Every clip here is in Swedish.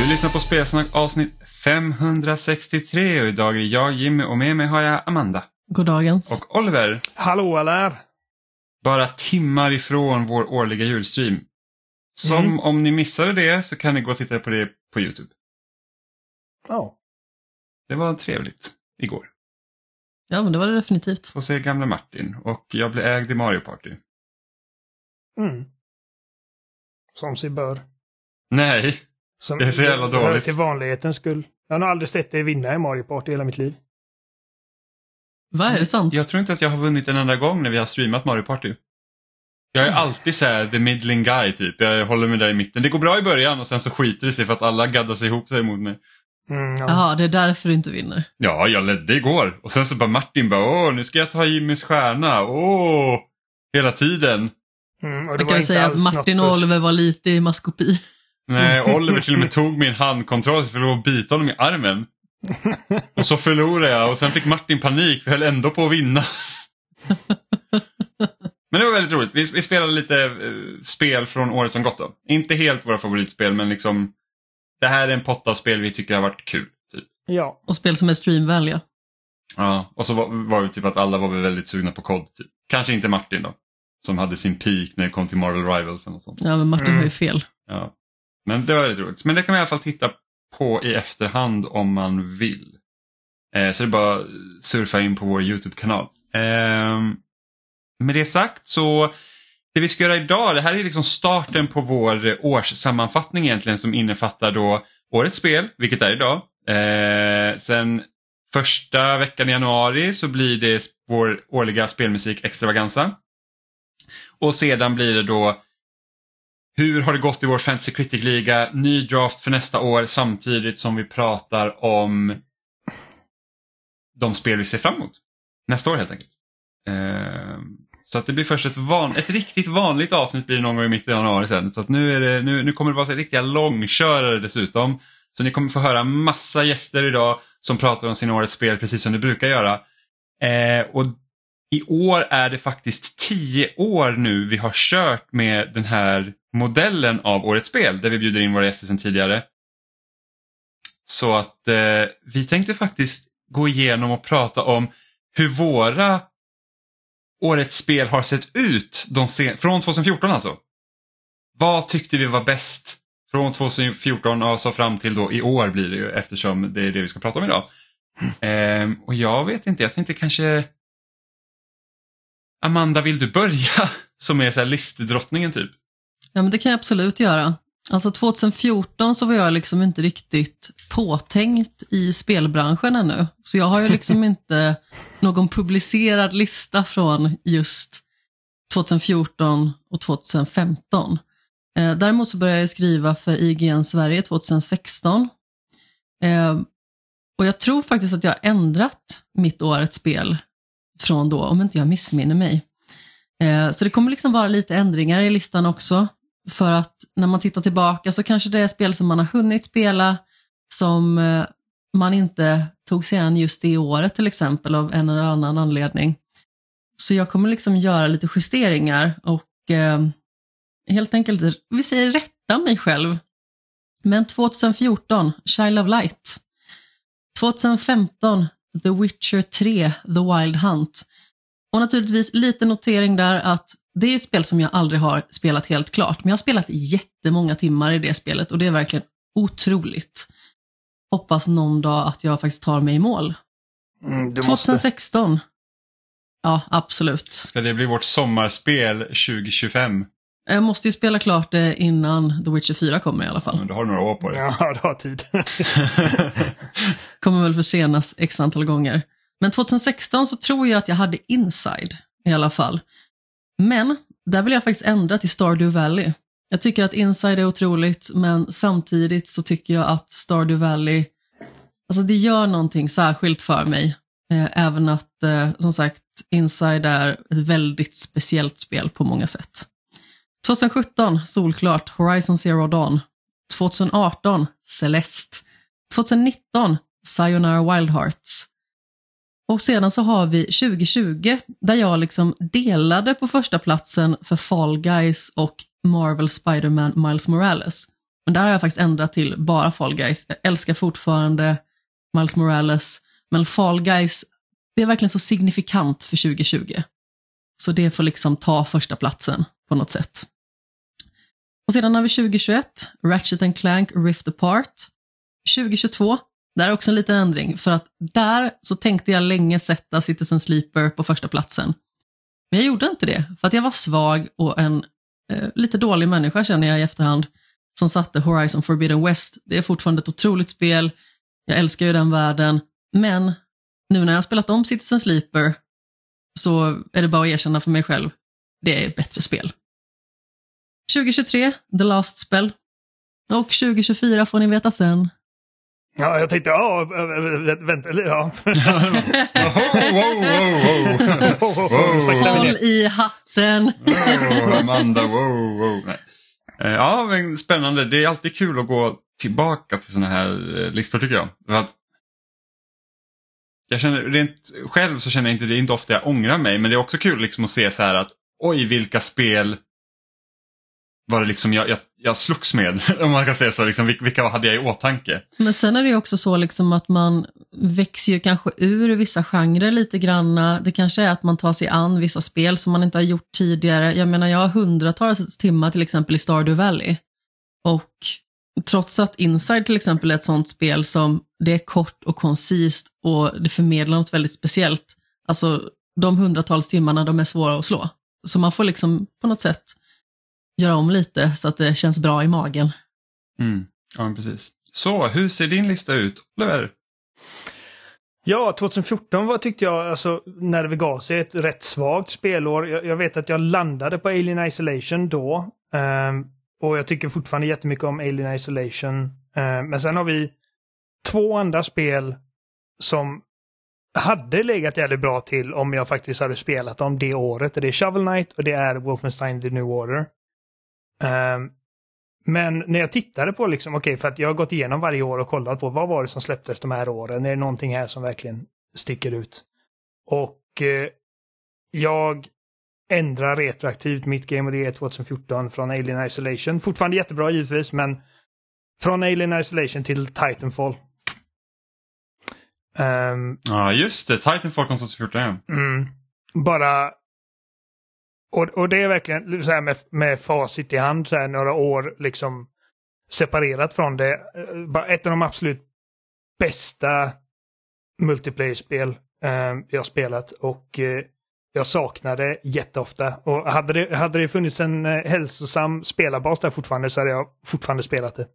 Du lyssnar på Spelsnack avsnitt 563 och idag är jag Jimmy och med mig har jag Amanda. Goddagens. Och Oliver. Hallå eller? Bara timmar ifrån vår årliga julstream. Som om ni missade det så kan ni gå och titta på det på YouTube. Ja. Det var trevligt igår. Ja, men det var det definitivt. Få se gamla Martin och jag blev ägd i Mario Party. Som sig bör. Nej, Som det är så jävla det hör dåligt. till vanlighetens skull. Jag har nog aldrig sett dig vinna i Mario Party i hela mitt liv. Vad är det sant? Jag tror inte att jag har vunnit en enda gång när vi har streamat Mario Party. Jag är alltid så här the middling guy typ. Jag håller mig där i mitten. Det går bra i början och sen så skiter det sig för att alla gaddar sig ihop sig mot mig. Ja. Jaha, det är därför du inte vinner. Ja, jag ledde igår. Och sen så bara Martin bara, nu ska jag ta Jimmys stjärna. Hela tiden. Och det Jag var kan ju inte säga att alls Martin något och fusk. Oliver var lite i maskopi. Nej, Oliver till och med tog min handkontroll för att bita honom i armen. Och så förlorade jag och sen fick Martin panik för jag höll ändå på att vinna. Men det var väldigt roligt. Vi spelade lite spel från året som gått då. Inte helt våra favoritspel men liksom det här är en pott av spel vi tycker har varit kul. Typ. Ja. Och spel som är streamvänliga. Ja, och så var det typ att alla var väldigt sugna på kod. Typ. Kanske inte Martin då. Som hade sin peak när det kom till Marvel Rivals och sånt. Ja, men Martin har ju fel. Ja. Men det var väldigt roligt. Men det kan man i alla fall titta på i efterhand om man vill. Så det är bara att surfa in på vår YouTube-kanal. Med det sagt så det vi ska göra idag, det här är liksom starten på vår årssammanfattning egentligen som innefattar då årets spel, vilket är idag. Sen första veckan i januari så blir det vår årliga spelmusik extravaganza. Och sedan blir det då hur har det gått i vår Fantasy Critic-liga, ny draft för nästa år samtidigt som vi pratar om de spel vi ser fram emot. Nästa år helt enkelt. Så att det blir först ett riktigt vanligt avsnitt blir det någon gång i mitten av januari sen. Så att nu kommer det vara så riktiga långkörare dessutom. Så ni kommer få höra massa gäster idag som pratar om sina årets spel precis som ni brukar göra. Och i år är det faktiskt 10 år nu vi har kört med den här modellen av årets spel där vi bjuder in våra gäster sedan tidigare. Så att vi tänkte faktiskt gå igenom och prata om hur våra årets spel har sett ut från 2014 alltså. Vad tyckte vi var bäst från 2014 och så fram till då i år blir det ju eftersom det är det vi ska prata om idag. Och jag vet inte, jag tänkte kanske Amanda, vill du börja som är så här listdrottningen typ? Ja, men det kan jag absolut göra. Alltså 2014 så var jag liksom inte riktigt påtänkt i spelbranschen ännu. Så jag har ju liksom inte någon publicerad lista från just 2014 och 2015. Däremot så började jag skriva för IGN Sverige 2016. Och jag tror faktiskt att jag har ändrat mitt årets spel från då, om inte jag missminner mig. Så det kommer liksom vara lite ändringar i listan också. För att när man tittar tillbaka så kanske det är spel som man har hunnit spela som man inte tog sig an just det året till exempel av en eller annan anledning. Så jag kommer liksom göra lite justeringar och helt enkelt, vi säger rätta mig själv. Men 2014, Child of Light. 2015, The Witcher 3, The Wild Hunt. Och naturligtvis lite notering där att det är ett spel som jag aldrig har spelat helt klart. Men jag har spelat jättemånga timmar i det spelet och det är verkligen otroligt. Hoppas någon dag att jag faktiskt tar mig i mål. 2016. Ja, absolut. Ska det bli vårt sommarspel 2025? Jag måste ju spela klart det innan The Witcher 4 kommer i alla fall. Men du har några år på det. Ja, du har tid. Kommer väl försenas x antal gånger. Men 2016 så tror jag att jag hade Inside i alla fall. Men där vill jag faktiskt ändra till Stardew Valley. Jag tycker att Inside är otroligt, men samtidigt så tycker jag att Stardew Valley, alltså det gör någonting särskilt för mig. Även att, som sagt, Inside är ett väldigt speciellt spel på många sätt. 2017, solklart, Horizon Zero Dawn. 2018, Celeste. 2019, Sayonara Wild Hearts. Och sedan så har vi 2020 där jag liksom delade på första platsen för Fall Guys och Marvel Spider-Man Miles Morales. Men där har jag faktiskt ändrat till bara Fall Guys. Jag älskar fortfarande Miles Morales, men Fall Guys, det är verkligen så signifikant för 2020. Så det får liksom ta första platsen på något sätt. Och sedan har vi 2021, Ratchet & Clank Rift Apart. 2022, där är också en liten ändring, för att där så tänkte jag länge sätta Citizen Sleeper på första platsen. Men jag gjorde inte det, för att jag var svag och en lite dålig människa känner jag i efterhand, som satte Horizon Forbidden West. Det är fortfarande ett otroligt spel, jag älskar ju den världen, men nu när jag har spelat om Citizen Sleeper så är det bara att erkänna för mig själv, det är ett bättre spel. 2023, The Last Spell. Och 2024 får ni veta sen. Ja, jag tänkte, vänta, ja. Håll i hatten. Amanda, wow. Ja, men spännande. Det är alltid kul att gå tillbaka till såna här listor tycker jag. För att jag känner, rent själv så känner jag inte, det är inte ofta jag ångrar mig, men det är också kul liksom att se så här att oj, vilka spel var det liksom jag slogs med, om man kan säga så, liksom, vilka hade jag i åtanke. Men sen är det ju också så liksom att man växer ju kanske ur vissa genrer lite granna. Det kanske är att man tar sig an vissa spel som man inte har gjort tidigare. Jag menar, jag har hundratals timmar till exempel i Stardew Valley. Och trots att Inside till exempel är ett sånt spel som det är kort och koncist och det förmedlar något väldigt speciellt. Alltså de hundratals timmarna, de är svåra att slå. Så man får liksom på något sätt göra om lite så att det känns bra i magen. Ja, precis. Så, hur ser din lista ut, Oliver? Ja, 2014 tyckte jag, alltså, när det gav sig, ett rätt svagt spelår. Jag vet att jag landade på Alien Isolation då. Och jag tycker fortfarande jättemycket om Alien Isolation. Men sen har vi 2 andra spel som hade legat jävligt bra till om jag faktiskt hade spelat dem det året. Det är Shovel Knight och det är Wolfenstein The New Order. Men när jag tittade på liksom, okej, för att jag har gått igenom varje år och kollat på vad var det som släpptes de här åren. Är det någonting här som verkligen sticker ut? Och jag ändrar retroaktivt mitt Game of the Year 2014 från Alien Isolation. Fortfarande jättebra givetvis, men från Alien Isolation till Titanfall. Ja, just det. Titanfall kom 2014, ja. Bara... Och det är verkligen så här med facit i hand, så här några år liksom separerat från det. Bara ett av de absolut bästa multiplayer-spel jag spelat, och jag saknade jätteofta. Och hade det funnits en hälsosam spelarbas där fortfarande, så hade jag fortfarande spelat det.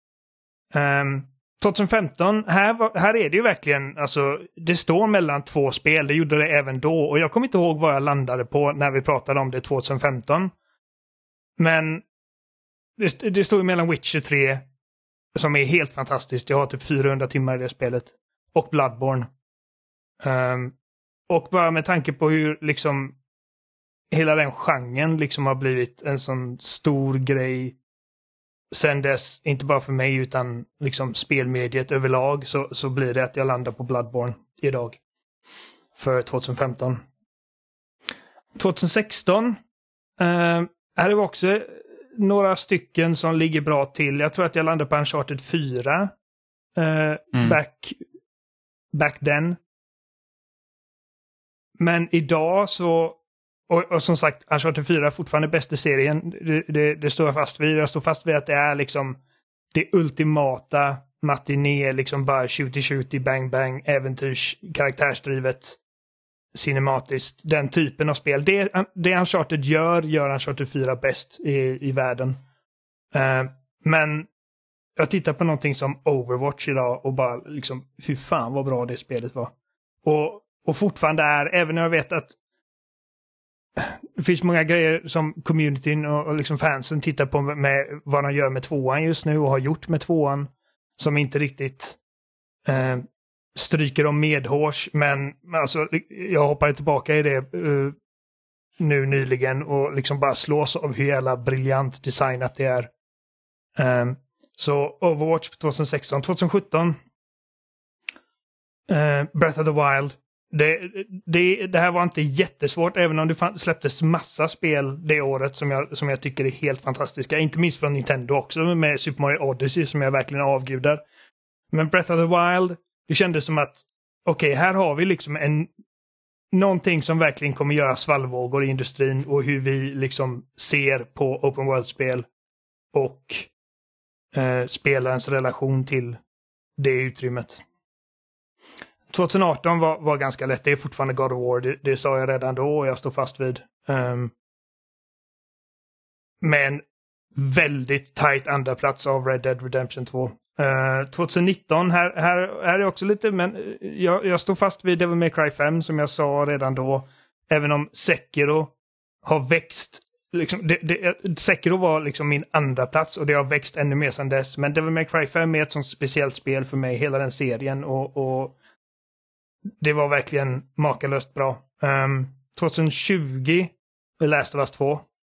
2015, här är det ju verkligen, alltså, det står mellan 2 spel, det gjorde det även då, och jag kommer inte ihåg vad jag landade på när vi pratade om det 2015. Men det står ju mellan Witcher 3, som är helt fantastiskt, jag har typ 400 timmar i det spelet, och Bloodborne. Och bara med tanke på hur liksom hela den genren liksom har blivit en sån stor grej sen dess, inte bara för mig utan liksom spelmediet överlag, så blir det att jag landar på Bloodborne idag för 2015. 2016 är det också några stycken som ligger bra till. Jag tror att jag landar på Uncharted 4 back then. Men idag så, och som sagt, Uncharted 4 är fortfarande bästa serien. Det står jag fast vid. Jag står fast vid att det är liksom det ultimata matiné, liksom bara shooty, bang, bang, äventyrs, karaktärsdrivet, cinematiskt. Den typen av spel. Det Uncharted gör Uncharted 4 bäst i världen. Men jag tittar på någonting som Overwatch idag och bara liksom, fy fan vad bra det spelet var. Och fortfarande är, även när jag vet att det finns många grejer som communityn och liksom fansen tittar på med vad de gör med 2:an just nu och har gjort med 2:an, som inte riktigt stryker om medhårs, men alltså, jag hoppade tillbaka i det nu nyligen och liksom bara slås av hur jävla briljant designat det är. Så Overwatch 2016, 2017 Breath of the Wild, det här var inte jättesvårt, även om det släpptes massa spel det året som jag tycker är helt fantastiska. Inte minst från Nintendo också, med Super Mario Odyssey som jag verkligen avgudar. Men Breath of the Wild, det kändes som att okej, här har vi liksom någonting som verkligen kommer göra svallvågor i industrin och hur vi liksom ser på open world-spel och spelarens relation till det utrymmet. 2018 var ganska lätt. Det är fortfarande God of War. Det sa jag redan då och jag står fast vid. Men väldigt tight andra plats av Red Dead Redemption 2. 2019, här är också lite, men jag står fast vid Devil May Cry 5 som jag sa redan då. Även om Sekiro har växt. Liksom, Sekiro var liksom min andra plats och det har växt ännu mer sedan dess. Men Devil May Cry 5 är ett sånt speciellt spel för mig, hela den serien. Och det var verkligen makalöst bra. 2020 Last of Us 2.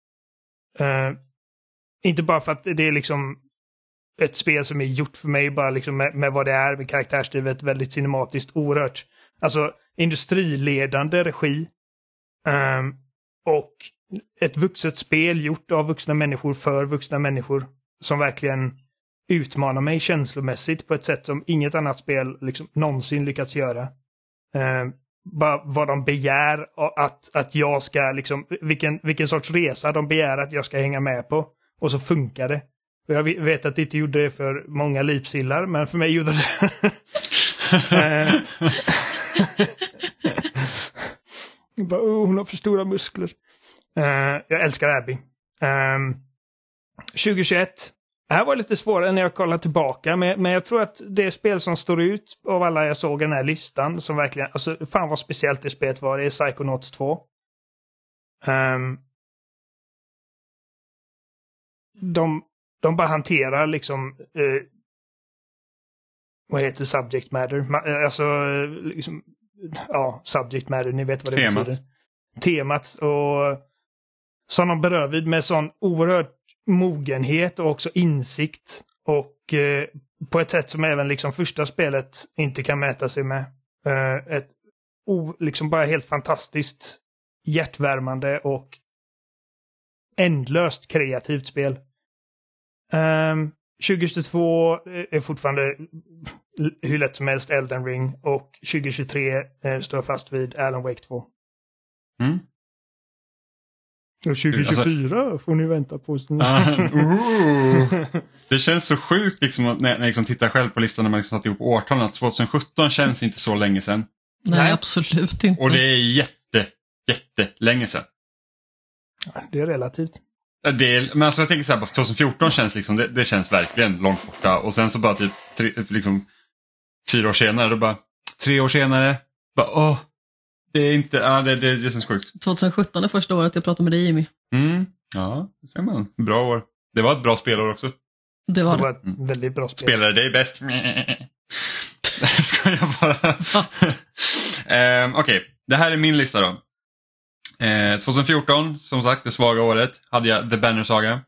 Inte bara för att det är liksom ett spel som är gjort för mig bara liksom med vad det är, med karaktärsdrivet, väldigt cinematiskt, oerhört. Alltså industriledande regi. Och ett vuxet spel gjort av vuxna människor för vuxna människor som verkligen utmanar mig känslomässigt på ett sätt som inget annat spel liksom någonsin lyckats göra. Bara vad de begär att jag ska liksom, vilken sorts resa de begär att jag ska hänga med på, och så funkar det. Och jag vet att det inte gjorde det för många lipsillar, men för mig gjorde det. Bara, hon har för stora muskler. Jag älskar Abby. 2021. Det här var lite svårare när jag kollar tillbaka, men jag tror att det är spel som står ut av alla jag såg i den här listan som verkligen, alltså fan vad speciellt det spelet var, det är Psychonauts 2. De bara hanterar liksom vad heter subject matter? Alltså liksom, ja, subject matter, ni vet vad det betyder. Temat, och som de berör vid med sån oerhörd mogenhet och också insikt, och på ett sätt som även liksom första spelet inte kan mäta sig med. Ett liksom bara helt fantastiskt hjärtvärmande och ändlöst kreativt spel. 2022 är fortfarande hur lätt som helst Elden Ring, och 2023 står jag fast vid Alan Wake 2. Och 2024 får ni vänta på. Det känns så sjukt liksom, när jag liksom tittar själv på listan när man liksom satt ihop årtalen, att 2017 känns inte så länge sedan. Nej, absolut inte. Och det är jättelänge sedan. Det är relativt. Men alltså jag tänker så här, 2014 känns liksom, det känns verkligen långt borta. Och sen så bara typ 4 år senare, då bara 3 år senare, bara det är inte, det känns sjukt. 2017 är första året jag pratade med dig, Jimmy. Ja, det ser man. Bra år. Det var ett bra spelår också. Det var ett väldigt bra spel. Spelade dig bäst. Ska jag bara... Okej, det här är min lista då. 2014, som sagt, det svaga året, hade jag The Banner Saga.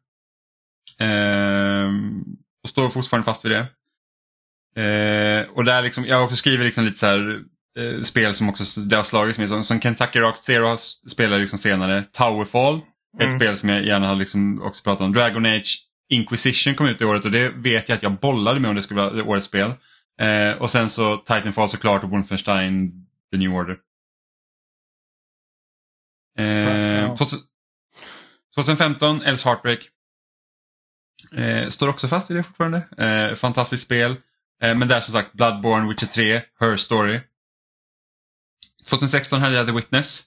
Och står fortfarande fast vid det. Och där liksom, jag har också skrivit liksom lite så här spel som också det har slagits med, som Kentucky Rock Zero spelade liksom senare. Towerfall, ett spel som jag gärna har liksom också pratat om. Dragon Age Inquisition kom ut i året, och det vet jag att jag bollade med om det skulle vara årets spel. Och sen så Titanfall såklart, och Wolfenstein The New Order. 2015 Els Heartbreak. Står också fast vid det fortfarande. Fantastiskt spel. Men där som sagt Bloodborne, Witcher 3, Her Story. 2016 hade jag The Witness.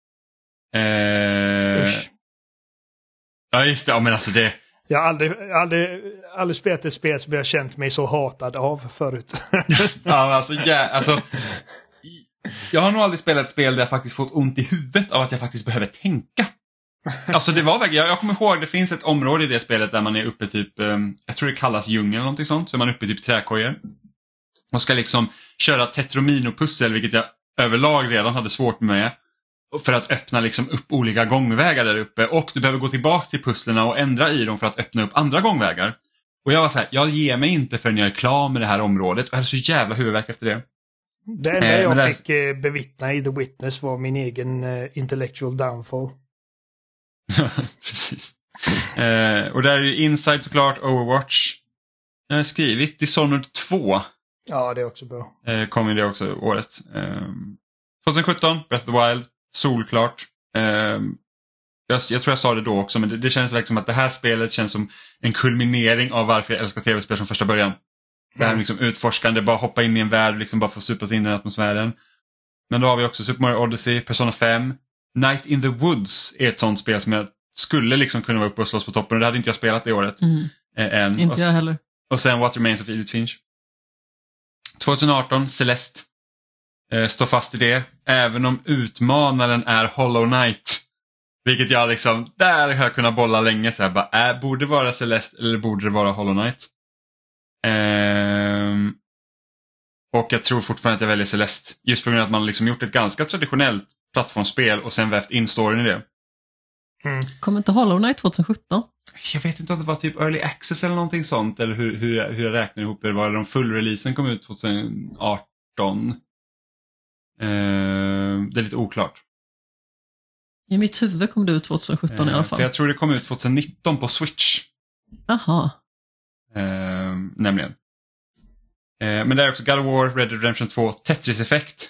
Ja just det, men alltså det. Jag har aldrig spelat ett spel som jag har känt mig så hatad av förut. Ja, alltså, jag har nog aldrig spelat ett spel där jag faktiskt fått ont i huvudet av att jag faktiskt behöver tänka. Alltså det var verkligen, jag kommer ihåg, det finns ett område i det spelet där man är uppe typ, jag tror det kallas djungel eller någonting sånt, så är man uppe typ träkojor. Och ska liksom köra Tetromino-pussel, vilket jag överlag redan hade svårt med. För att öppna liksom upp olika gångvägar där uppe. Och du behöver gå tillbaka till pusslerna och ändra i dem för att öppna upp andra gångvägar. Och jag var så här, jag ger mig inte förrän jag är klar med det här området. Och jag hade så jävla huvudvärk efter det. Det enda jag fick bevittna i The Witness var min egen intellectual downfall. Precis. Och där är ju Inside såklart, Overwatch. Jag har skrivit Dishonored 2. Ja, det är också bra. Kommer det också året. 2017, Breath of the Wild. Solklart. Jag tror jag sa det då också, men det känns verkligen som att det här spelet känns som en kulminering av varför jag älskar tv-spel från första början. Det här liksom utforskande, bara hoppa in i en värld och liksom bara få supas in i den atmosfären. Men då har vi också Super Mario Odyssey, Persona 5. Night in the Woods är ett sånt spel som jag skulle liksom kunna vara uppe och slåss på toppen, och det hade inte jag spelat det året. Än. Inte jag heller. Och sen What Remains of Edith Finch. 2018, Celeste. Står fast i det. Även om utmanaren är Hollow Knight. Vilket jag liksom, där har jag kunnat bolla länge. Så här, bara, borde det vara Celeste eller borde det vara Hollow Knight? Och jag tror fortfarande att jag väljer Celeste. Just på grund av att man liksom gjort ett ganska traditionellt plattformsspel och sen vävt in storyn i det. Kommer inte Hollow Knight 2017? Jag vet inte om det var typ Early Access eller någonting sånt. Eller hur jag räknar ihop det. Var eller om full-releasen kom ut 2018. Det är lite oklart. I mitt huvud kom det ut 2017 i alla fall. För jag tror det kom ut 2019 på Switch. Aha. Nämligen. Men det är också God of War, Red Dead Redemption 2, Tetris Effect,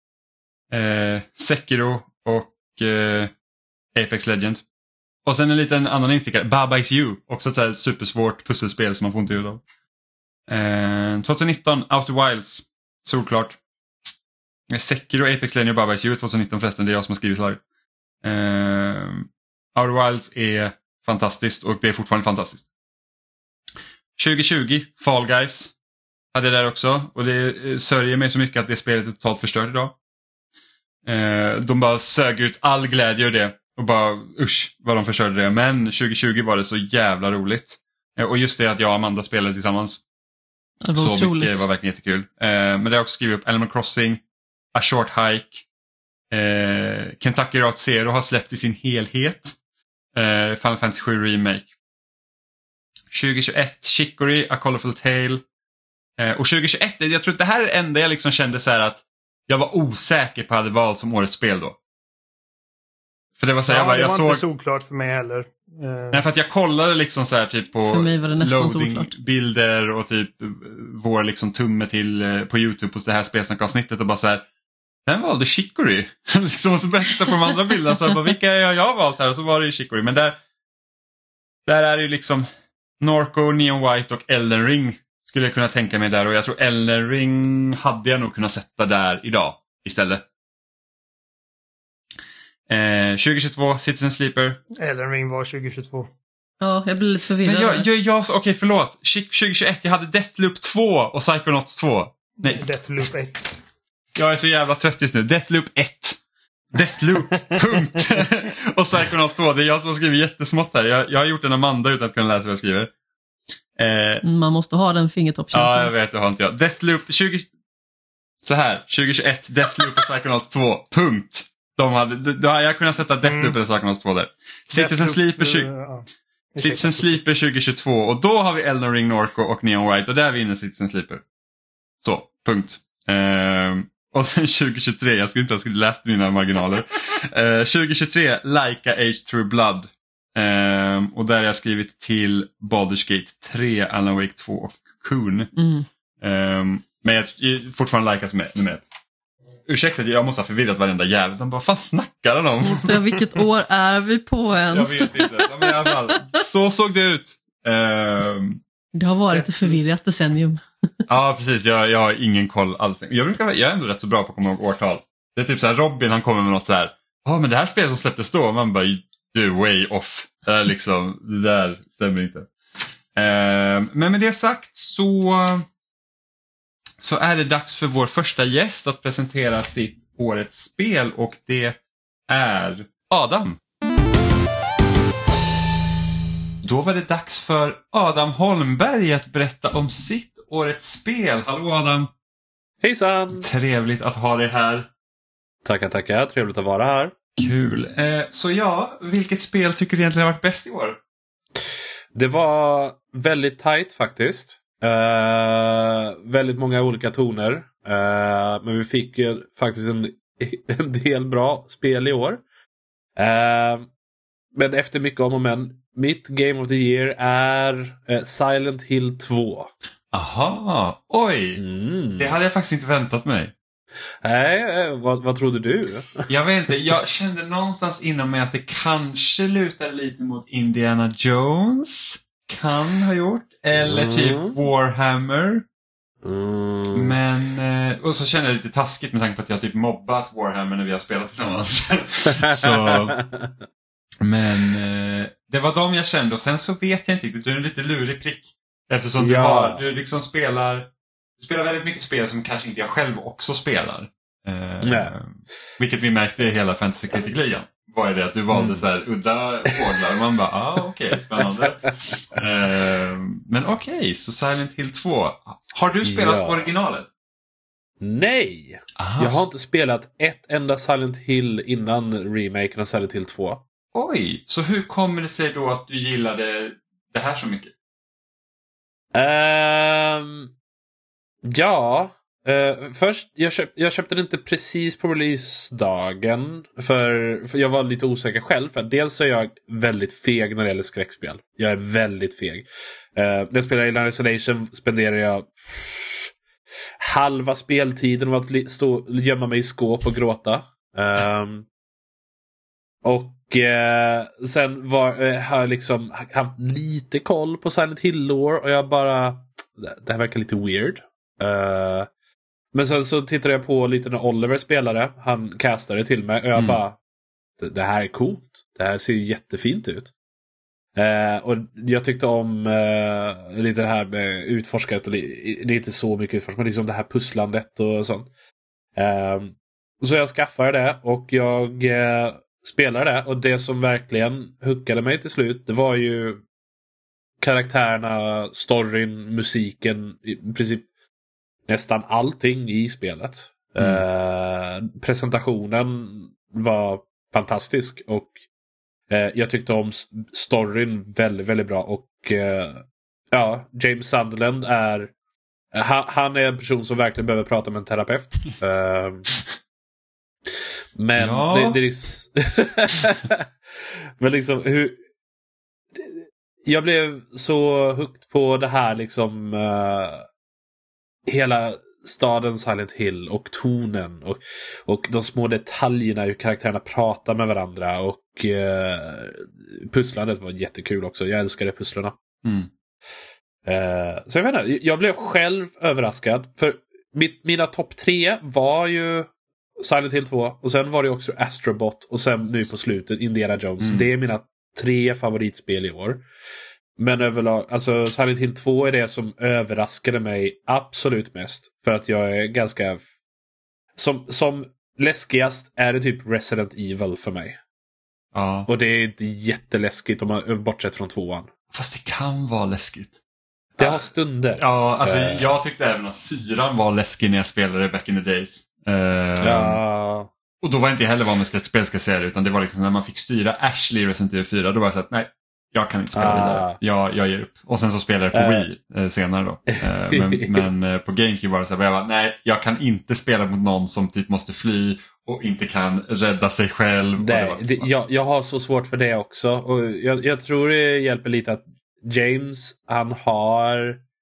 Sekiro och Apex Legends. Och sen en liten annan instickare, Baba Is You. Också ett så här supersvårt pusselspel som man får inte ut av. 2019, Outer Wilds. Solklart. Sekiro, Apex Legends och Baba Is You 2019 förresten. Det är jag som har skrivit slag. Outer Wilds är fantastiskt och det är fortfarande fantastiskt. 2020, Fall Guys. Hade jag där också. Och det sörjer mig så mycket att det spelet är totalt förstört idag. De bara sög ut all glädje ur det. Och bara, usch vad de förstörde det. Men 2020 var det så jävla roligt. Och just det att jag och Amanda spelade tillsammans. Det var så otroligt. mycket, det var verkligen jättekul. Men det har också skrivit upp Animal Crossing, A Short Hike, Kentucky Route Zero har släppt i sin helhet. Final Fantasy 7 Remake. 2021, Chicory, A Colorful Tale. Och 2021, jag tror att det här är det enda jag liksom kände så här att jag var osäker på att hade valt som årets spel då. För det var så här, det jag var såg inte så klart för mig heller. Nej, för att jag kollade liksom så här typ på för mig var det nästan såklart. Bilder och typ vår liksom tumme till på YouTube på det här spelsnackavsnittet och bara så här, vem valde Chicory? liksom, och så berättade på de andra bilderna så här, bara, vilka är jag har valt här? Och så var det ju Chicory. Men där är det ju liksom Norco, Neon White och Elden Ring skulle jag kunna tänka mig där. Och jag tror Elden Ring hade jag nog kunnat sätta där idag istället. 2022, Citizen Sleeper. Elden Ring var 2022. Ja, jag blir lite förvirrad. Men okej, förlåt. 2021, jag hade Deathloop 2 och Psychonauts 2. Nej. Deathloop 1. Jag är så jävla trött just nu. Deathloop 1. Deathloop, punkt. Och Psychonauts 2, det är jag som har skrivit jättesmått här. Jag har gjort en Amanda utan att kunna läsa vad jag skriver. Man måste ha den fingertoppkänslan. Ja, jag vet, det har inte jag. Deathloop 2021, Deathloop och Psychonauts 2, punkt. Jag kunde sätta Deathloop eller Psychonauts 2 där. Citizen Sleeper 2022 och då har vi Elden Ring, Norco och Neon White och där är vi inne i Citizen Sleeper. Så, punkt. Och sen 2023, jag skulle inte ha läst mina marginaler. 2023, Laika Age Through Blood. Och där har jag skrivit till Baldur's Gate 3, Alan Wake 2 och Cocoon. Men jag fortfarande Laika som är nummer 1. Ursäkta, jag måste ha förvirrat varenda jävel. De bara, fan snackar han om? Vilket år är vi på ens? Jag vet inte. Men i alla fall, så såg det ut. Det har varit ett förvirrat decennium. Ja, precis. Jag har ingen koll alls. Jag är ändå rätt så bra på att komma ihåg årtal. Det är typ så här, Robin han kommer med något så här. Men det här spelet som släpptes då. Man bara, du är way off. Det där, liksom, det där stämmer inte. Men med det sagt så är det dags för vår första gäst att presentera sitt årets spel och det är Adam. Då var det dags för Adam Holmberg att berätta om sitt årets spel. Hallå Adam! Hejsan! Trevligt att ha dig här. Tackar. Trevligt att vara här. Kul. Så ja, vilket spel tycker du egentligen har varit bäst i år? Det var väldigt tajt faktiskt. Väldigt många olika toner. Men vi fick ju faktiskt en del bra spel i år. Men efter mycket om och men, mitt Game of the Year är Silent Hill 2. Aha, oj! Det hade jag faktiskt inte väntat mig. Nej, vad trodde du? Jag vet inte, jag kände någonstans inom mig att det kanske lutar lite mot Indiana Jones. Kan ha gjort. Eller typ Warhammer. Men, och så kände jag lite taskigt med tanke på att jag typ mobbat Warhammer när vi har spelat tillsammans. Så, men det var de jag kände. Och sen så vet jag inte riktigt, du är en lite lurig prick. Eftersom du liksom spelar väldigt mycket spel som kanske inte jag själv också spelar. Vilket vi märkte i hela Fantasy Critic-ligan. Vad är det att du valde så här udda fåglar? Man bara, okej, spännande. Men okej, så Silent Hill 2. Har du spelat originalet? Nej! Aha. Jag har inte spelat ett enda Silent Hill innan remaken av Silent Hill 2. Oj, så hur kommer det sig då att du gillade det här så mycket? Först, jag köpte den inte precis på releasedagen för jag var lite osäker själv. För dels är jag väldigt feg när det gäller skräckspel. Jag är väldigt feg. När jag spelar Alien Isolation spenderar jag halva speltiden av att gömma mig i skåp och gråta. Sen har jag liksom haft lite koll på Silent Hill-lore och jag bara, det här verkar lite weird. Men sen så tittade jag på lite när Oliver spelade. Han castade till mig och jag bara, det här är coolt. Det här ser ju jättefint ut. Och jag tyckte om lite det här med utforskat. Och det är inte så mycket utforskat, men liksom det här pusslandet och sånt. Så jag skaffade det och jag spelade det. Och det som verkligen huckade mig till slut, det var ju karaktärerna, storyn, musiken, i princip nästan allting i spelet. Presentationen var fantastisk och jag tyckte om storyn väldigt, väldigt bra. Och James Sunderland är han är en person som verkligen behöver prata med en terapeut. Men det är men liksom jag blev så hooked på det här liksom hela staden Silent Hill och tonen och de små detaljerna hur karaktärerna pratar med varandra och pusslandet var jättekul också. Jag älskade pusslarna. Så jag vet inte, jag blev själv överraskad för mina topp 3 var ju Silent Hill 2 och sen var det också Astrobot och sen nu på slutet Indiana Jones. Det är mina 3 favoritspel i år. Men överlag, alltså Silent Hill 2 är det som överraskade mig absolut mest. För att jag är ganska som läskigast är det typ Resident Evil för mig. Ja. Och det är inte jätteläskigt om man bortsett från 2:an. Fast det kan vara läskigt. Det har stunder. Ja, alltså jag tyckte även att 4:an var läskig när jag spelade back in the days. Och då var det inte heller vad man skräckspel ska säga, utan det var liksom när man fick styra Ashley i Resident Evil 4, då var jag så att nej, jag kan inte spela vidare. Jag ger upp. Och sen så spelade jag på Wii senare då. Men på GameCube var det så här, nej, jag kan inte spela mot någon som typ måste fly och inte kan rädda sig själv. Nej, jag har så svårt för det också. Och jag tror det hjälper lite att James, han har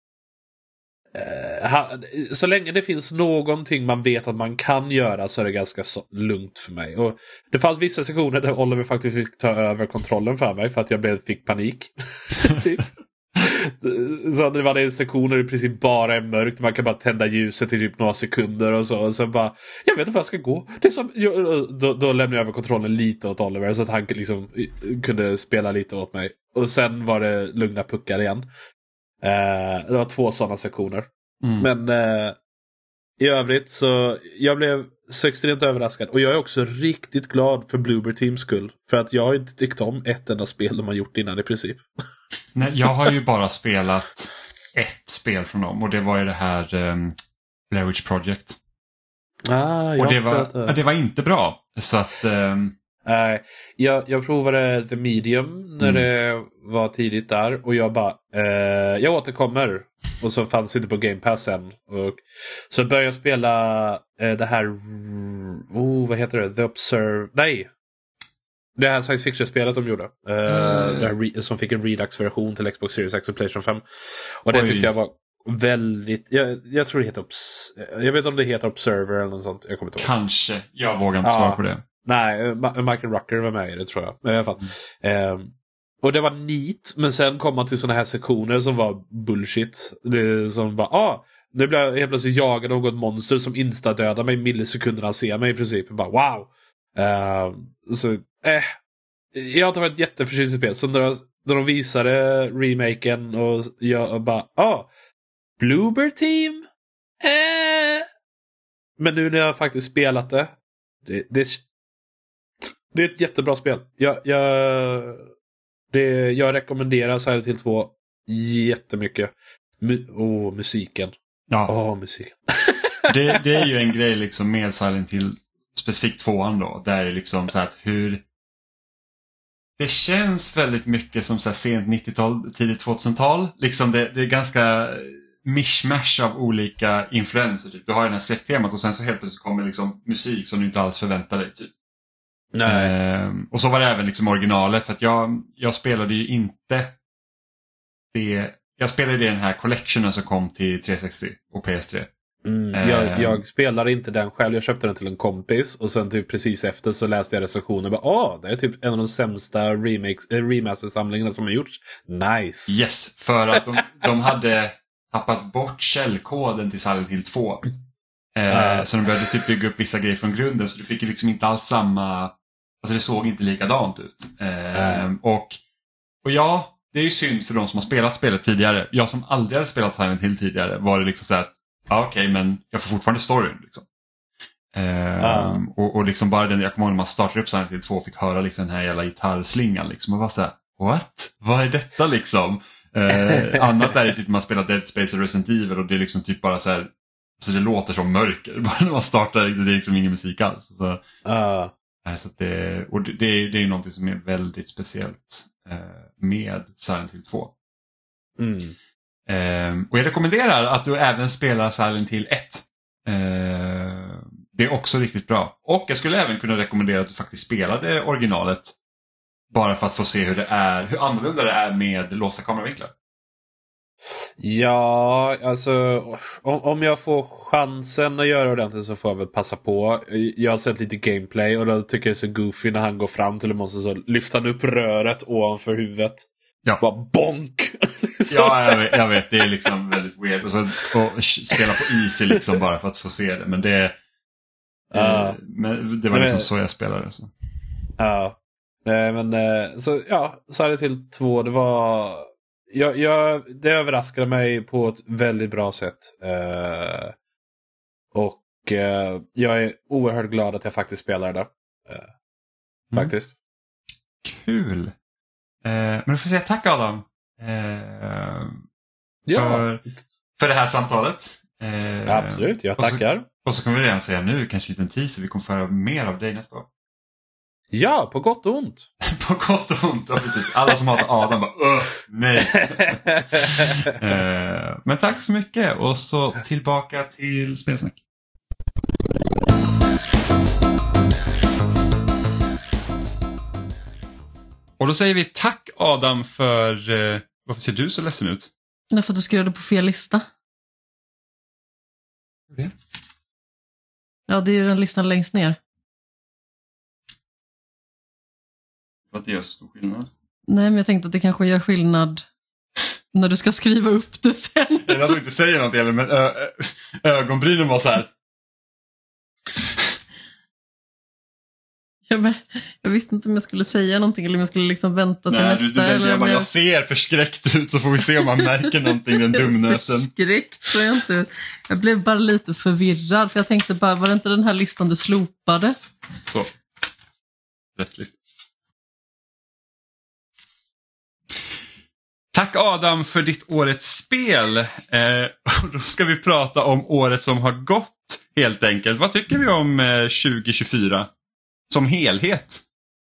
så länge det finns någonting man vet att man kan göra så är det ganska lugnt för mig. Och det fanns vissa sektioner där Oliver faktiskt fick ta över kontrollen för mig för att jag fick panik. Typ. Så det var en sektion där det i princip bara är mörkt. Man kan bara tända ljuset i typ några sekunder och så. Och sen bara, jag vet inte var jag ska gå. Det är som, då lämnade jag över kontrollen lite åt Oliver så att han liksom kunde spela lite åt mig. Och sen var det lugna puckar igen. Det var 2 sådana sektioner. Men i övrigt så jag blev extremt överraskad. Och jag är också riktigt glad för Bloober Teams skull. För att jag har inte tyckt om ett enda spel de har gjort innan i princip. Nej, jag har ju bara spelat ett spel från dem. Och det var ju det här Blair Witch Project. Och det var inte bra. Så att Jag provade The Medium när det var tidigt där. Och jag bara, jag återkommer. Och så fanns det inte på Game Pass än. Och så började jag spela det här, vad heter det? The Observe, nej. Det här science fiction-spelet de gjorde. Det här som fick en Redux-version till Xbox Series X och PlayStation 5. Och det tyckte jag var väldigt... Jag tror det heter... jag vet inte om det heter Observer eller något sånt. Jag kommer inte ihåg. Kanske. Jag vågar inte svara på det. Nej, Michael Rucker var med i det, tror jag. Men i alla fall. Och det var neat. Men sen kom man till såna här sektioner som var bullshit. Det som bara... nu blir jag helt plötsligt jagad av något monster som instadödar mig millisekunder han ser mig i princip. Bara wow! Jag har inte varit jätteförtjust i spel. Så när de visade remaken och jag bara Bloober Team? Men nu när jag faktiskt spelat det är ett jättebra spel. Jag rekommenderar Silent Hill 2 jättemycket. Musiken. Musiken. det är ju en grej liksom med Silent Hill, specifikt 2an då, där är liksom så här att hur det känns väldigt mycket som så här sent 90-tal, tidigt 2000-tal. Liksom det är ganska mishmash av olika influenser. Typ. Du har ju den här skräcktemat och sen så helt plötsligt kommer liksom musik som du inte alls förväntar dig. Typ. Nej. Och så var det även liksom originalet, för att jag spelade ju inte det. Jag spelade den här collectionen som kom till 360 och PS3. Jag spelar inte den själv. Jag köpte den till en kompis. Och sen typ precis efter så läste jag recensioner och bara, det är typ en av de sämsta remaster-samlingarna som har gjorts. Nice. Yes, för att de hade tappat bort källkoden till Silent Hill 2. Så de började typ bygga upp vissa grejer från grunden. Så du fick ju liksom inte alls samma... Alltså det såg inte likadant ut. Och ja, det är ju synd för de som har spelat spelet tidigare. Jag som aldrig hade spelat Silent Hill tidigare var det liksom så här att okej, men jag får fortfarande storyn liksom. Och liksom bara den, jag kommer ihåg när man startade upp Silent Hill 2 och fick höra liksom den här jävla gitarrslingan liksom, och var så här, what? Vad är detta liksom? Annat är det typ man spelar Dead Space och Resident Evil och det är liksom typ bara så här, så det låter som mörker bara när man startar, det är liksom ingen musik alls. Så att det är ju någonting som är väldigt speciellt med Silent Hill 2. Och jag rekommenderar att du även spelar Silent Hill 1. Det är också riktigt bra. Och jag skulle även kunna rekommendera att du faktiskt spelade originalet. Bara för att få se hur annorlunda det är med låsta kameravinklar. Ja, alltså om jag får chansen att göra ordentligt så får jag väl passa på. Jag har sett lite gameplay och då tycker jag det är så goofy när han går fram till en monster så lyfter han upp röret ovanför huvudet. Ja. Bara bonk! Ja, jag vet. Det är liksom väldigt weird. Och spela på easy liksom bara för att få se det. Men det var liksom så jag spelade. Så. Ja. Men så ja, Silent Hill 2, det var... det överraskade mig på ett väldigt bra sätt. Och jag är oerhört glad att jag faktiskt spelar det. Faktiskt. Kul! Men du får säga tack Adam för det här samtalet. Absolut, jag tackar. Och så kan vi redan säga nu, kanske en liten teaser, vi kommer få höra mer av dig nästa år. Ja, på gott och ont. På gott och ont, ja precis. Alla som hatar Adam bara, nej. Men tack så mycket och så tillbaka till spelsnack. Och då säger vi tack Adam för... varför ser du så ledsen ut? Därför att du skrev det på fel lista. Det? Ja, det är ju den listan längst ner. För att det gör så stor skillnad. Nej, men jag tänkte att det kanske gör skillnad när du ska skriva upp det sen. Jag vill inte säga något heller, men ögonbrynen var så här. Jag visste inte om jag skulle säga någonting eller om jag skulle liksom vänta till nästa. Jag ser förskräckt ut så får vi se om man märker någonting, den dumnöten. Förskräckt så jag inte. Jag blev bara lite förvirrad för jag tänkte bara, var det inte den här listan du slopade? Så. Rätt lista. Tack Adam för ditt årets spel. Och då ska vi prata om året som har gått helt enkelt. Vad tycker vi om 2024? Som helhet?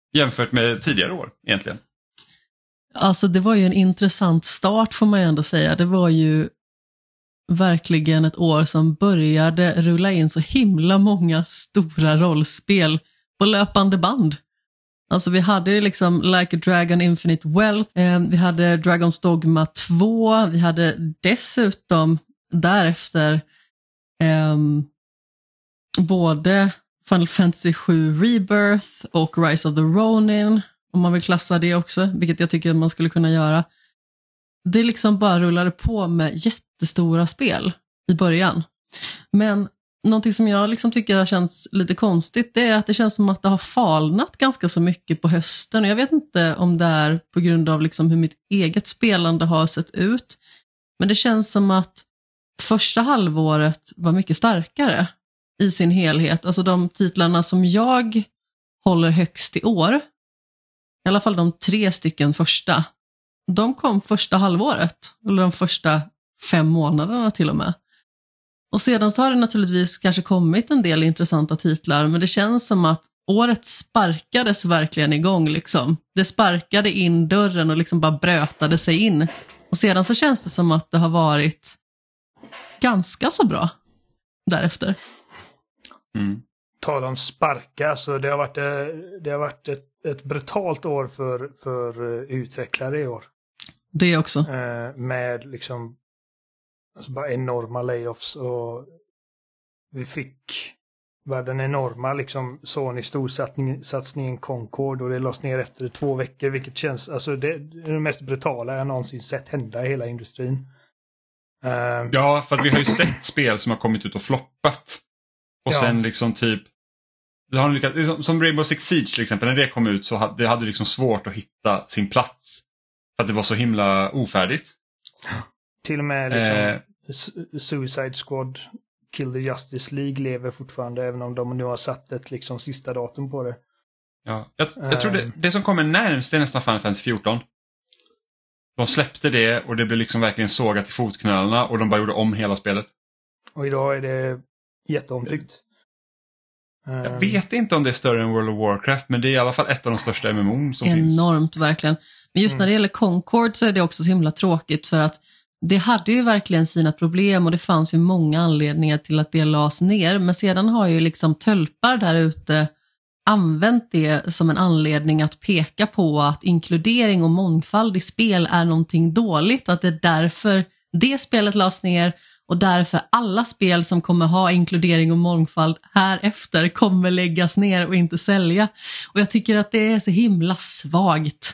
jämfört med tidigare år egentligen. Alltså det var ju en intressant start får man ju ändå säga. Det var ju verkligen ett år som började rulla in så himla många stora rollspel på löpande band. Alltså vi hade ju liksom Like a Dragon Infinite Wealth, vi hade Dragon's Dogma 2, vi hade dessutom därefter både Final Fantasy 7 Rebirth och Rise of the Ronin, om man vill klassa det också, vilket jag tycker man skulle kunna göra. Det liksom bara rullade på med jättestora spel i början. Men någonting som jag liksom tycker känns lite konstigt, det är att det känns som att det har falnat ganska så mycket på hösten. Och jag vet inte om det är på grund av liksom hur mitt eget spelande har sett ut. Men det känns som att första halvåret var mycket starkare i sin helhet. Alltså de titlarna som jag håller högst i år, i alla fall de 3 stycken första, de kom första halvåret, eller de första 5 månaderna till och med. Och sedan så har det naturligtvis kanske kommit en del intressanta titlar, men det känns som att året sparkades verkligen igång liksom. Det sparkade in dörren och liksom bara brötade sig in. Och sedan så känns det som att det har varit ganska så bra därefter. Mm. Tala om sparka, så det har varit ett brutalt år för utvecklare i år. Det också. Med liksom alltså bara enorma layoffs, och vi fick den enorma liksom Sony-storsatsningen Concord, och det lades ner efter 2 veckor, vilket känns, alltså det är det mest brutala jag någonsin sett hända i hela industrin. Ja, för att vi har ju sett spel som har kommit ut och floppat. Och sen liksom typ det har lyckats, som Rainbow Six Siege till exempel, när det kom ut så hade det liksom svårt att hitta sin plats. För att det var så himla ofärdigt. Till och med liksom Suicide Squad Kill the Justice League lever fortfarande, även om de nu har satt ett liksom sista datum på det. Ja, jag tror det som kommer närmast är nästan Final Fantasy 14. De släppte det och det blev liksom verkligen sågat i fotknölarna och de bara gjorde om hela spelet. Och idag är det jätteomtyckt. Jag vet inte om det är större än World of Warcraft, men det är i alla fall ett av de största MMO som finns. Enormt, verkligen. Men just när det gäller Concord så är det också så himla tråkigt, för att det hade ju verkligen sina problem och det fanns ju många anledningar till att det lades ner. Men sedan har ju liksom tölpar där ute använt det som en anledning att peka på att inkludering och mångfald i spel är någonting dåligt. Att det är därför det spelet lades ner och därför alla spel som kommer ha inkludering och mångfald här efter kommer läggas ner och inte sälja. Och jag tycker att det är så himla svagt.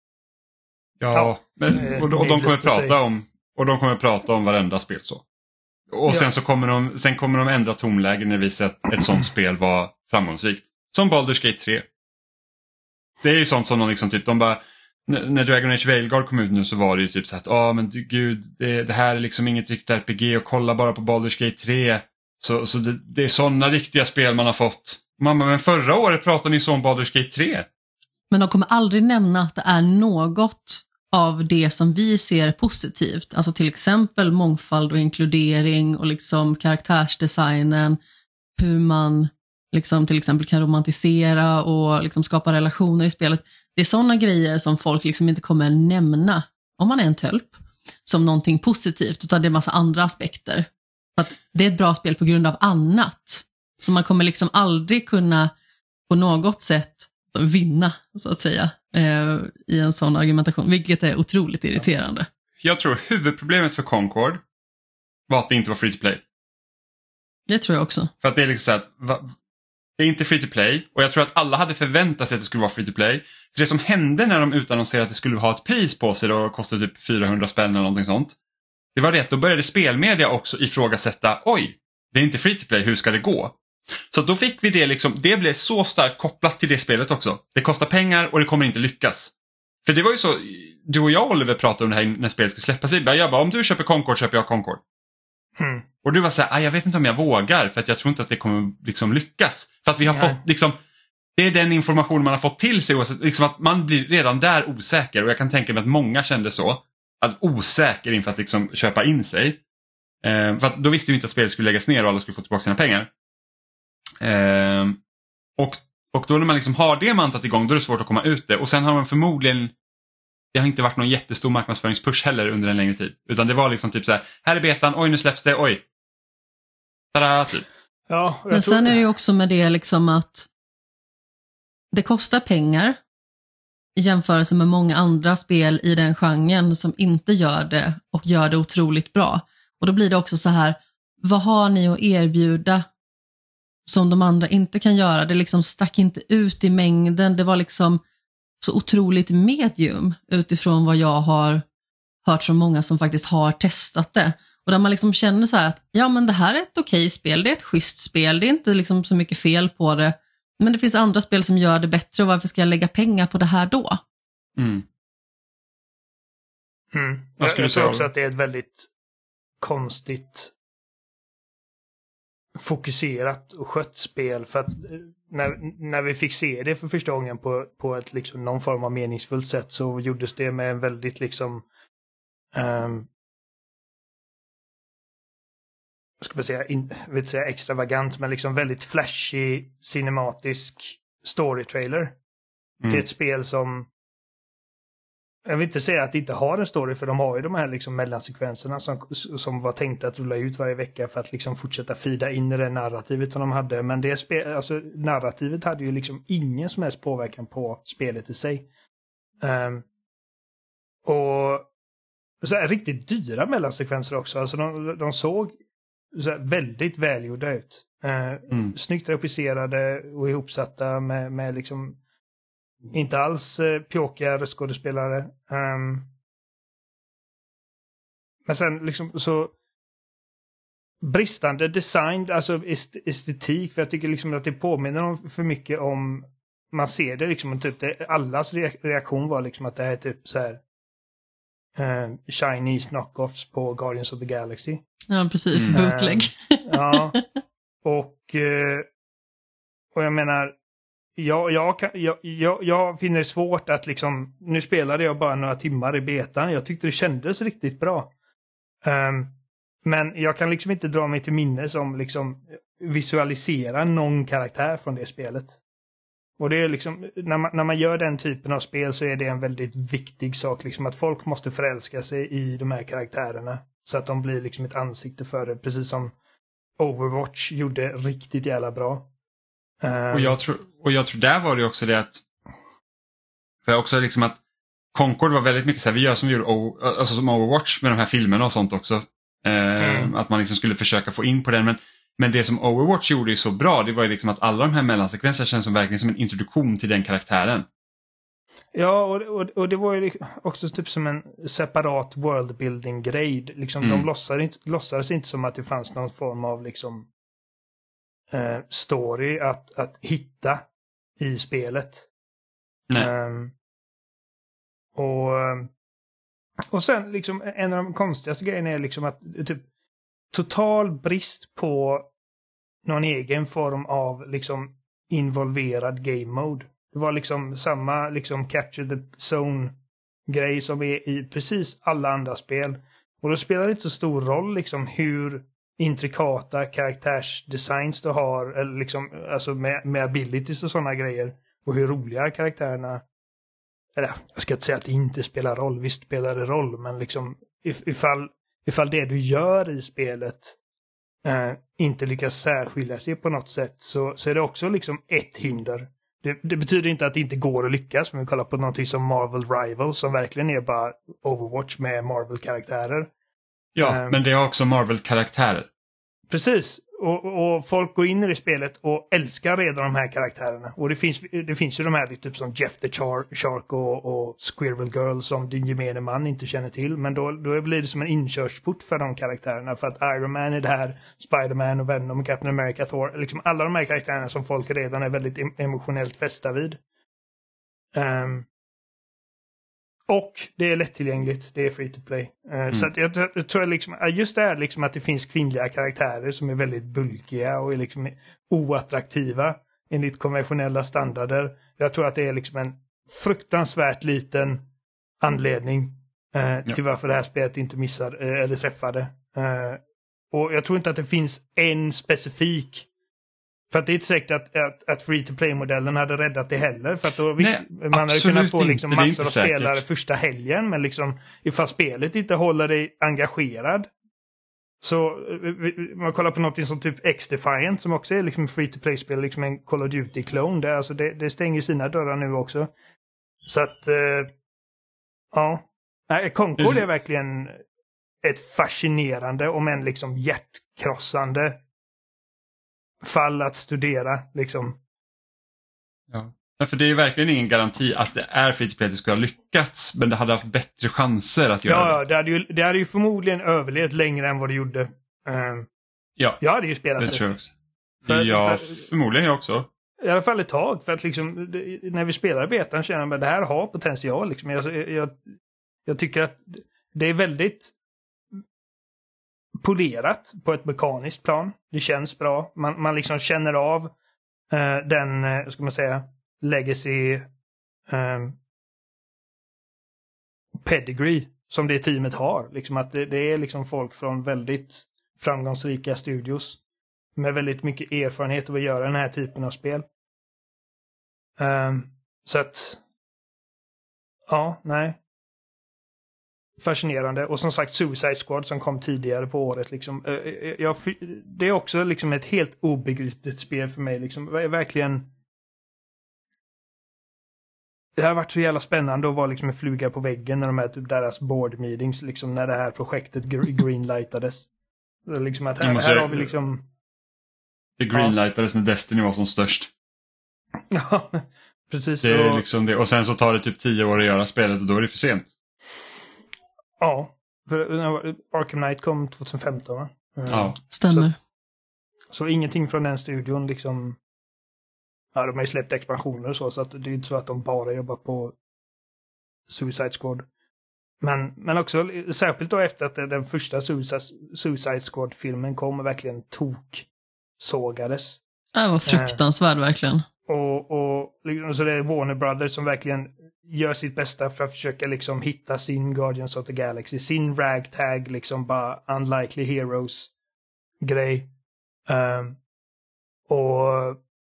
Ja, men, och de kommer prata om varenda spel så. Och sen så kommer de ändra tonlägen när vi ser att ett sånt spel var framgångsrikt. Som Baldur's Gate 3. Det är ju sånt som de liksom typ, de bara, när Dragon Age Veilguard kom ut nu så var det ju typ så att men gud, det här är liksom inget riktigt RPG och kolla bara på Baldur's Gate 3. Så det är sådana riktiga spel man har fått. Mamma, men förra året pratade ni så om Baldur's Gate 3. Men de kommer aldrig nämna att det är något av det som vi ser positivt. Alltså till exempel mångfald och inkludering och liksom karaktärsdesignen, hur man liksom till exempel kan romantisera och liksom skapa relationer i spelet. Det är sådana grejer som folk liksom inte kommer nämna om man är en tölp som någonting positivt, utan det är en massa andra aspekter. Så att det är ett bra spel på grund av annat. Så man kommer liksom aldrig kunna på något sätt vinna, så att säga, i en sån argumentation, vilket är otroligt irriterande. Jag tror huvudproblemet för Concord var att det inte var free to play. Det tror jag också. För att det är liksom så att det är inte free to play, och jag tror att alla hade förväntat sig att det skulle vara free to play. För det som hände när de utannonserade att det skulle ha ett pris på sig och kostade typ 400 spänn eller någonting sånt, det var det att då började spelmedia också ifrågasätta, det är inte free to play, hur ska det gå? Så då fick vi det liksom, det blev så starkt kopplat till det spelet också. Det kostar pengar och det kommer inte lyckas. För det var ju så, du och jag, Oliver, pratade om det här när spelet skulle släppas. Jag bara, om du köper Concord köper jag Concord. Och du var så här, jag vet inte om jag vågar, för att jag tror inte att det kommer liksom lyckas. För att vi har fått liksom, det är den information man har fått till sig, liksom att man blir redan där osäker. Och jag kan tänka mig att många kände så, att osäker inför att liksom köpa in sig. För att då visste vi inte att spelet skulle läggas ner och alla skulle få tillbaka sina pengar. Och Och då när man liksom har det mantat igång, då är det svårt att komma ut det. Och sen har man förmodligen, det har inte varit någon jättestor marknadsföringspush heller under en längre tid. Utan det var liksom typ så här är betan, oj nu släpps det, oj. Tada, typ. Ja, men sen är det ju också med det liksom att det kostar pengar i jämförelse med många andra spel i den genren som inte gör det och gör det otroligt bra. Och då blir det också så här, vad har ni att erbjuda som de andra inte kan göra? Det liksom stack inte ut i mängden, det var liksom så otroligt medium utifrån vad jag har hört från många som faktiskt har testat det. Och där man liksom känner så här att ja, men det här är ett okej spel, det är ett schysst spel, det är inte liksom så mycket fel på det. Men det finns andra spel som gör det bättre och varför ska jag lägga pengar på det här då? Jag tror också att det är ett väldigt konstigt fokuserat och skött spel, för att när vi fick se det för första gången på ett liksom någon form av meningsfullt sätt, så gjordes det med en väldigt liksom ska man säga, vill inte säga extravagant, men liksom väldigt flashy cinematisk story trailer till ett spel som, jag vill inte säga att det inte har en story, för de har ju de här liksom mellansekvenserna som var tänkta att rulla ut varje vecka för att liksom fortsätta fida in i det narrativet som de hade. Men det alltså, narrativet hade ju liksom ingen som helst påverkan på spelet i sig. Och så här, riktigt dyra mellansekvenser också. Alltså de såg så här, väldigt välgjorda ut. Snyggt regisserade och ihopsatta med liksom inte alls pjåkiga skådespelare. Men sen liksom så bristande design, alltså estetik, för jag tycker liksom att det påminner om för mycket om, man ser det liksom typ allas reaktion var liksom att det här är typ så här Chinese knockoffs på Guardians of the Galaxy. Ja, precis, bootleg. Ja. Och jag menar, jag finner det svårt att liksom, nu spelade jag bara några timmar i betan. Jag tyckte det kändes riktigt bra. Men jag kan liksom inte dra mig till minne som liksom visualisera någon karaktär från det spelet. Och det är liksom, när man gör den typen av spel så är det en väldigt viktig sak liksom, att folk måste förälska sig i de här karaktärerna så att de blir liksom ett ansikte för det, precis som Overwatch gjorde riktigt jävla bra. Och jag tror där var det också det att, för också liksom att Concord var väldigt mycket så här, vi gör som vi gjorde alltså som Overwatch med de här filmerna och sånt också. Att man liksom skulle försöka få in på den, men det som Overwatch gjorde så bra, det var ju liksom att alla de här mellansekvenserna känns som verkligen som en introduktion till den karaktären. Ja, och det var ju också typ som en separat worldbuilding-grej. Liksom, de låtsades inte som att det fanns någon form av liksom story att hitta i spelet. Nej. Och sen liksom en av de konstigaste grejerna är liksom att typ total brist på någon egen form av liksom involverad game mode. Det var liksom samma liksom capture the zone grej som är i precis alla andra spel. Och då spelar det inte så stor roll liksom hur intrikata karaktärsdesigns du har, eller liksom alltså med abilities och sådana grejer, och hur roliga karaktärerna, eller jag ska inte säga att det inte spelar roll, visst spelar det roll, men liksom ifall det du gör i spelet inte lyckas särskilja sig på något sätt, så är det också liksom ett hinder. Det betyder inte att det inte går att lyckas, om vi kollar på någonting som Marvel Rivals som verkligen är bara Overwatch med Marvel-karaktärer. Ja, men det är också Marvel-karaktärer. Precis. Och folk går in i det spelet och älskar redan de här karaktärerna. Och det finns ju de här typ som Jeff the Shark och Squirrel Girl som din gemene man inte känner till. Men då blir det som en inkörsport för de karaktärerna. För att Iron Man är där, Spider-Man och Venom, Captain America, Thor. Liksom alla de här karaktärerna som folk redan är väldigt emotionellt fästa vid. Och det är lättillgängligt, det är free to play. Så att jag tror liksom, just det här liksom att det finns kvinnliga karaktärer som är väldigt bulkiga och är liksom oattraktiva enligt konventionella standarder. Jag tror att det är liksom en fruktansvärt liten anledning till varför det här spelet inte missar eller träffade. Och jag tror inte att det finns en specifik För att det är inte säkert att free-to-play-modellen hade räddat det heller. För att då man hade absolut kunnat få liksom inte. massor av spelare första helgen. Men liksom, ifall spelet inte håller dig engagerad. Så man kollar på något som typ X-Defiant som också är liksom en free-to-play-spel. Liksom en Call of Duty-clone. Alltså det stänger sina dörrar nu också. Så att, ja. Concord är verkligen ett fascinerande, om än liksom hjärtkrossande fall att studera liksom. Ja, för det är verkligen ingen garanti att det är free-to-play att det skulle ha lyckats, men det hade haft bättre chanser att göra det. Ja, det hade ju förmodligen överlevt längre än vad det gjorde. Ja, jag hade ju spelat det. Tror jag också. Förmodligen jag också. I alla fall ett tag, för att liksom, när vi spelar betan känner man att det här har potential. Liksom. Jag tycker att det är väldigt polerat på ett mekaniskt plan. Det känns bra. Man liksom känner av den, ska man säga, legacy pedigree som det teamet har. Liksom att det är liksom folk från väldigt framgångsrika studios med väldigt mycket erfarenhet av att göra den här typen av spel. Så att ja, nej. Fascinerande. Och som sagt Suicide Squad som kom tidigare på året liksom, det är också liksom ett helt obegripligt spel för mig liksom. Verkligen, det har varit så jävla spännande att vara liksom en fluga på väggen när de här typ deras board meetings liksom, när det här projektet greenlightades. Liksom att här har vi liksom det greenlightades när Destiny var som störst. Ja, precis. Det är liksom det. Och sen så tar det typ 10 år att göra spelet och då är det för sent. Ja, för Arkham Knight kom 2015 va? Ja, stämmer. Så ingenting från den studion liksom. Ja, de har ju släppt expansioner och så att det är inte så att de bara jobbar på Suicide Squad. Men också särskilt då efter att den första Suicide Squad-filmen kom och verkligen sågades. Det var fruktansvärd verkligen. Och så det är Warner Brothers som verkligen gör sitt bästa för att försöka liksom hitta sin Guardians of the Galaxy, sin ragtag, liksom bara unlikely heroes grej. Och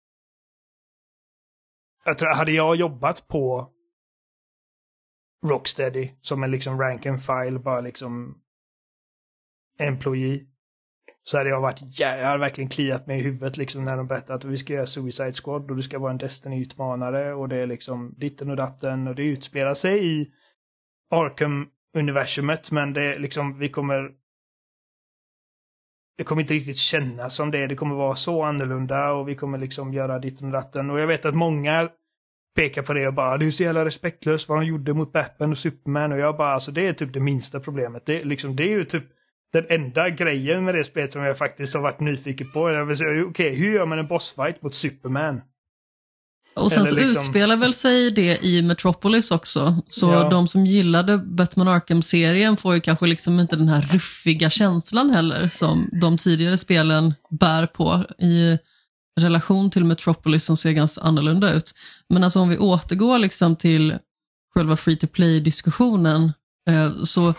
jag tror, hade jag jobbat på Rocksteady som en liksom rank and file, bara liksom employee, så hade jag hade verkligen kliat mig i huvudet liksom när de berättade att vi ska göra Suicide Squad och det ska vara en Destiny-utmanare och det är liksom ditten och datten och det utspelar sig i Arkham-universumet, men det är liksom, det kommer inte riktigt kännas som det kommer vara så annorlunda och vi kommer liksom göra ditten och datten, och jag vet att många pekar på det och bara, det är så jävla respektlöst vad de gjorde mot Batman och Superman, och jag bara, alltså det är typ det minsta problemet. Det är ju typ den enda grejen med det spelet som jag faktiskt har varit nyfiken på. Okej, hur gör man en bossfight mot Superman? Och sen så liksom utspelar väl sig det i Metropolis också. Så de som gillade Batman Arkham-serien får ju kanske liksom inte den här ruffiga känslan heller som de tidigare spelen bär på i relation till Metropolis som ser ganska annorlunda ut. Men alltså om vi återgår liksom till själva free-to-play-diskussionen så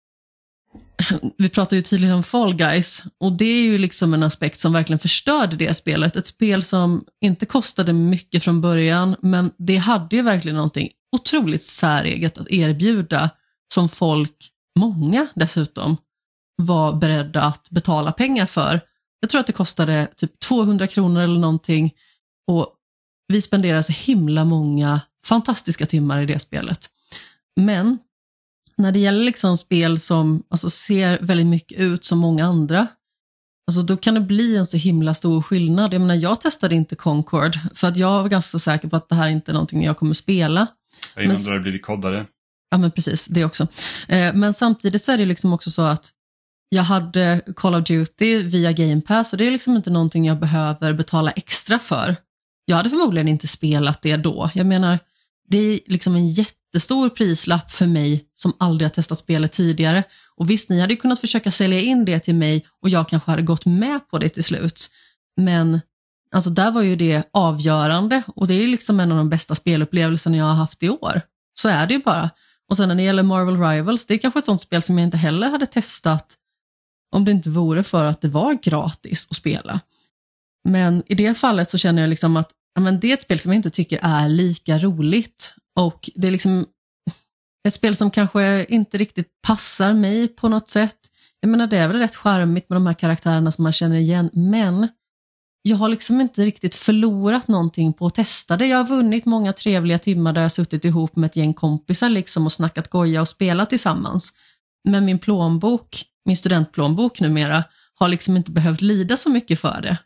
vi pratar ju tydligt om Fall Guys och det är ju liksom en aspekt som verkligen förstörde det spelet. Ett spel som inte kostade mycket från början, men det hade ju verkligen någonting otroligt säreget att erbjuda som många dessutom, var beredda att betala pengar för. Jag tror att det kostade typ 200 kronor eller någonting och vi spenderade så himla många fantastiska timmar i det spelet. Men när det gäller liksom spel som alltså ser väldigt mycket ut som många andra, alltså då kan det bli en så himla stor skillnad. Jag menar, jag testade inte Concord för att jag var ganska säker på att det här inte är någonting jag kommer spela. Innan det har blivit kodare. Ja, men precis, det också. Men samtidigt så är det liksom också så att jag hade Call of Duty via Game Pass och det är liksom inte någonting jag behöver betala extra för. Jag hade förmodligen inte spelat det då. Jag menar, det är liksom en jättestor prislapp för mig som aldrig har testat spelet tidigare. Och visst, ni hade kunnat försöka sälja in det till mig och jag kanske hade gått med på det till slut. Men alltså där var ju det avgörande och det är liksom en av de bästa spelupplevelserna jag har haft i år. Så är det ju bara. Och sen när det gäller Marvel Rivals, det är kanske ett sånt spel som jag inte heller hade testat om det inte vore för att det var gratis att spela. Men i det fallet så känner jag liksom att men det är ett spel som jag inte tycker är lika roligt. Och det är liksom ett spel som kanske inte riktigt passar mig på något sätt. Jag menar det är väl rätt charmigt med de här karaktärerna som man känner igen. Men jag har liksom inte riktigt förlorat någonting på att testa det. Jag har vunnit många trevliga timmar där jag har suttit ihop med ett gäng kompisar liksom och snackat goja och spelat tillsammans. Men min plånbok, min studentplånbok numera, har liksom inte behövt lida så mycket för det.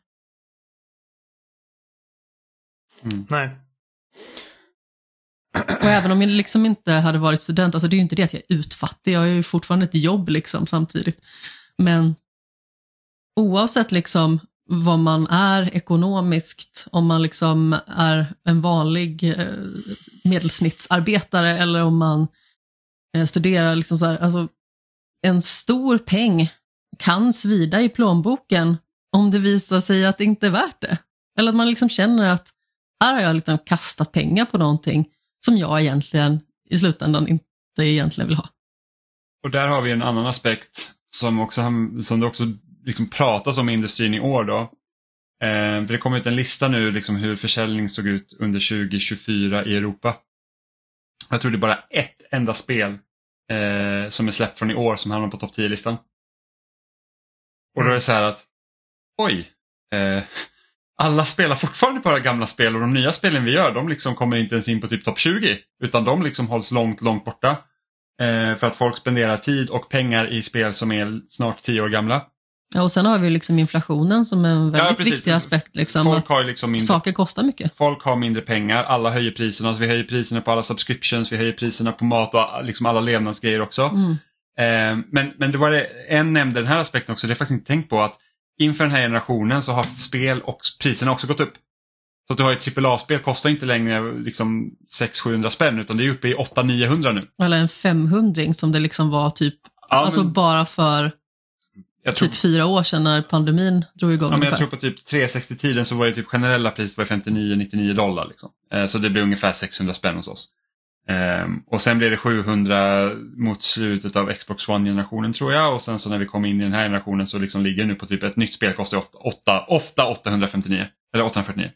Nej. Och även om jag liksom inte hade varit student, alltså det är ju inte det att jag är utfattig, jag har ju fortfarande ett jobb liksom samtidigt. Men oavsett liksom vad man är ekonomiskt, om man liksom är en vanlig medelsnittsarbetare eller om man studerar liksom så här, alltså en stor peng kan svida i plånboken om det visar sig att det inte är värt det. Eller att man liksom känner att här har jag liksom kastat pengar på någonting som jag egentligen i slutändan inte egentligen vill ha. Och där har vi en annan aspekt som det också liksom pratas om i industrin i år då. Det kom ut en lista nu liksom hur försäljning såg ut under 2024 i Europa. Jag tror det är bara ett enda spel som är släppt från i år som hamnar på topp 10-listan. Och då är det så här att alla spelar fortfarande på gamla spel och de nya spelen vi gör, de liksom kommer inte ens in på typ topp 20 utan de liksom hålls långt borta för att folk spenderar tid och pengar i spel som är snart 10 år gamla. Ja, och sen har vi liksom inflationen som är en väldigt viktig aspekt. Liksom, folk har liksom mindre, saker kostar mycket. Folk har mindre pengar, alla höjer priserna. Alltså vi höjer priserna på alla subscriptions, vi höjer priserna på mat och liksom alla levnadsgrejer också. Men det var en nämnde den här aspekten också, det har jag faktiskt inte tänkt på att inför den här generationen så har spel och priserna också gått upp. Så att du har ett AAA-spel kostar inte längre liksom 600-700 spänn utan det är uppe i 800-900 nu. Eller en 500 som det liksom var typ, alltså bara för typ 4 år sedan när pandemin drog igång. Ja, men jag tror på typ 360-tiden så var ju typ generella priset var $59-99 liksom. Så det blir ungefär 600 spänn hos oss. Och sen blev det 700 mot slutet av Xbox One-generationen tror jag. Och sen så när vi kom in i den här generationen så liksom ligger nu på typ ett nytt spel kostar ofta 859 eller 849.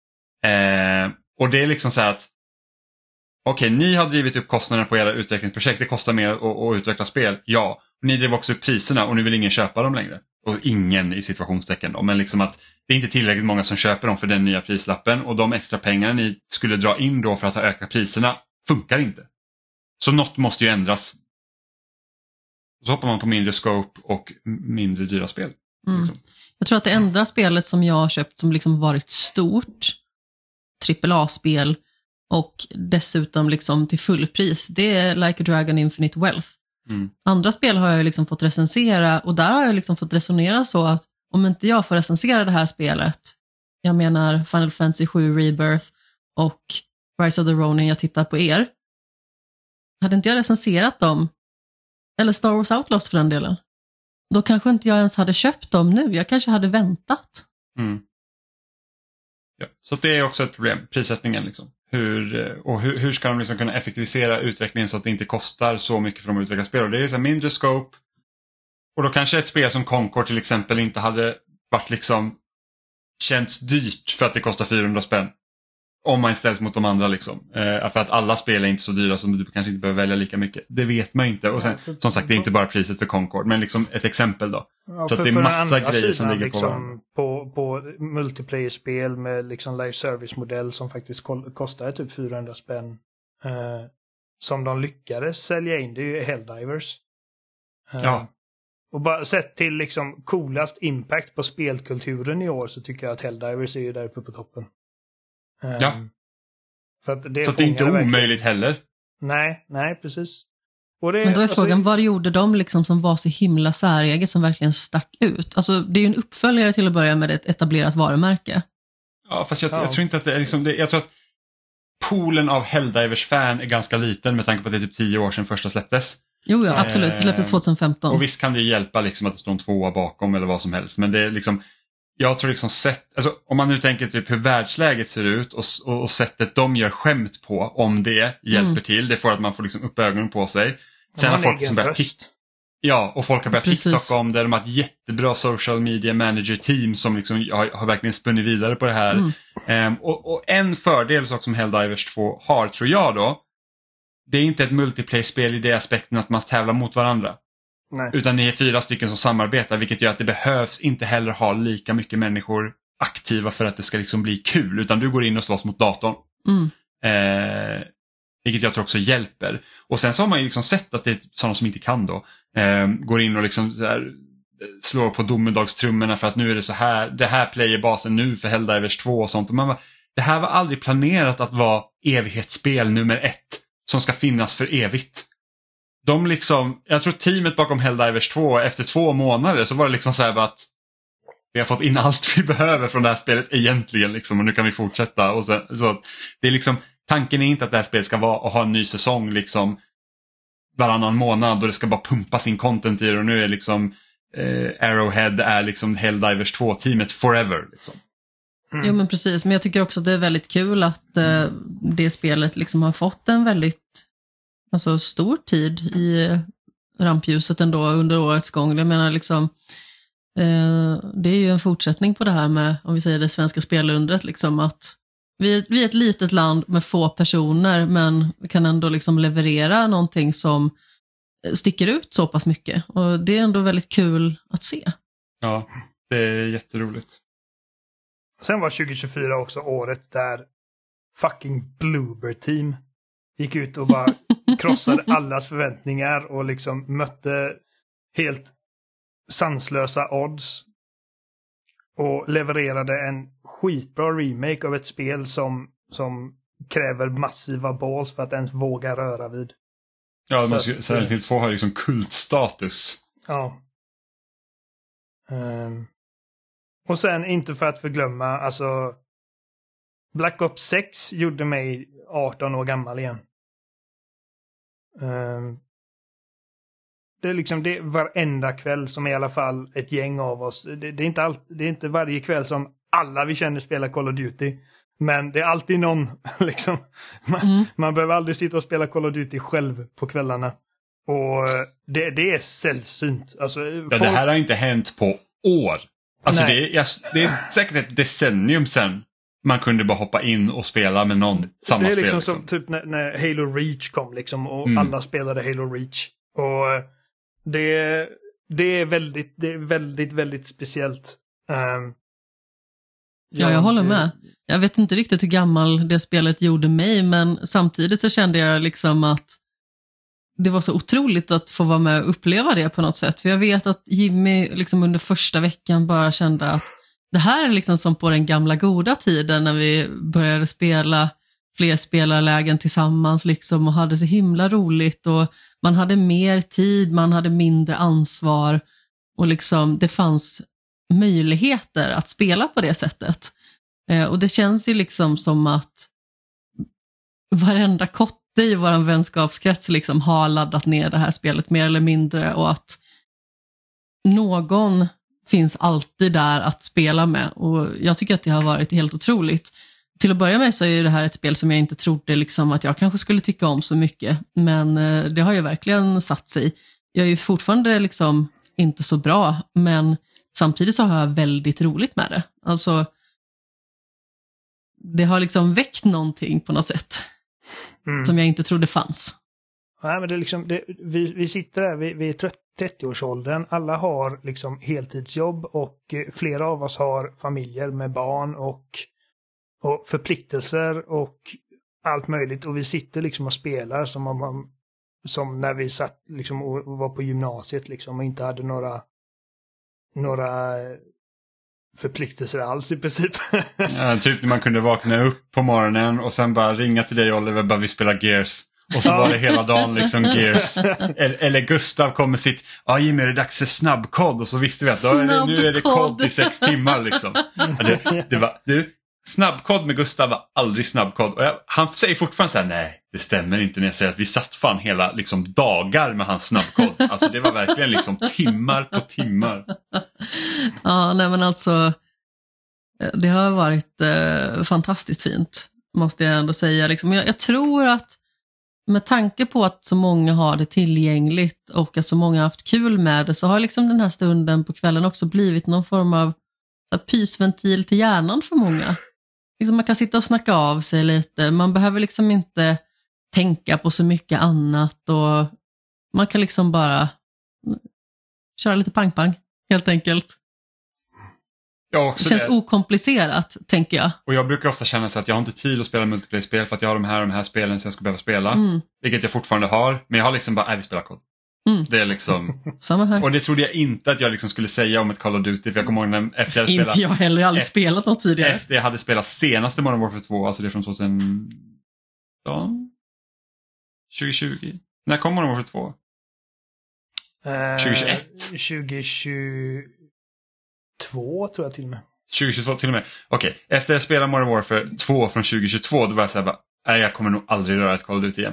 Och det är liksom så här att okej, ni har drivit upp kostnaderna på era utvecklingsprojekt. Det kostar mer att utveckla spel. Ja, ni driver också upp priserna och nu vill ingen köpa dem längre. Och ingen i situationstecken då. Men liksom att det är inte tillräckligt många som köper dem för den nya prislappen. Och de extra pengarna ni skulle dra in då för att ha ökat priserna funkar inte. Så något måste ju ändras. Så hoppar man på mindre scope och mindre dyra spel. Liksom. Jag tror att det enda spelet som jag har köpt som liksom varit stort AAA-spel och dessutom liksom till fullpris, det är Like a Dragon Infinite Wealth. Andra spel har jag liksom fått recensera och där har jag liksom fått resonera så att om inte jag får recensera det här spelet, jag menar Final Fantasy 7 Rebirth och Rise of the Ronin, jag tittar på er, hade inte jag recenserat dem eller Star Wars Outlaws för den delen, då kanske inte jag ens hade köpt dem nu, jag kanske hade väntat. Ja, så det är också ett problem, prissättningen liksom. Hur ska de liksom kunna effektivisera utvecklingen så att det inte kostar så mycket för dem att utveckla spel. Och det är så mindre scope. Och då kanske ett spel som Concord till exempel inte hade varit liksom känts dyrt för att det kostar 400 spänn. Om man ställs mot de andra liksom. För att alla spel är inte så dyra som du kanske inte behöver välja lika mycket. Det vet man inte. Och sen, som sagt, det är inte bara priset för Concord. Men liksom ett exempel då. Ja, så att det är massa grejer som ligger liksom på multiplayer-spel med liksom live service-modell som faktiskt kostar typ 400 spänn. Som de lyckades sälja in, det är ju Helldivers. Ja. Och bara sett till liksom coolast impact på spelkulturen i år så tycker jag att Helldivers är ju där uppe på toppen. Ja. För att det så det är inte omöjligt heller. Nej, precis. Men då är frågan, vad gjorde de liksom som var så himla säreget som verkligen stack ut? Alltså det är ju en uppföljare till att börja med ett etablerat varumärke. Ja, fast jag tror inte att det är liksom, jag tror att poolen av Helldivers-fan är ganska liten med tanke på att det är typ 10 år sedan första släpptes. Jo, ja, absolut. Det släpptes 2015. Och visst kan det hjälpa liksom att det står en 2 bakom eller vad som helst. Men det är liksom, jag tror liksom alltså, om man nu tänker typ hur världsläget ser ut och sättet de gör skämt på, om det hjälper till. Det får att man får liksom upp ögonen på sig. Sen har folk som börjar titta. Ja, och folk har börjat Precis. TikTok om det. De har ett jättebra social media manager team som liksom har verkligen spunnit vidare på det här. Och en fördel som Helldivers 2 har, tror jag då, det är inte ett multiplayer-spel i det aspekten att man tävlar mot varandra. Nej. Utan ni är 4 stycken som samarbetar, vilket gör att det behövs inte heller ha lika mycket människor aktiva för att det ska liksom bli kul. Utan du går in och slåss mot datorn. Vilket jag tror också hjälper. Och sen så har man ju liksom sett att det är sådana som inte kan då. Går in och liksom så här, slår på domedagstrummorna för att nu är det så här. Det här playerbasen nu för Helldivers 2 och sånt. Och man bara, det här var aldrig planerat att vara evighetsspel nummer 1. Som ska finnas för evigt. De liksom, jag tror teamet bakom Helldivers 2 efter 2 månader så var det liksom så här att vi har fått in allt vi behöver från det här spelet egentligen liksom, och nu kan vi fortsätta. Och så det är liksom, tanken är inte att det här spelet ska vara och ha en ny säsong liksom varannan månad och det ska bara pumpas in content i det och nu är liksom Arrowhead är liksom Helldivers 2-teamet forever liksom. Jo men precis, men jag tycker också att det är väldigt kul att det spelet liksom har fått en väldigt stor tid i rampljuset ändå under årets gång. Jag menar liksom det är ju en fortsättning på det här med, om vi säger det svenska spelundret, liksom att vi är ett litet land med få personer men vi kan ändå liksom leverera någonting som sticker ut så pass mycket och det är ändå väldigt kul att se. Ja, det är jätteroligt. Sen var 2024 också året där fucking Bloober Team gick ut och bara krossade allas förväntningar och liksom mötte helt sanslösa odds och levererade en skitbra remake av ett spel som kräver massiva balls för att ens våga röra vid. Ja, Silent Hill 2 har liksom kultstatus. Ja. Och sen inte för att förglömma, alltså Black Ops 6 gjorde mig 18 år gammal igen. Det är liksom det varenda kväll som i alla fall ett gäng av oss. Det är inte varje kväll som alla vi känner spelar Call of Duty. Men det är alltid någon liksom. Man behöver aldrig sitta och spela Call of Duty själv på kvällarna. Och det är sällsynt. Alltså, ja, det här har inte hänt på år. Alltså det är säkert ett decennium sedan man kunde bara hoppa in och spela med någon samma spel. Det är liksom som typ när Halo Reach kom liksom och alla spelade Halo Reach. Och det är väldigt, väldigt speciellt. Ja, jag håller med. Jag vet inte riktigt hur gammal det spelet gjorde mig, men samtidigt så kände jag liksom att det var så otroligt att få vara med och uppleva det på något sätt. För jag vet att Jimmy liksom under första veckan bara kände att det här är liksom som på den gamla goda tiden när vi började spela fler spelarlägen tillsammans liksom och hade så himla roligt och man hade mer tid, man hade mindre ansvar och liksom det fanns möjligheter att spela på det sättet. Och det känns ju liksom som att varenda kotte i våran vänskapskrets liksom har laddat ner det här spelet mer eller mindre och att någon finns alltid där att spela med och jag tycker att det har varit helt otroligt. Till att börja med så är det här ett spel som jag inte trodde liksom att jag kanske skulle tycka om så mycket, men det har ju verkligen satt sig. Jag är ju fortfarande liksom inte så bra, men samtidigt så har jag väldigt roligt med det. Alltså det har liksom väckt någonting på något sätt som jag inte trodde fanns. Nej, men det är liksom, vi sitter där vid 30-årsåldern. Alla har liksom heltidsjobb och flera av oss har familjer med barn och förpliktelser och allt möjligt. Och vi sitter liksom och spelar som när vi satt liksom och var på gymnasiet liksom och inte hade några förpliktelser alls i princip. Ja, typ när man kunde vakna upp på morgonen och sen bara ringa till dig, Oliver, bara vi spelar Gears. Och så var det hela dagen liksom Gears. Eller Gustav kom med sitt, ja Jimmy, är det dags för snabbkod? Och så visste vi att nu är det kod i 6 timmar liksom. Ja, snabbkod med Gustav var aldrig snabbkod. Och han säger fortfarande så här, nej, det stämmer inte när jag säger att vi satt fan hela liksom dagar med hans snabbkod. Alltså det var verkligen liksom timmar på timmar. Ja, nej men alltså det har varit fantastiskt fint, måste jag ändå säga. Liksom, jag tror att med tanke på att så många har det tillgängligt och att så många har haft kul med det, så har liksom den här stunden på kvällen också blivit någon form av så här, pysventil till hjärnan för många. Liksom man kan sitta och snacka av sig lite. Man behöver liksom inte tänka på så mycket annat och man kan liksom bara köra lite pang-pang helt enkelt. Ja, också det känns okomplicerat, tänker jag. Och jag brukar ofta känna så att jag har inte tid att spela multiplayer-spel för att jag har de här spelen som jag ska behöva spela. Vilket jag fortfarande har. Men jag har liksom bara, vi spelar kod. Det är liksom... Samma här. Och det trodde jag inte att jag liksom skulle säga om ett Call of Duty. För jag kommer ihåg när efter jag hade inte jag heller, jag har aldrig spelat något tidigare. Efter jag hade spelat senaste Modern Warfare 2, alltså det är från 2020. När kom Modern Warfare 2? 2021? 2022 tror jag till och med. 2022 till och med. Okej, efter jag spelade Modern Warfare 2 från 2022, då var jag såhär, jag kommer nog aldrig röra ett Call of Duty igen.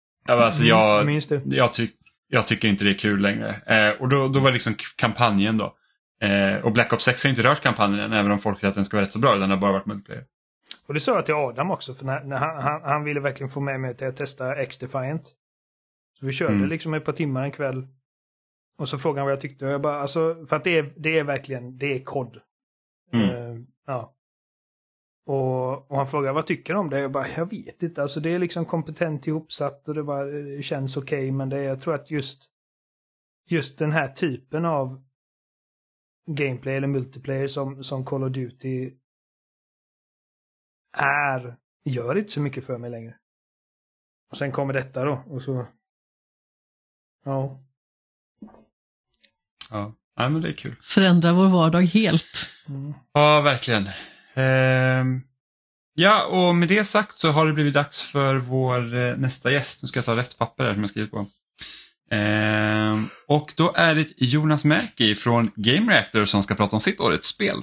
Jag tycker inte det är kul längre. Och då var det liksom kampanjen då. Och Black Ops 6 har inte rört kampanjen även om folk säger att den ska vara rätt så bra. Den har bara varit multiplayer. Och det sa jag till Adam också, för när han ville verkligen få med mig till att testa X-Defiant. Så vi körde liksom ett par timmar en kväll. Och så frågade han vad jag tyckte. Och jag bara, alltså, för att det är verkligen, det är kod. Ja. Och han frågade, vad tycker du om det? Jag bara, jag vet inte. Alltså det är liksom kompetent ihopsatt och det känns okej. Men jag tror att just den här typen av gameplay eller multiplayer som Call of Duty gör inte så mycket för mig längre. Och sen kommer detta då. Och så... Ja. Ja, men det är kul. Förändra vår vardag helt. Ja, verkligen. Ja, och med det sagt så har det blivit dags för vår nästa gäst. Nu ska jag ta rätt papper här som jag skrivit på. Och då är det Jonas Mäki från Game Reactor som ska prata om sitt årets spel.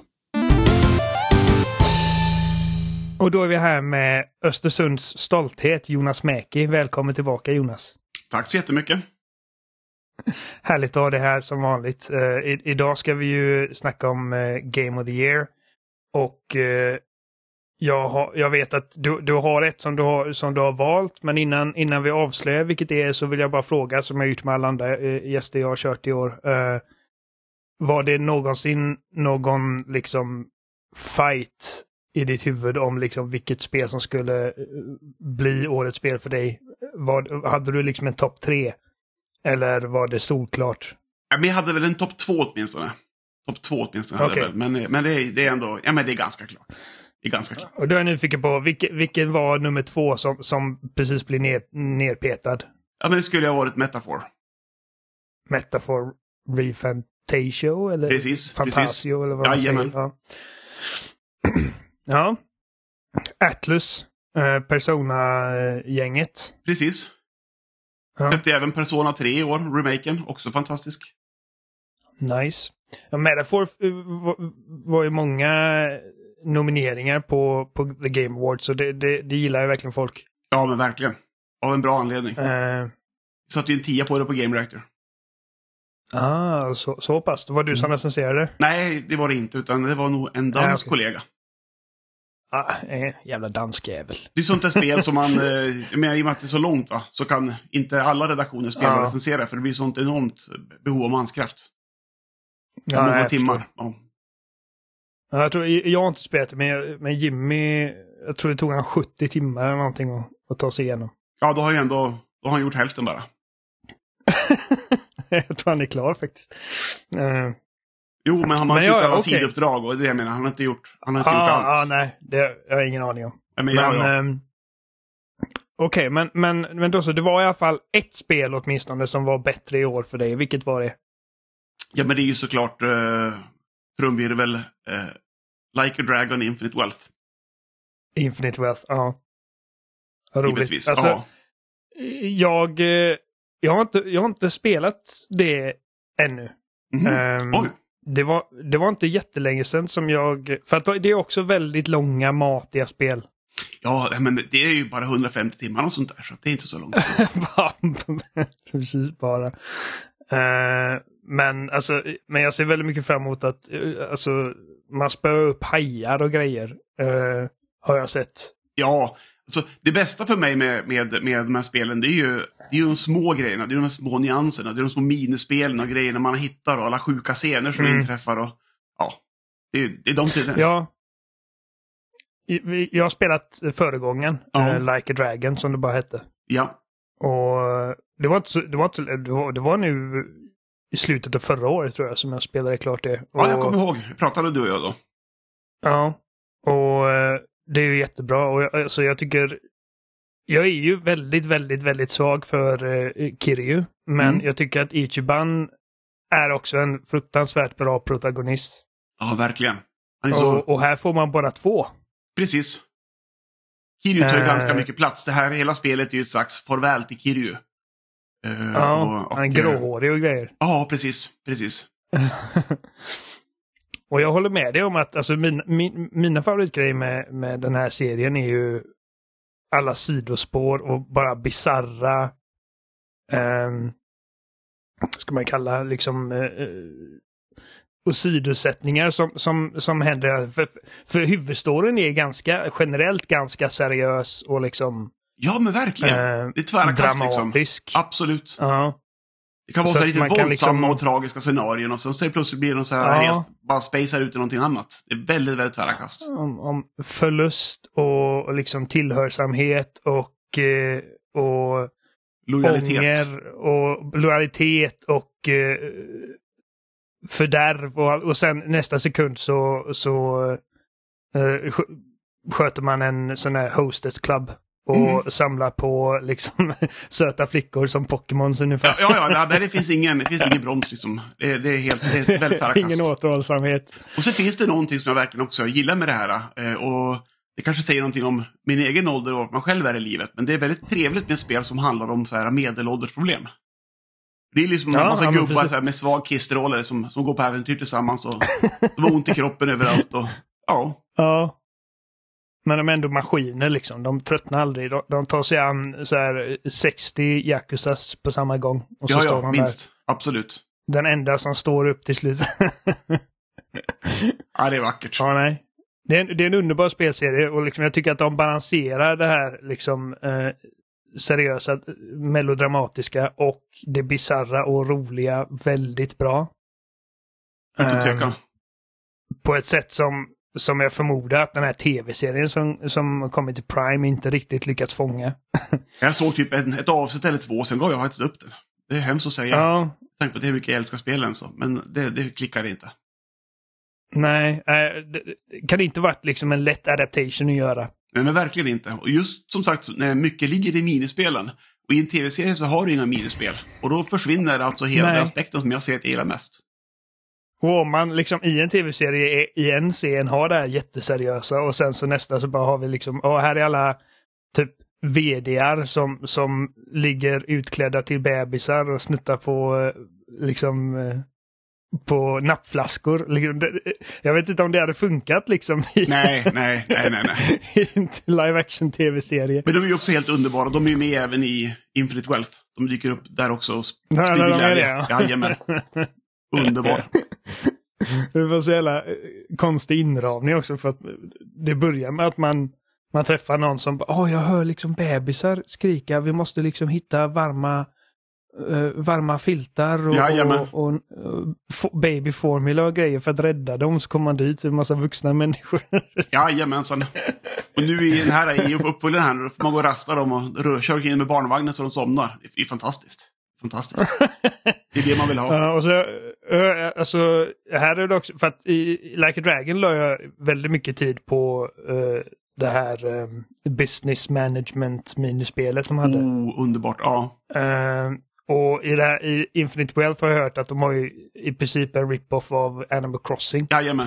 Och då är vi här med Östersunds stolthet, Jonas Mäki. Välkommen tillbaka, Jonas. Tack så jättemycket. Härligt att ha det här som vanligt. Idag ska vi ju snacka om Game of the Year. Och jag vet att du har ett som du har valt. Men innan vi avslöjar vilket det är så vill jag bara fråga, som jag gjort med alla andra gäster jag har kört i år. Var det någonsin någon liksom fight i ditt huvud om liksom vilket spel som skulle bli årets spel för dig? Hade du liksom en topp 3? Eller var det solklart? Ja, men jag hade väl en topp 2 åtminstone. Topp 2 åtminstone hade jag väl. Men det är ändå, ja men det är ganska klart. Det är ganska klart. Och då är jag nyfiken på, vilken var nummer 2 som precis blir nerpetad? Ja men det skulle ha varit Metaphor. Metaphor Refantasio? Eller precis. Fantasio eller vad man säger. Ja. Ja. Atlus. Persona-gänget. Precis. Ja. Släppte även Persona 3 i år, remaken, också fantastisk. Nice. Ja, Metaphor var ju många nomineringar på The Game Awards, så det gillar ju verkligen folk. Ja, men verkligen. Av en bra anledning. Satt ju en 10 på det på Game Reactor. Så pass. Det var du som recenserade? Nej, det var det inte, utan det var nog en dansk kollega. Jävla danskjävel. Det är sånt där spel som man, men i och med att det är så långt va, så kan inte alla redaktioner spela och recensera, för det blir sånt enormt behov av manskraft. Många timmar. Ja. Jag har inte spelat det, men Jimmy, jag tror det tog han 70 timmar eller någonting att ta sig igenom. Ja, då har han gjort hälften bara. Jag tror han är klar faktiskt. Jo, men han har inte gjort alla sidouppdrag och det jag menar, han har inte gjort allt. Nej, det jag har ingen aning om. Okej, men då så, det var i alla fall ett spel åtminstone som var bättre i år för dig. Vilket var det? Ja, men det är ju såklart trumvirvel Like a Dragon Infinite Wealth. Infinite Wealth, ja. Roligt. Givetvis, alltså, jag har inte spelat det ännu. Det var inte jättelänge sedan som för att det är också väldigt långa, matiga spel. Ja, men det är ju bara 150 timmar och sånt där, så det är inte så långt. Precis bara. Men jag ser väldigt mycket fram emot att man spör upp hajar och grejer. Har jag sett. Ja, Så det bästa för mig med de här spelen, det är ju de små grejerna, det är de små nyanserna, det är de små minispelen och grejerna man hittar och alla sjuka scener som inträffar och ja, det är de tiden. Ja. Jag har spelat föregången, Like a Dragon som det bara hette. Ja. Och det var nu i slutet av förra året tror jag som jag spelade klart det. Ja, jag kommer ihåg. Pratade du och jag då? Ja, och det är ju jättebra. Och jag tycker... Jag är ju väldigt, väldigt, väldigt svag för Kiryu. Men jag tycker att Ichiban är också en fruktansvärt bra protagonist. Ja, verkligen. Och här får man bara 2. Precis. Kiryu tar ganska mycket plats. Det här hela spelet är ju ett slags farväl till Kiryu. Han är gråhårig och grejer. Ja, precis. Och jag håller med dig om att alltså, mina favoritgrejer med den här serien är ju alla sidospår och bara bizarra ska man kalla liksom och sidosättningar som händer. För huvudstoryn är generellt ganska seriös och liksom ja, men verkligen. Det är tvära kast dramatisk. Liksom. Absolut. Ja. Det kan vara så lite våldsamma liksom... och tragiska scenarier och sen så plötsligt blir de så här helt bara spacear ut i någonting annat. Det är väldigt, väldigt tvära kast. Om förlust och liksom tillhörsamhet och lojalitet. Ånger och lojalitet och fördärv och sen nästa sekund så sköter man en sån här hostess club och samlar på liksom söta flickor som Pokémon ungefär. Ja, det finns ingen broms liksom. Det är väldigt färre kast. Ingen återhållsamhet. Och så finns det någonting som jag verkligen också gillar med det här. Och det kanske säger någonting om min egen ålder och vad man själv är i livet. Men det är väldigt trevligt med ett spel som handlar om så här medelåldersproblem. Det är liksom en massa gubbar så här, med svag kissroller som går på äventyr tillsammans och de har ont i kroppen överallt. Och, ja. Men de är ändå maskiner liksom. De tröttnar aldrig. De tar sig an så här 60 Yakuzas på samma gång. Och så står de minst. Där. Absolut. Den enda som står upp till slut. Ja, det är vackert. Ja, nej. Det är en underbar spelserie och liksom, jag tycker att de balanserar det här liksom seriösa, melodramatiska och det bizarra och roliga väldigt bra. Inte tveka. På ett sätt som jag förmodar att den här tv-serien som kommit till Prime inte riktigt lyckats fånga. Jag såg typ ett avsnitt eller 2, sen gav jag faktiskt upp den. Det är hemskt att säga. Ja. Tänk på det hur mycket jag älskar spelen så. Men det klickar inte. Nej, det kan inte varit liksom en lätt adaptation att göra. Nej, men verkligen inte. Och just som sagt, när mycket ligger i minispelen. Och i en tv-serie så har du inga minispel. Och då försvinner alltså hela den aspekten som jag ser att jag gillar mest. Och om man liksom i en tv-serie i en scen har det här jätteseriösa och sen så nästa så bara har vi liksom, här är alla typ vd:ar som ligger utklädda till bebisar och snuttar på liksom på nappflaskor. Jag vet inte om det hade funkat liksom i nej. en live action tv-serie. Men de är ju också helt underbara. De är ju med även i Infinite Wealth. De dyker upp där också och sprider glädje. Jajamän. Underbar. Det var så jävla konstig inramning också för att det börjar med att man träffar någon som jag hör liksom bebisar skrika, vi måste liksom hitta varma filtar och babyformula och grejer för att rädda dem, så kommer man dit till en massa vuxna människor. Jajamensan. Och nu i den här uppföljaren här, då får man gå och rasta dem och köra in med barnvagnen så de somnar. Det är fantastiskt. Fantastiskt. Det är det man vill ha. Och så, alltså, här är det också, för att i Like a Dragon la jag väldigt mycket tid på det här business management minispelet de hade. Underbart, ja. Och i Infinite Wealth har jag hört att de har ju i princip en rip-off av Animal Crossing. Jajamän.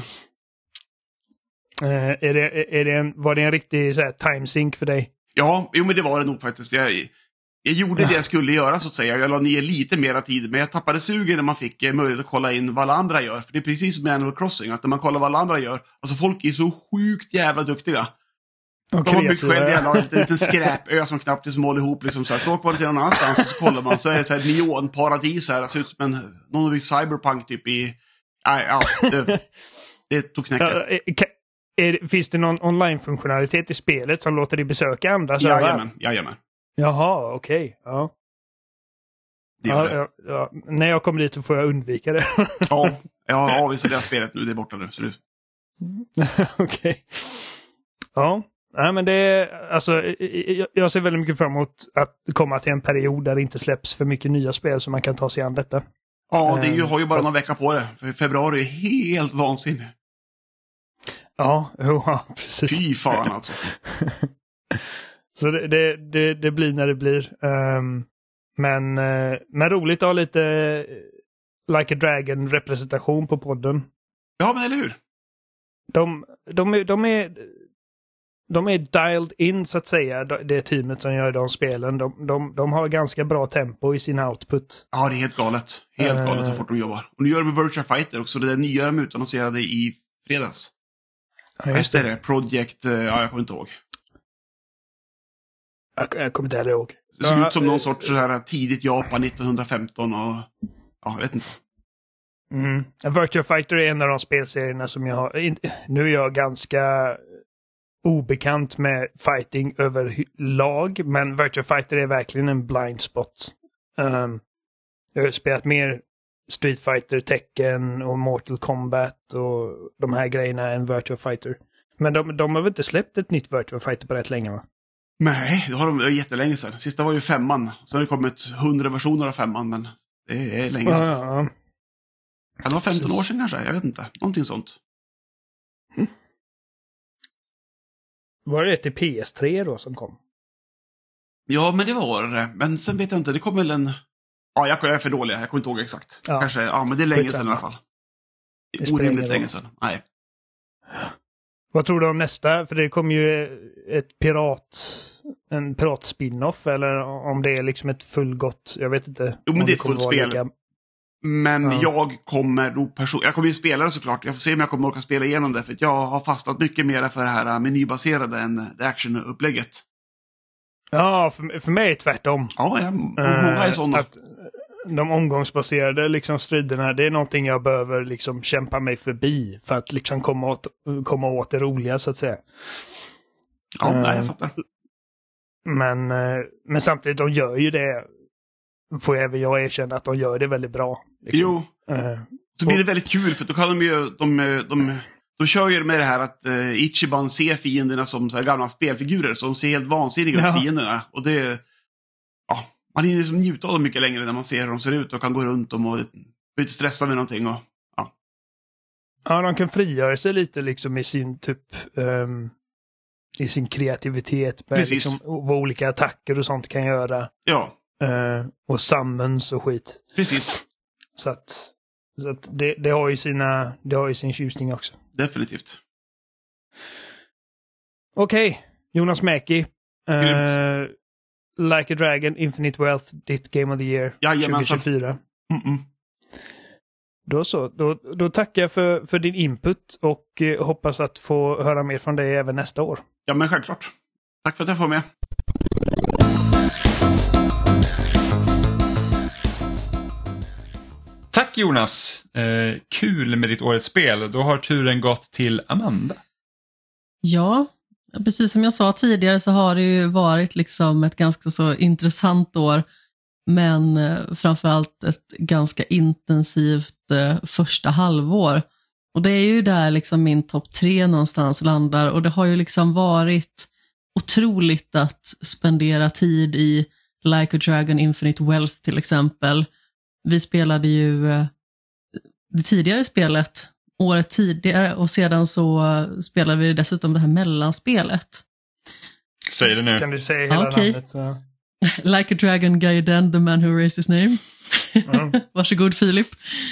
Var det en riktig så här, time sync för dig? Ja, men det var det nog faktiskt. Jag gjorde det jag skulle göra så att säga. Jag la ner lite mera tid. Men jag tappade sugen när man fick möjlighet att kolla in vad alla andra gör. För det är precis som med Animal Crossing. Att när man kollar vad alla andra gör. Alltså folk är så sjukt jävla duktiga. De har byggt själv en liten skräpö som knappt är smål ihop. Liksom, så åker man till någon annanstans och så kollar man. Så är det så här neonparadis här. Det ser ut som någon cyberpunk typ i... det tog knäcka. Finns det någon online-funktionalitet i spelet som låter dig besöka andra servrar? Jajamän. Jaha, okej. Ja. Ja. När jag kommer dit så får jag undvika det. Ja, jag har avvisat det här spelet nu. Det är borta nu. Slut. Okej. Ja. Nej, men det är, alltså, jag ser väldigt mycket fram emot att komma till en period där det inte släpps för mycket nya spel så man kan ta sig an detta. Ja, har ju bara några veckor på det. För februari är helt vansinnigt. Ja, precis. Fy fan alltså. Så det blir när det blir. Men roligt att ha lite Like a Dragon-representation på podden. Ja, men eller hur? De är dialed in så att säga, det teamet som gör de spelen. De har ganska bra tempo i sin output. Ja, det är helt galet. Helt galet hur fort de jobbar. Och nu gör de Virtua Fighter också. Det är nya de utannonserade i fredags. Ja, just det. Det Project, jag kommer inte ihåg. Jag kommer inte heller ihåg. Det såg ut som någon sorts så här tidigt Japan 1915 och jag vet inte. Virtua Fighter är en av de spelserierna som jag har. Nu är jag ganska obekant med fighting överlag, men Virtua Fighter är verkligen en blind spot. Jag har spelat mer Street Fighter, Tekken och Mortal Kombat och de här grejerna än Virtua Fighter. Men de har väl inte släppt ett nytt Virtua Fighter på rätt länge, va? Nej, det har de jättelänge sedan. Sista var ju 5:an. Sen har det kommit 100 versioner av 5:an, men det är länge sedan. Ja. Kan det vara 15 år sedan kanske? Jag vet inte. Någonting sånt. Var det till PS3 då som kom? Ja, men det var det. Men sen vet jag inte. Det kom väl en... Ja, jag är för dålig. Jag kommer inte ihåg exakt. Ja. Kanske, men det är länge sedan i alla fall. Orimligt länge sedan. Nej. Vad tror du om nästa? För det kommer ju en pirat-spin-off, eller om det är liksom ett fullgott, jag vet inte. Jo, men det är ett fullt spel. Men jag kommer ju spela det såklart. Jag får se om jag kommer orka spela igenom det. För jag har fastnat mycket mer för det här menybaserade än det action-upplägget. Ja, för mig är det tvärtom. Ja, många är sådana. Att de omgångsbaserade liksom striderna, det är någonting jag behöver liksom kämpa mig förbi för att liksom komma åt det roliga, så att säga. Ja, jag fattar. Men samtidigt, de gör ju det. Får även jag erkänna att de gör det väldigt bra. Liksom. Jo. Så blir det väldigt kul, för då kan de ju... De kör ju med det här att Ichiban ser fienderna som så här gamla spelfigurer, så de ser helt vansinniga ut, fienderna. Och det... Ja, man hinner liksom njuta av dem mycket längre när man ser hur de ser ut och kan gå runt dem och inte stressa med någonting. Och, ja, de kan frigöra sig lite liksom i sin i sin kreativitet. Med liksom, vad olika attacker och sånt kan göra. Ja. Och summons och skit. Precis. Så att det har ju sin tjusning också. Definitivt. Okej, Jonas Mäki. Like a Dragon, Infinite Wealth, ditt Game of the Year 2024. Då tackar jag för din input och hoppas att få höra mer från dig även nästa år. Ja, men självklart. Tack för att jag får med. Tack Jonas! Kul med ditt årets spel. Då har turen gått till Amanda. Ja, precis som jag sa tidigare så har det ju varit liksom ett ganska så intressant år. Men framförallt ett ganska intensivt första halvår. Och det är ju där liksom min topp 3 någonstans landar. Och det har ju liksom varit otroligt att spendera tid i Like a Dragon Infinite Wealth till exempel. Vi spelade ju det tidigare spelet året tidigare och sedan så spelade vi dessutom det här mellanspelet. Säg det nu. Kan du säga hela namnet? Så. Like a Dragon Gaiden, the man who raised his name. Varsågod Filip.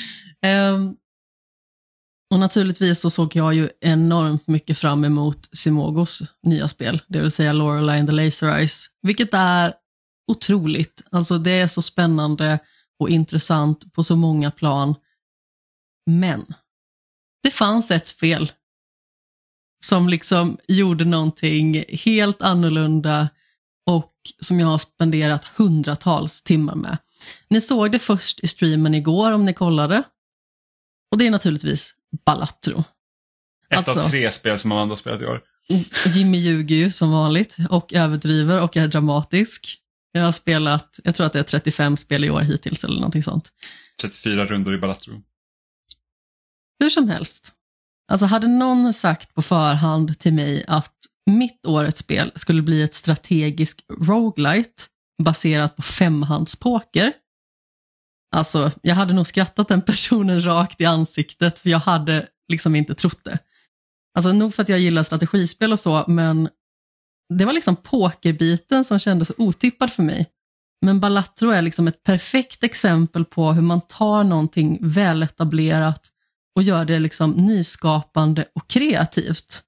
Och naturligtvis så såg jag ju enormt mycket fram emot Simogos nya spel. Det vill säga Lorelei and the Laser Eyes. Vilket är otroligt. Alltså det är så spännande och intressant på så många plan. Men det fanns ett spel som liksom gjorde någonting helt annorlunda och som jag har spenderat hundratals timmar med. Ni såg det först i streamen igår om ni kollade. Och det är naturligtvis Balatro. Ett av 3 spel som Amanda har spelat i år. Jimmy ljuger ju som vanligt och överdriver och är dramatisk. Jag har spelat, jag tror att det är 35 spel i år hittills eller någonting sånt. 34 rundor i Balatro. Hur som helst. Alltså hade någon sagt på förhand till mig att mitt årets spel skulle bli ett strategisk roguelite baserat på femhandspoker. Alltså, jag hade nog skrattat den personen rakt i ansiktet för jag hade liksom inte trott det. Alltså nog för att jag gillar strategispel och så, men det var liksom pokerbiten som kändes otippad för mig. Men Balatro är liksom ett perfekt exempel på hur man tar någonting väletablerat och gör det liksom nyskapande och kreativt.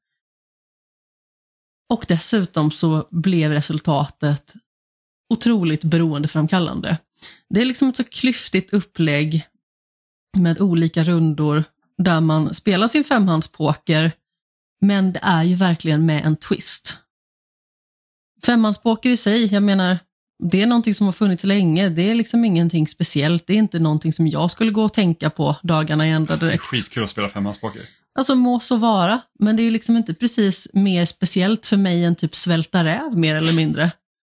Och dessutom så blev resultatet otroligt beroendeframkallande. Det är liksom ett så klyftigt upplägg med olika rundor där man spelar sin femhandspoker, men det är ju verkligen med en twist. Femhandspoker i sig, jag menar, det är någonting som har funnits länge. Det är liksom ingenting speciellt. Det är inte någonting som jag skulle gå och tänka på dagarna i ända direkt. Det är skitkul att spela femhandspoker. Alltså må så vara, men det är liksom inte precis mer speciellt för mig än typ svälta räv mer eller mindre.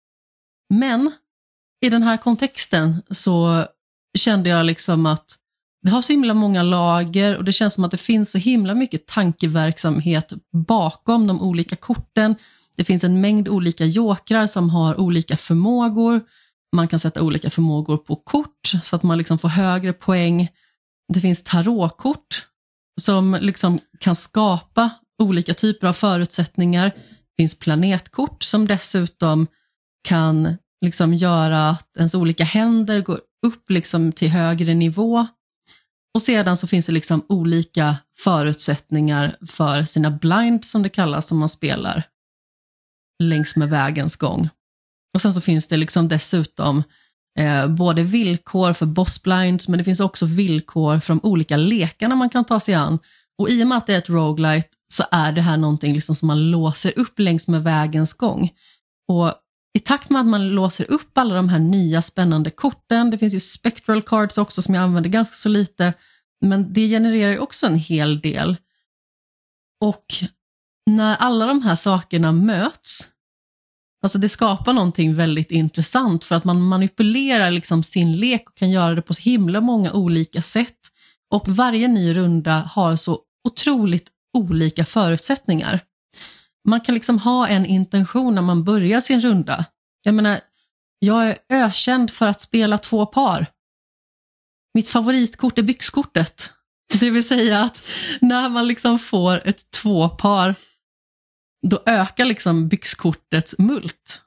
Men i den här kontexten så kände jag liksom att det har så himla många lager och det känns som att det finns så himla mycket tankeverksamhet bakom de olika korten. Det finns en mängd olika jokrar som har olika förmågor. Man kan sätta olika förmågor på kort så att man liksom får högre poäng. Det finns tarotkort som liksom kan skapa olika typer av förutsättningar. Det finns planetkort som dessutom kan liksom göra att ens olika händer går upp liksom till högre nivå. Och sedan så finns det liksom olika förutsättningar för sina blind som det kallas som man spelar längs med vägens gång. Och sen så finns det liksom dessutom både villkor för boss blinds, men det finns också villkor för de olika lekarna man kan ta sig an. Och i och med att det är ett roguelite så är det här någonting liksom som man låser upp längs med vägens gång. Och i takt med att man låser upp alla de här nya spännande korten, det finns ju spectral cards också som jag använder ganska så lite, men det genererar ju också en hel del. Och när alla de här sakerna möts, alltså det skapar någonting väldigt intressant för att man manipulerar liksom sin lek och kan göra det på så himla många olika sätt. Och varje ny runda har så otroligt olika förutsättningar. Man kan liksom ha en intention när man börjar sin runda. Jag menar, jag är ökänd för att spela 2 par. Mitt favoritkort är byxkortet. Det vill säga att när man liksom får ett 2 par, då ökar liksom byxkortets mult.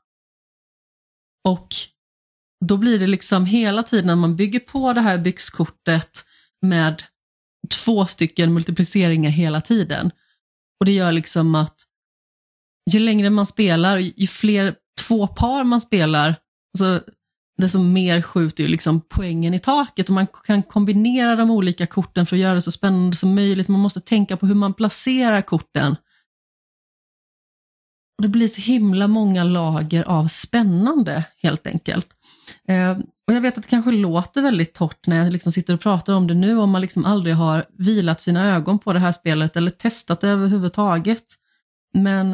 Och då blir det liksom hela tiden när man bygger på det här byxkortet med 2 stycken multipliceringar hela tiden. Och det gör liksom att ju längre man spelar, ju fler 2 par man spelar, alltså desto mer skjuter ju liksom poängen i taket. Och man kan kombinera de olika korten för att göra det så spännande som möjligt. Man måste tänka på hur man placerar korten. Och det blir så himla många lager av spännande helt enkelt. Och jag vet att det kanske låter väldigt torrt när jag liksom sitter och pratar om det nu, om man liksom aldrig har vilat sina ögon på det här spelet eller testat det överhuvudtaget. Men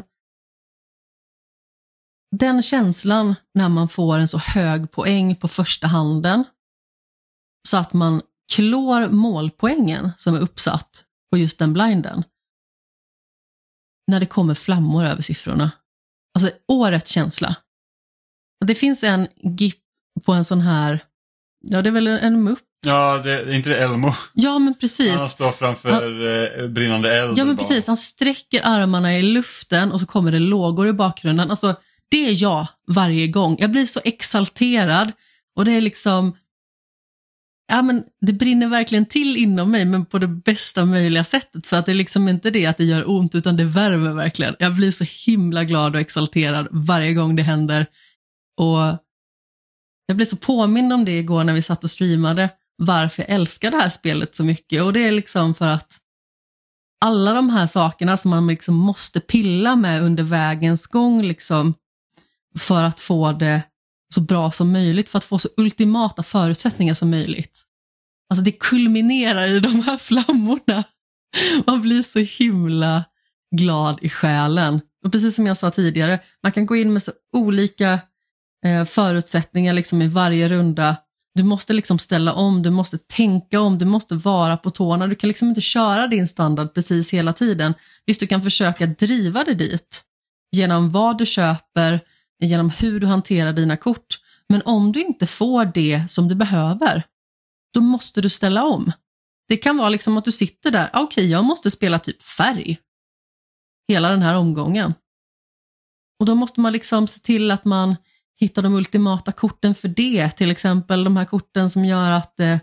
den känslan när man får en så hög poäng på första handen så att man klår målpoängen som är uppsatt på just den blinden. När det kommer flammor över siffrorna. Alltså årets känsla. Det finns en GIF på en sån här, ja det är väl en mupp. Ja, det är inte det Elmo. Ja men precis. Han står framför brinnande eld. Ja men precis, han sträcker armarna i luften och så kommer det lågor i bakgrunden. Alltså det är jag varje gång. Jag blir så exalterad och det är liksom, ja men det brinner verkligen till inom mig, men på det bästa möjliga sättet, för att det är liksom inte det att det gör ont utan det värmer verkligen. Jag blir så himla glad och exalterad varje gång det händer, och jag blev så påmind om det igår när vi satt och streamade, varför jag älskar det här spelet så mycket. Och det är liksom för att alla de här sakerna som man liksom måste pilla med under vägens gång liksom, för att få det så bra som möjligt, för att få så ultimata förutsättningar som möjligt. Alltså det kulminerar i de här flammorna. Man blir så himla glad i själen. Och precis som jag sa tidigare, man kan gå in med så olika förutsättningar liksom i varje runda. Du måste liksom ställa om, du måste tänka om, du måste vara på tårna. Du kan liksom inte köra din standard precis hela tiden. Visst, du kan försöka driva det dit genom vad du köper, genom hur du hanterar dina kort. Men om du inte får det som du behöver, då måste du ställa om. Det kan vara liksom att du sitter där, okej, jag måste spela typ färg hela den här omgången. Och då måste man liksom se till att man hittar de ultimata korten för det. Till exempel de här korten som gör att det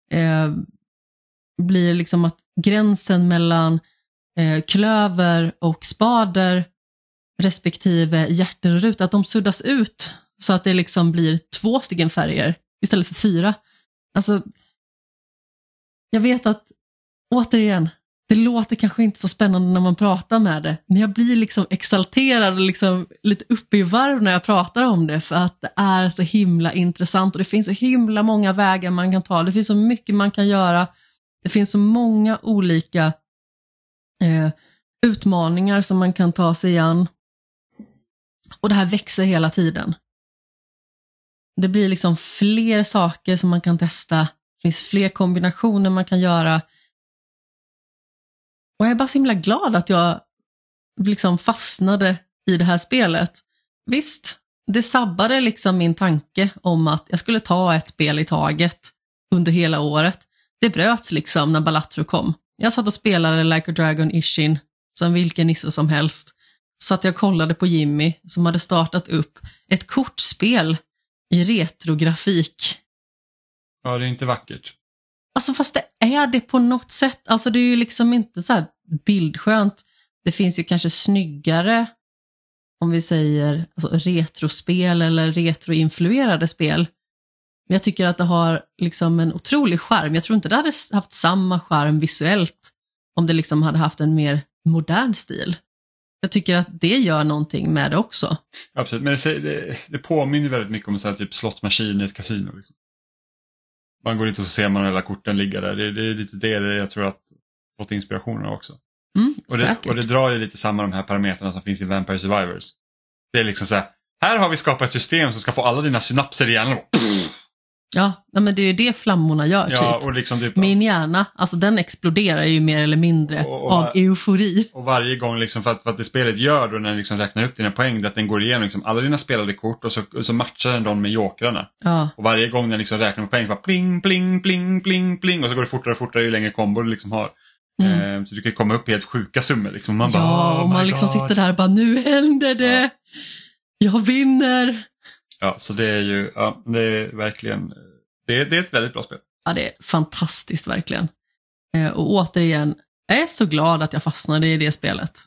blir liksom att gränsen mellan klöver och spader respektive hjärter och ruta, att de suddas ut så att det liksom blir 2 stycken färger istället för 4. Alltså, jag vet att, återigen, det låter kanske inte så spännande när man pratar med det, men jag blir liksom exalterad och liksom lite uppe i varv när jag pratar om det, för att det är så himla intressant och det finns så himla många vägar man kan ta. Det finns så mycket man kan göra. Det finns så många olika utmaningar som man kan ta sig an. Och det här växer hela tiden. Det blir liksom fler saker som man kan testa. Det finns fler kombinationer man kan göra. Och jag är bara så himla glad att jag liksom fastnade i det här spelet. Visst, det sabbade liksom min tanke om att jag skulle ta ett spel i taget under hela året. Det bröts liksom när Balatro kom. Jag satt och spelade Like a Dragon Ishin som vilken nisse som helst. Så att jag kollade på Jimmy som hade startat upp ett kortspel i retrografik. Ja, det är inte vackert. Alltså fast det är det på något sätt. Alltså det är ju liksom inte så här bildskönt. Det finns ju kanske snyggare, om vi säger alltså retrospel eller retroinfluerade spel. Men jag tycker att det har liksom en otrolig charm. Jag tror inte det hade haft samma charm visuellt om det liksom hade haft en mer modern stil. Jag tycker att det gör någonting med det också. Absolut, men det påminner väldigt mycket om så här, typ slottmaskin i ett kasino. Liksom. Man går dit och så ser man alla korten ligga där. Det är lite det jag tror att fått inspirationen också. Och det drar ju lite samma de här parametrarna som finns i Vampire Survivors. Det är liksom så här har vi skapat ett system som ska få alla dina synapser i hjärnan. Ja, men det är ju det flammorna gör typ. Och liksom typ. Min hjärna, alltså den exploderar ju mer eller mindre av eufori. Och varje gång liksom för att det spelet gör då när den liksom räknar upp dina poäng, det att den går igenom liksom alla dina spelade kort och så matchar den dem med jokrarna. Ja. Och varje gång den liksom räknar med poäng bara pling, pling, pling, pling, pling och så går det fortare och fortare ju längre kombo du liksom har. Så du kan komma upp i helt sjuka summor liksom. Man bara, och man liksom sitter där och bara, nu händer det! Ja. Jag vinner! Ja, så det är ju, det är verkligen, det är ett väldigt bra spel. Ja, det är fantastiskt verkligen. Och återigen, jag är så glad att jag fastnade i det spelet.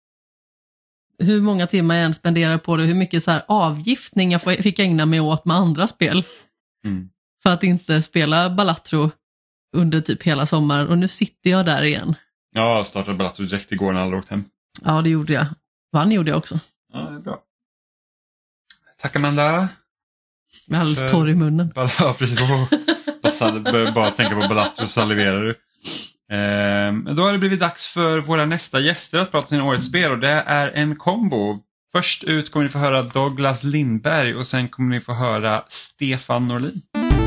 Hur många timmar jag än spenderar på det, hur mycket så här avgiftning jag fick ägna mig åt med andra spel. För att inte spela Balatro under typ hela sommaren. Och nu sitter jag där igen. Ja, jag startade Balatro direkt igår när alla åkt hem. Ja, det gjorde jag. Vann gjorde jag också. Ja, det är bra. Tack Amanda. Med alldeles torr i munnen. Ja, precis. Bara tänka på Balatro så saliverar du. Då har det blivit dags för våra nästa gäster att prata sina årets spel och det är en kombo. Först ut kommer ni få höra Douglas Lindberg och sen kommer ni få höra Stefan Norlin.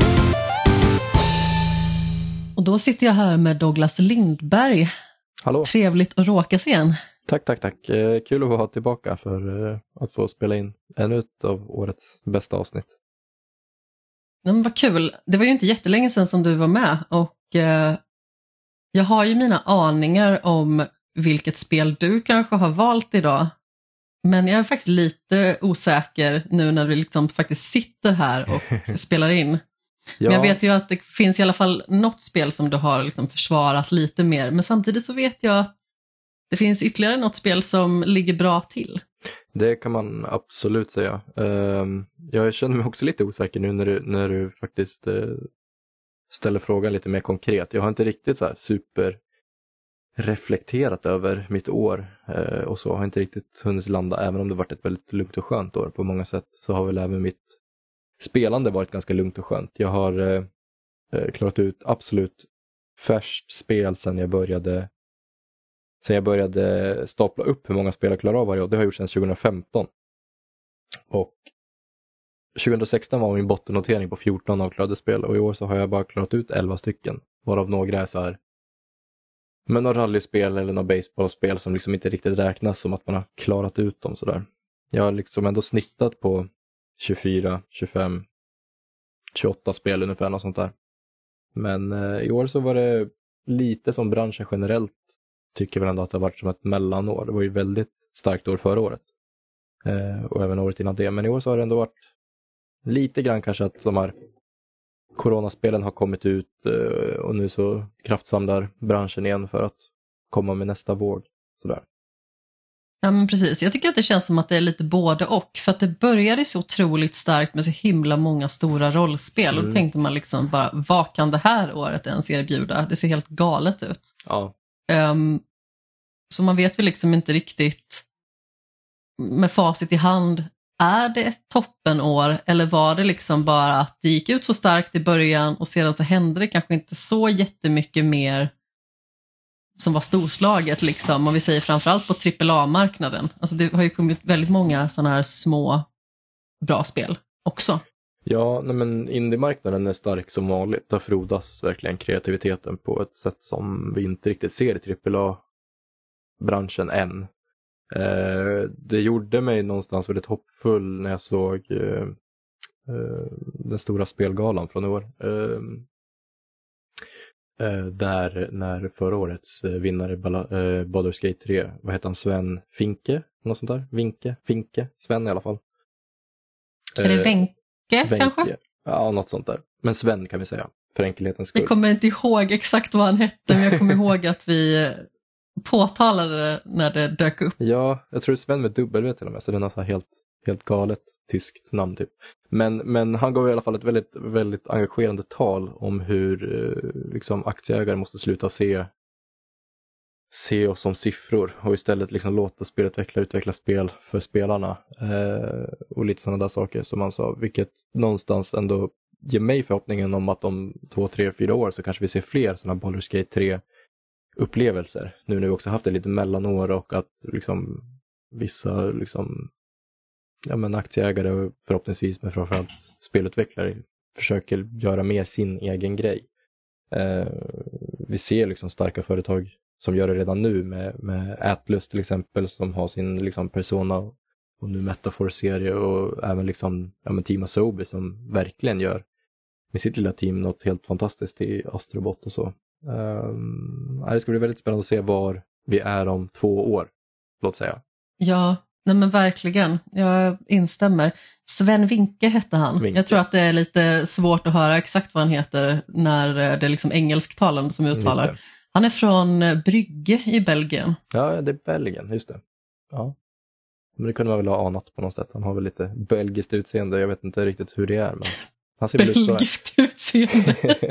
Och då sitter jag här med Douglas Lindberg. Hallå. Trevligt att råkas igen. Tack. Kul att vara tillbaka för att få spela in ännu ett av årets bästa avsnitt. Men vad kul. Det var ju inte jättelänge sedan som du var med och jag har ju mina aningar om vilket spel du kanske har valt idag. Men jag är faktiskt lite osäker nu när vi liksom faktiskt sitter här och spelar in. Ja. Men jag vet ju att det finns i alla fall något spel som du har liksom försvarat lite mer. Men samtidigt så vet jag att det finns ytterligare något spel som ligger bra till. Det kan man absolut säga. Jag känner mig också lite osäker nu när du faktiskt ställer frågan lite mer konkret. Jag har inte riktigt så här super reflekterat över mitt år och så. Har inte riktigt hunnit landa, även om det varit ett väldigt lugnt och skönt år på många sätt. Så har väl även mitt spelande varit ganska lugnt och skönt. Jag har klarat ut absolut färskt spel sedan jag började sen jag började stapla upp hur många spel jag klarar av varje år. Det har jag gjort sedan 2015. Och 2016 var min bottennotering på 14 avklarade spel. Och i år så har jag bara klarat ut 11 stycken. Varav några är så här. Men några rallyspel eller några baseballspel som liksom inte riktigt räknas som att man har klarat ut dem sådär. Jag har liksom ändå snittat på 24, 25, 28 spel ungefär och sånt där. Men i år så var det lite som branschen generellt tycker väl ändå att det har varit som ett mellanår. Det var ju väldigt starkt år förra året. Och även året innan det. Men i år så har det ändå varit lite grann kanske att de här coronaspelen har kommit ut och nu så kraftsamlar branschen igen för att komma med nästa våg. Sådär. Ja men precis, jag tycker att det känns som att det är lite både och. För att det började så otroligt starkt med så himla många stora rollspel. Och då tänkte man liksom bara, vad kan det här året ens erbjuda? Det ser helt galet ut. Ja. Så man vet väl liksom inte riktigt med facit i hand. Är det ett toppenår eller var det liksom bara att det gick ut så starkt i början och sedan så hände det kanske inte så jättemycket mer som var storslaget liksom, om vi säger framförallt på AAA-marknaden. Alltså det har ju kommit väldigt många sådana här små bra spel också. Ja, nej men indie-marknaden är stark som vanligt. Där frodas verkligen kreativiteten på ett sätt som vi inte riktigt ser i AAA-branschen än. Det gjorde mig någonstans väldigt hoppfull när jag såg den stora spelgalan från i år. Där när förra årets vinnare Baldur's Gate 3, vad heter han, Sven Finke? Något sånt där? Finke? Sven i alla fall. Är det Wenke kanske? Ja, något sånt där. Men Sven kan vi säga, för enkelhetens skull. Jag kommer inte ihåg exakt vad han hette, men jag kommer ihåg att vi påtalade det när det dök upp. Ja, jag tror det är Sven med W till och med, så det är nästan helt galet tyskt namn typ. Men han gav i alla fall ett väldigt, väldigt engagerande tal om hur liksom aktieägare måste sluta se oss som siffror och istället liksom låta spelutvecklare utveckla spel för spelarna och lite sådana där saker som han sa, vilket någonstans ändå ger mig förhoppningen om att om 2, 3, 4 år så kanske vi ser fler sådana Baldur's Gate 3 upplevelser. Nu när vi också haft det lite mellanår och att liksom vissa liksom aktieägare och förhoppningsvis med framförallt spelutvecklare försöker göra mer sin egen grej. Vi ser liksom starka företag som gör det redan nu med Atlus till exempel, som har sin liksom Persona och nu Metafor-serie och även liksom Team Asobi som verkligen gör med sitt lilla team något helt fantastiskt i Astrobot och så. Det ska bli väldigt spännande att se var vi är om 2 år, låt säga. Ja, nej men verkligen. Jag instämmer. Sven Vinke hette han. Vinke. Jag tror att det är lite svårt att höra exakt vad han heter när det är liksom engelsktalande som uttalar. Han är från Brygge i Belgien. Ja, det är Belgien, just det. Ja. Men det kunde man väl ha anat på något sätt. Han har väl lite belgiskt utseende. Jag vet inte riktigt hur det är, men han ser belgiskt utseende.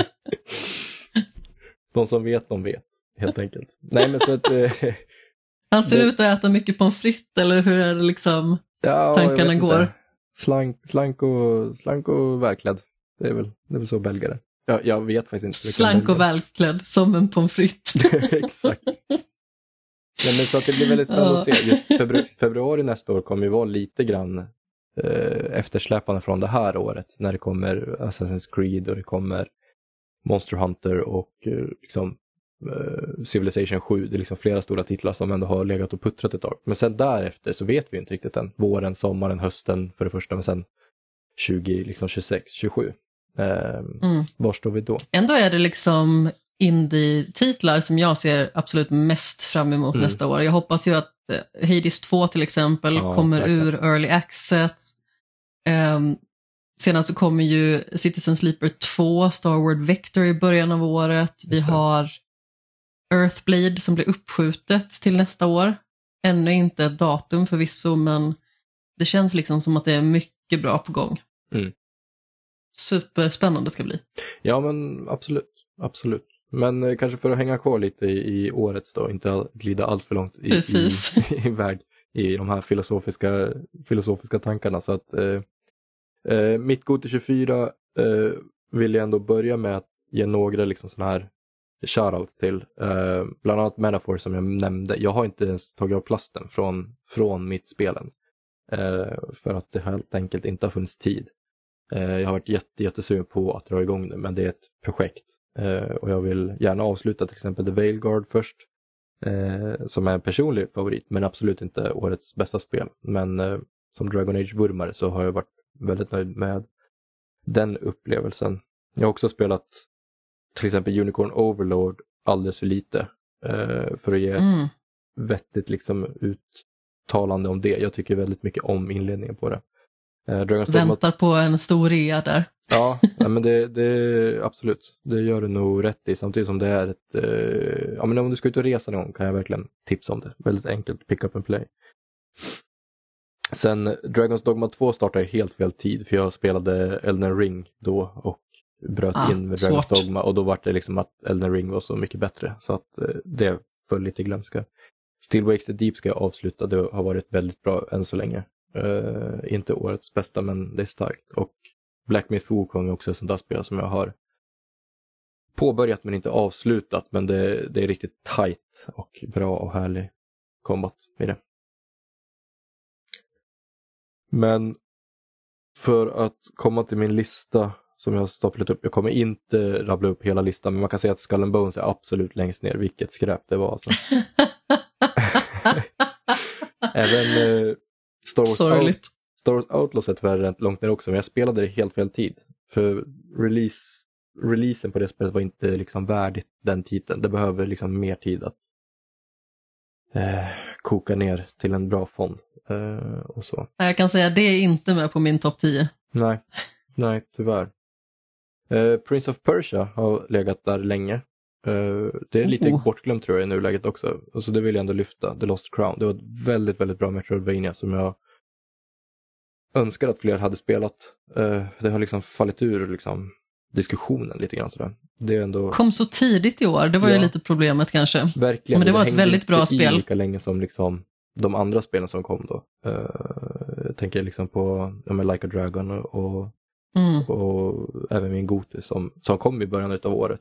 De som vet, de vet. Helt enkelt. Nej, men så att... Han ser ut att äta mycket pommes frites, eller hur är det liksom tankarna går? Slank och välklädd. Det är väl så belgare. Jag vet faktiskt inte. Slank och välklädd, som en pommes frites. Exakt. Nej, men så att det blir väldigt spännande att se. Just februari nästa år kommer ju vara lite grann eftersläpande från det här året. När det kommer Assassin's Creed och det kommer Monster Hunter och liksom Civilization 7. Det är liksom flera stora titlar som ändå har legat och puttrat ett tag. Men sen därefter så vet vi inte riktigt än. Våren, sommaren, hösten för det första, men sen 26, 27. Var står vi då? Ändå är det liksom indie-titlar som jag ser absolut mest fram emot nästa år. Jag hoppas ju att Hades 2 till exempel kommer ur Early Access. Senast så kommer ju Citizen Sleeper 2, Starward Vector i början av året. Vi har Earthblade som blir uppskjutet till nästa år. Ännu inte ett datum förvisso, men det känns liksom som att det är mycket bra på gång. Superspännande ska bli. Ja, men absolut. Men kanske för att hänga kvar lite i årets då, inte glida allt för långt iväg i de här filosofiska tankarna. Så att mitt Goti 24 vill jag ändå börja med att ge några liksom såna här shoutouts till. Bland annat Metaphor som jag nämnde. Jag har inte ens tagit av plasten från mitt spelen. För att det helt enkelt inte har funnits tid. Jag har varit jättesugen på att dra igång det, men det är ett projekt. Och jag vill gärna avsluta till exempel The Veilguard först. Som är en personlig favorit, men absolut inte årets bästa spel. Men som Dragon Age-vurmare så har jag varit väldigt nöjd med den upplevelsen. Jag har också spelat till exempel Unicorn Overlord alldeles för lite för att ge ett vettigt liksom uttalande om det. Jag tycker väldigt mycket om inledningen på det. Väntar på en stor rea där. Ja, men det absolut. Det gör du nog rätt i. Samtidigt som det är ett... men om du ska ut och resa någon kan jag verkligen tipsa om det. Väldigt enkelt, pick up and play. Sen Dragon's Dogma 2 startade helt fel tid. För jag spelade Elden Ring då och bröt in med Dragon's Dogma. Och då var det liksom att Elden Ring var så mycket bättre. Så att det föll lite glömska. Still Wakes the Deep ska jag avsluta. Det har varit väldigt bra än så länge. Inte årets bästa, men det är starkt. Och Black Myth Wukong är också ett sånt där spel som jag har påbörjat men inte avslutat. Men det är riktigt tight och bra och härlig combat i det. Men för att komma till min lista som jag har staplat upp. Jag kommer inte rabbla upp hela listan, men man kan säga att Skull and Bones är absolut längst ner. Vilket skräp det var alltså. Även Star Wars Outlaws är tyvärr rätt långt ner också, men jag spelade det helt fel tid. För releasen på det spelet var inte liksom värdigt den titeln. Det behöver liksom mer tid att koka ner till en bra fond och så. Jag kan säga att det är inte med på min topp 10. Nej, tyvärr. Prince of Persia har legat där länge. Det är lite bortglömt tror jag i nuläget också. Och så det vill jag ändå lyfta. The Lost Crown. Det var ett väldigt, väldigt bra Metroidvania som jag önskar att fler hade spelat. Det har liksom fallit ur liksom diskussionen lite grann sådär. Det är ändå... Kom så tidigt i år. Det var ju lite problemet kanske. Verkligen. Men det var ett väldigt bra spel. Lika länge som liksom de andra spelen som kom då. Jag tänker liksom på Like a Dragon och även min Goti som kom i början av året.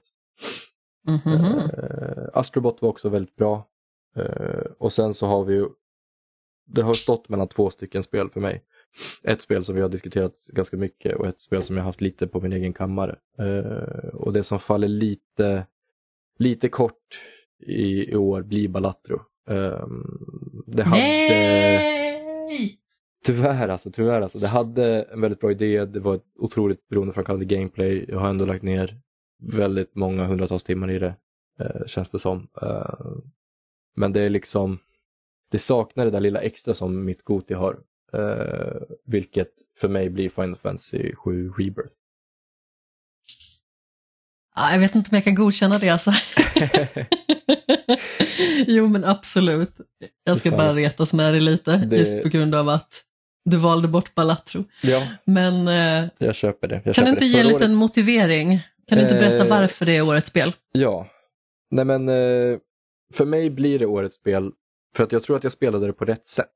Astrobot var också väldigt bra. Och sen så har vi ju det har stått mellan 2 stycken spel för mig. Ett spel som vi har diskuterat ganska mycket och ett spel som jag har haft lite på min egen kammare. Och det som faller lite kort i år blir Balatro. Det hade... Nej! Tyvärr alltså. Det hade en väldigt bra idé. Det var ett otroligt beroendeframkallande gameplay. Jag har ändå lagt ner väldigt många hundratals timmar i det. Känns det som. Men det är liksom... Det saknar det där lilla extra som mitt Goti har. Vilket för mig blir Final Fantasy 7 Rebirth. Jag vet inte om jag kan godkänna det alltså. Jo men absolut. Jag ska bara retas med det lite. Just på grund av att du valde bort Balatro. Ja, men jag köper det. Kan du inte ge en liten motivering? Kan du inte berätta varför det är årets spel? Ja. Nej men för mig blir det årets spel för att jag tror att jag spelade det på rätt sätt.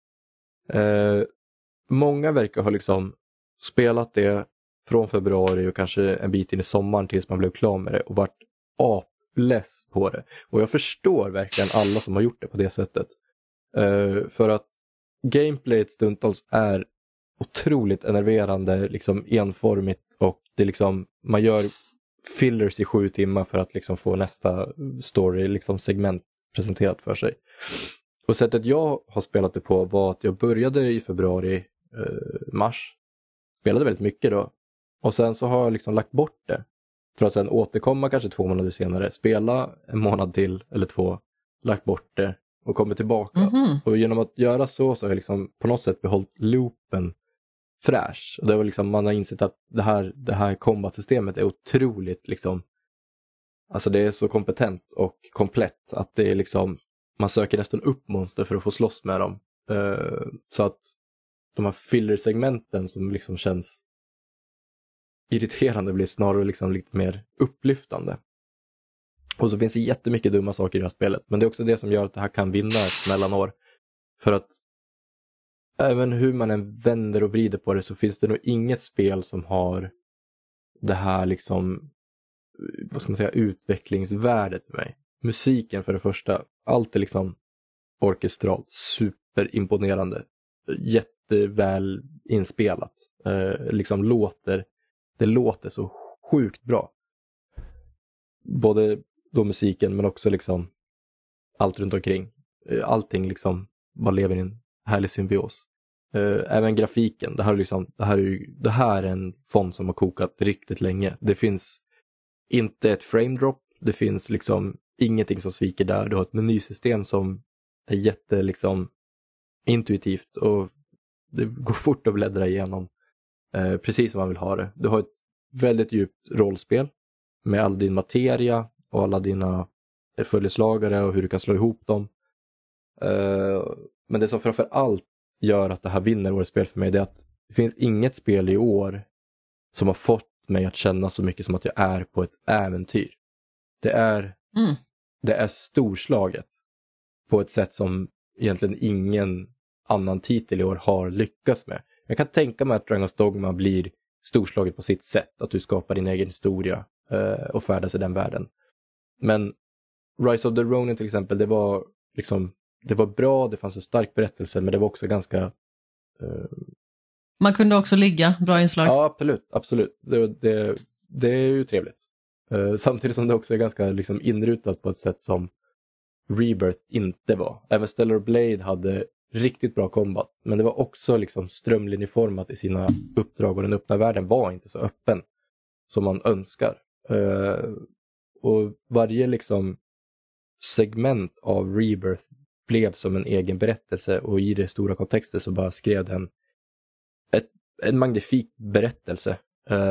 Många verkar ha liksom spelat det från februari och kanske en bit in i sommaren tills man blev klar med det och varit apless på det. Och jag förstår verkligen alla som har gjort det på det sättet. För att gameplayet stundtals är otroligt enerverande, liksom enformigt och det liksom, man gör fillers i 7 timmar för att liksom få nästa story, liksom segment presenterat för sig. Och sättet jag har spelat det på var att jag började i februari, mars. Spelade väldigt mycket då. Och sen så har jag liksom lagt bort det. För att sen återkomma kanske 2 månader senare. Spela en månad till eller 2. Lagt bort det och kommer tillbaka. Och genom att göra så har jag liksom på något sätt behållit loopen fräsch. Och det var liksom, man har insett att det här combat-systemet är otroligt liksom. Alltså det är så kompetent och komplett att det är liksom, man söker nästan upp monster för att få slåss med dem. Så att de här filler-segmenten som liksom känns irriterande blir snarare liksom lite mer upplyftande. Och så finns det jättemycket dumma saker i det här spelet. Men det är också det som gör att det här kan vinna ett mellanår. För att även hur man än vänder och vrider på det så finns det nog inget spel som har det här liksom vad ska man säga, utvecklingsvärdet för mig. Musiken för det första, allt är liksom orkestralt, superimponerande, jätteväl inspelat. Liksom det låter så sjukt bra. Både då musiken men också liksom allt runt omkring. Allting liksom bara lever i en härlig symbios. Även grafiken, det här är en font som har kokat riktigt länge. Det finns inte ett frame drop, det finns liksom ingenting som sviker där. Du har ett menysystem som är jätte liksom intuitivt och det går fort att bläddra igenom precis som man vill ha det. Du har ett väldigt djupt rollspel med all din materia och alla dina följeslagare och hur du kan slå ihop dem. Men det som framför allt gör att det här vinner årets spel för mig, det är att det finns inget spel i år som har fått mig att känna så mycket som att jag är på ett äventyr. Det är storslaget på ett sätt som egentligen ingen annan titel i år har lyckats med. Jag kan tänka mig att Dragon's Dogma blir storslaget på sitt sätt, att du skapar din egen historia och färdas i den världen. Men Rise of the Ronin till exempel, det var bra, det fanns en stark berättelse, men det var också ganska... Man kunde också ligga, bra inslag. Ja, absolut. Det är ju trevligt. Samtidigt som det också är ganska liksom inrutat på ett sätt som Rebirth inte var. Även Stellar Blade hade riktigt bra combat, men det var också liksom strömlinjeformat i sina uppdrag och den öppna världen var inte så öppen som man önskar. Och varje liksom segment av Rebirth blev som en egen berättelse och i det stora kontextet så bara skrev den en magnifik berättelse.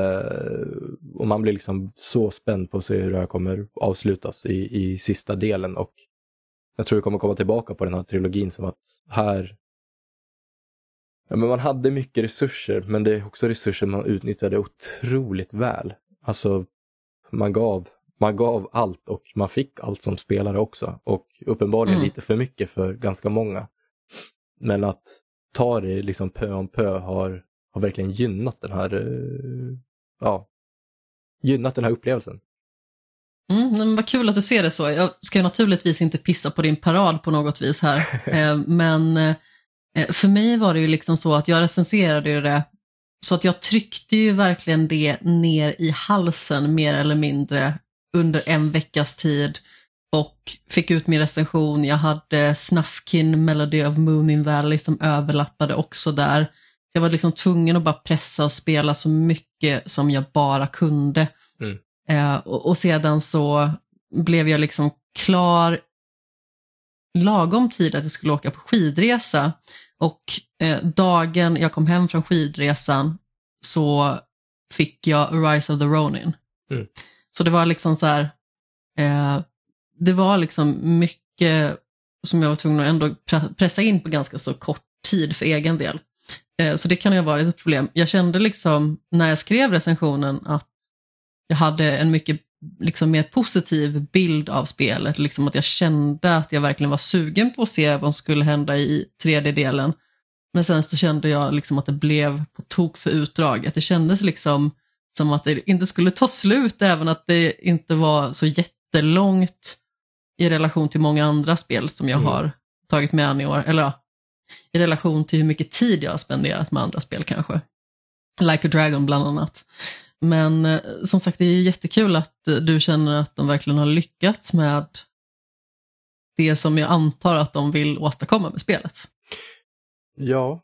Och man blir liksom så spänd på att se hur det här kommer avslutas i sista delen och jag tror vi kommer komma tillbaka på den här trilogin som att här men man hade mycket resurser men det är också resurser man utnyttjade otroligt väl. Alltså man gav allt och man fick allt som spelare också och uppenbarligen lite för mycket för ganska många. Men att ta det liksom pö om pö har verkligen gynnat den här upplevelsen. Men vad kul att du ser det så. Jag ska naturligtvis inte pissa på din parad på något vis här. Men för mig var det ju liksom så att jag recenserade ju det så att jag tryckte ju verkligen det ner i halsen mer eller mindre under en veckas tid och fick ut min recension. Jag hade Snufkin Melody of Moomin Valley som överlappade också där. Jag var liksom tvungen att bara pressa och spela så mycket som jag bara kunde. Och sedan så blev jag liksom klar lagom tid att jag skulle åka på skidresa. Och dagen jag kom hem från skidresan så fick jag Rise of the Ronin. Så det var liksom så här, det var liksom mycket som jag var tvungen att ändå pressa in på ganska så kort tid för egen del. Så det kan ju ha varit ett problem. Jag kände liksom när jag skrev recensionen att jag hade en mycket liksom mer positiv bild av spelet. Liksom att jag kände att jag verkligen var sugen på att se vad som skulle hända i 3D-delen. Men sen så kände jag liksom att det blev på tok för utdraget. Det kändes liksom som att det inte skulle ta slut även att det inte var så jättelångt i relation till många andra spel som jag har tagit med an i år. Eller ja, i relation till hur mycket tid jag har spenderat med andra spel kanske. Like a Dragon bland annat. Men som sagt, det är jättekul att du känner att de verkligen har lyckats med det som jag antar att de vill åstadkomma med spelet. Ja,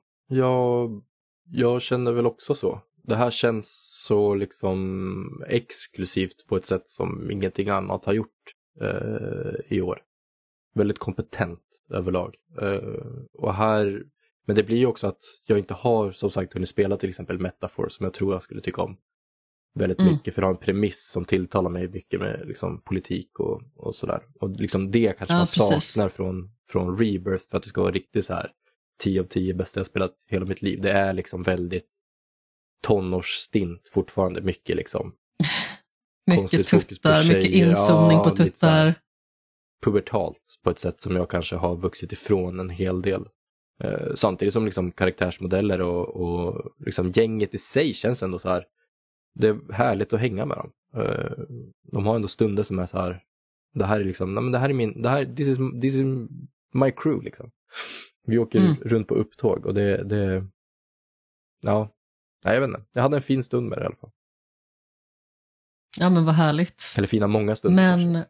jag känner väl också så. Det här känns så liksom exklusivt på ett sätt som ingenting annat har gjort i år. Väldigt kompetent överlag. Och här, men det blir ju också att jag inte har som sagt hunnit spela till exempel Metaphor som jag tror jag skulle tycka om väldigt mycket för att ha en premiss som tilltalar mig mycket med liksom politik och sådär. Och liksom det kanske man saknar från Rebirth för att det ska vara riktigt så här 10 av 10 bästa jag spelat hela mitt liv. Det är liksom väldigt tonårsstint fortfarande. Mycket liksom mycket tuttar, mycket inzoomning på tuttar. Pubertalt på ett sätt som jag kanske har vuxit ifrån en hel del. Samtidigt som liksom karaktärsmodeller och liksom gänget i sig känns ändå så här det är härligt att hänga med dem. De har ändå stunder som är så här, det här är liksom, nej, men det här är min, this is my crew liksom. Vi åker runt på upptåg och det ja, nej, jag vet inte. Jag hade en fin stund med det i alla fall. Ja, men vad härligt. Eller fina många stunder. Men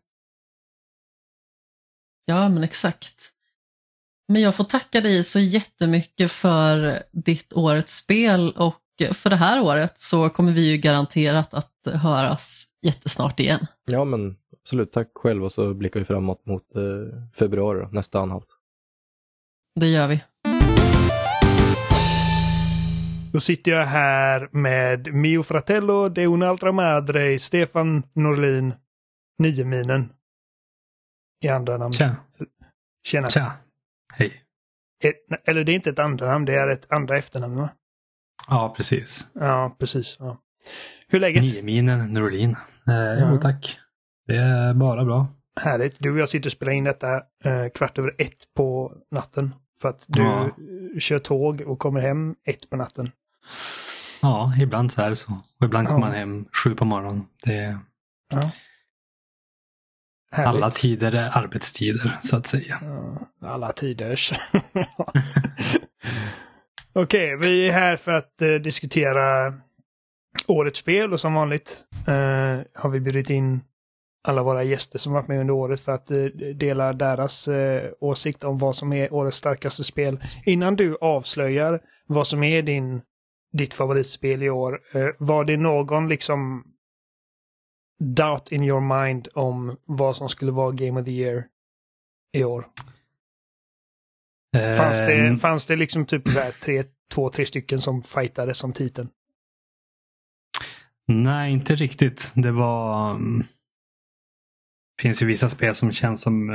ja, men exakt. Men jag får tacka dig så jättemycket för ditt årets spel, och för det här året så kommer vi ju garanterat att höras jättesnart igen. Ja, men absolut. Tack själv, och så blickar vi framåt mot februari då, nästa anhalt. Det gör vi. Då sitter jag här med Mio Fratello, de un'altra madre, Stefan Norlin, 9-minen. I andra namn. Tja. Tjena. Tja. Hej. Eller det är inte ett andra namn, det är ett andra efternamn, va? Ja, precis. Ja, precis. Ja. Hur är läget? 9-minen Norlin. Jo, tack. Det är bara bra. Härligt. Du och jag sitter och spelar in detta 1:15 på natten. För att du kör tåg och kommer hem 1 på natten. Ja, ibland så är det så. Och ibland kommer man hem 7 på morgonen. Det är... Ja. Alla tider är arbetstider, så att säga. Ja, alla tiders. Okej, vi är här för att diskutera årets spel, och som vanligt har vi bjudit in alla våra gäster som varit med under året för att dela deras åsikt om vad som är årets starkaste spel. Innan du avslöjar vad som är ditt favoritspel i år, var det någon liksom doubt in your mind om vad som skulle vara Game of the Year i år? Fanns det liksom typ så här 2-3 stycken som fightade som titeln? Nej, inte riktigt. Det var... finns ju vissa spel som känns som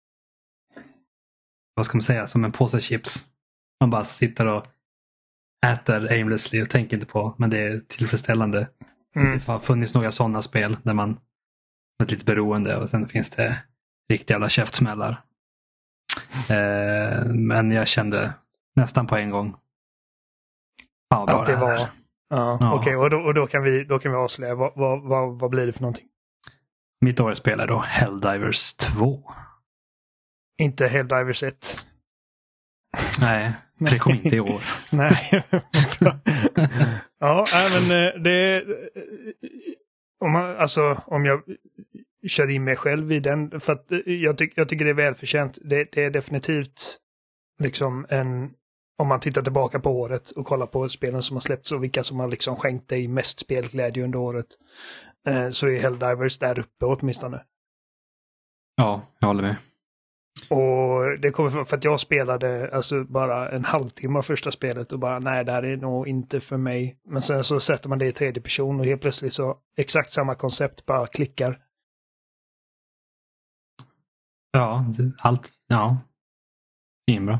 vad ska man säga, som en påse chips. Man bara sitter och äter aimlessly och tänker inte på, men det är tillfredsställande. Det har funnits några sådana spel där man är lite beroende, och sen finns det riktiga jävla käftsmällar. Men jag kände nästan på en gång. Ja, bara att det var... Ja. Okej, och då kan vi avslöja. Vad blir det för någonting? Mitt årets spel är då Helldivers 2. Inte Helldivers 1. Nej, för det kom inte i år. Nej. Ja, men det... Om jag kör in mig själv i den, för att jag tycker det är välförtjänt. Det är definitivt liksom om man tittar tillbaka på året och kollar på spelen som har släppts och vilka som har liksom skänkt dig mest spelglädje under året, så är Helldivers där uppe åtminstone. Ja, jag håller med. Och det kommer för att jag spelade alltså bara en halvtimme av första spelet och bara nej, det här är nog inte för mig. Men sen så sätter man det i tredje person och helt plötsligt så exakt samma koncept bara klickar. Ja, bra.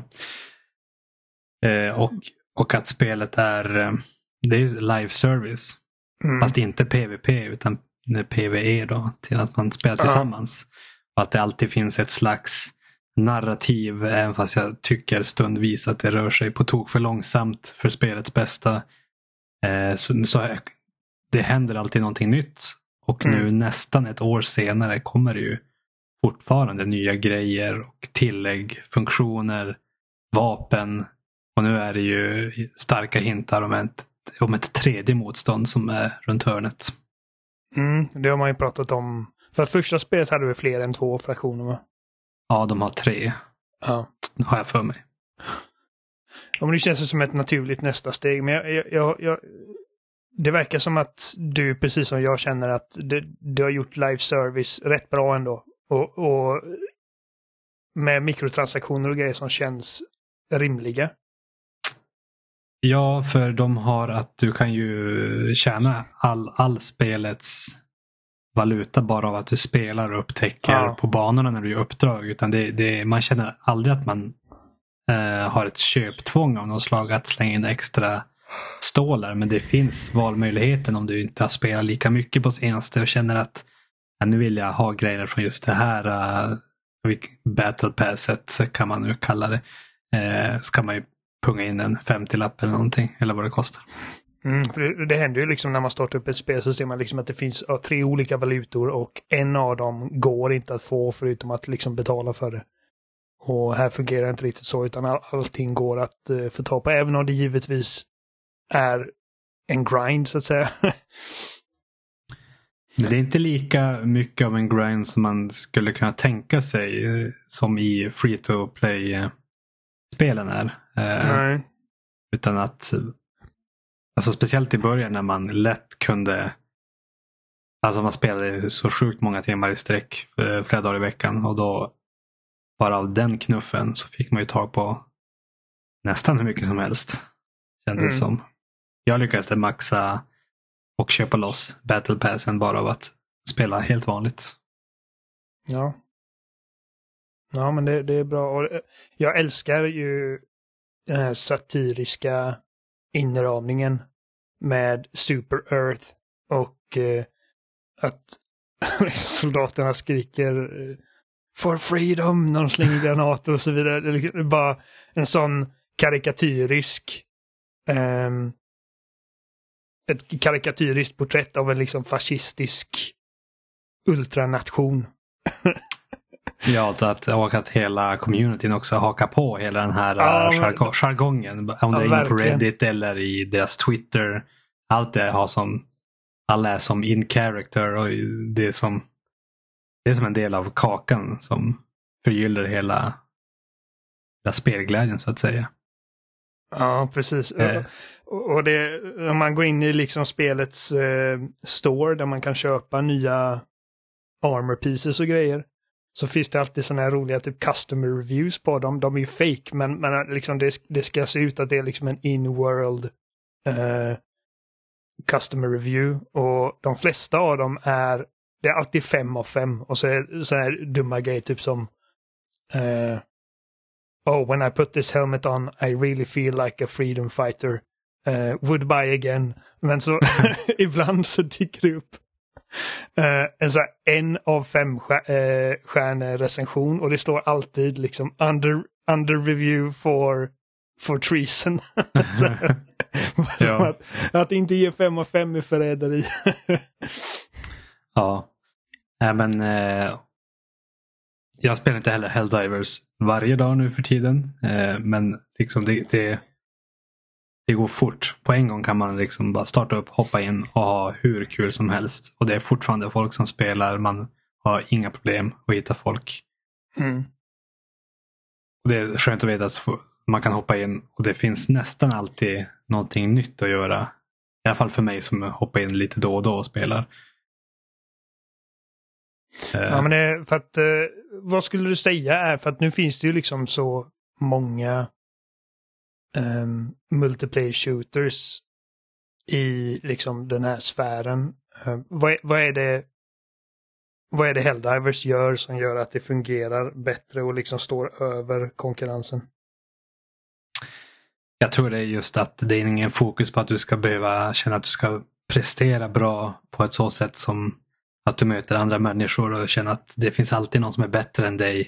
Och att spelet det är live service. Fast inte PvP utan PvE då, till att man spelar tillsammans. Och att det alltid finns ett slags narrativ, även fast jag tycker stundvis att det rör sig på tok för långsamt för spelets bästa. Så det händer alltid någonting nytt. Och nu nästan ett år senare kommer det ju fortfarande nya grejer och tillägg, funktioner, vapen. Och nu är det ju starka hintar om ett tredje motstånd som är runt hörnet. Det har man ju pratat om. För första spelet hade vi fler än 2 fraktioner, va? Ja, de har 3. Ja. Har jag för mig. Ja, men det känns som ett naturligt nästa steg. Men det verkar som att du, precis som jag, känner att du har gjort live service rätt bra ändå. Och med mikrotransaktioner och grejer som känns rimliga. Ja, för de har att du kan ju tjäna all spelets valuta bara av att du spelar och upptäcker på banorna när du gör uppdrag. Utan man känner aldrig att man har ett köptvång av något slag att slänga in extra stålar. Men det finns valmöjligheten om du inte har spelat lika mycket på senaste och känner att nu vill jag ha grejer från just det här Battle Passet, kan man nu kalla det. Ska man ju punga in en 50-lapp eller någonting, eller vad det kostar. För det händer ju liksom när man startar upp ett spel så ser man liksom att det finns 3 olika valutor och en av dem går inte att få förutom att liksom betala för det. Och här fungerar det inte riktigt så utan allting går att få ta på även om det givetvis är en grind så att säga. Men det är inte lika mycket av en grind som man skulle kunna tänka sig som i free-to-play-spelen är. Nej. Utan att, alltså speciellt i början när man lätt kunde, alltså man spelade så sjukt många timmar i sträck flera dagar i veckan och då bara av den knuffen så fick man ju tag på nästan hur mycket som helst. Kändes som. Jag lyckades maxa och köpa loss Battle Passen bara av att spela helt vanligt. Ja. Ja, men det är bra. Och jag älskar ju den här satiriska inramningen med Super Earth och att soldaterna skriker For freedom när de slänger granater och så vidare. Det är bara en sån karikatyrisk ett karikatyriskt porträtt av en liksom fascistisk ultranation. Ja, att hela communityn också hakar på hela den här jargongen. Om det är på Reddit eller i deras Twitter. Allt det har som alla är som in character och det är som en del av kakan som förgyller hela spelglädjen så att säga. Ja, precis. Och det, om man går in i liksom spelets store där man kan köpa nya armor pieces och grejer så finns det alltid såna här roliga typ customer reviews på dem. De är ju fake men liksom det ska se ut att det är liksom en in-world customer review och de flesta av dem det är alltid 5 av 5 och så är det så här dumma grejer typ som oh, when I put this helmet on I really feel like a freedom fighter. Would buy again. Men så ibland så dyker det upp en så här 1 av 5 stjärnor recension och det står alltid liksom under review for treason. Ja. att inte ge 5 av 5 är förräderi. Ja. Men jag spelar inte heller Helldivers varje dag nu för tiden. Men liksom det går fort. På en gång kan man liksom bara starta upp, hoppa in och ha hur kul som helst. Och det är fortfarande folk som spelar. Man har inga problem att hitta folk. Och det är skönt att veta att man kan hoppa in och det finns nästan alltid någonting nytt att göra. I alla fall för mig som hoppar in lite då och då och spelar. Ja, men det, för att vad skulle du säga är för att nu finns det ju liksom så många multiplayer shooters i liksom den här sfären. Vad är det Helldivers gör som gör att det fungerar bättre och liksom står över konkurrensen? Jag tror det är just att det är ingen fokus på att du ska behöva känna att du ska prestera bra på ett så sätt som att du möter andra människor och känner att det finns alltid någon som är bättre än dig.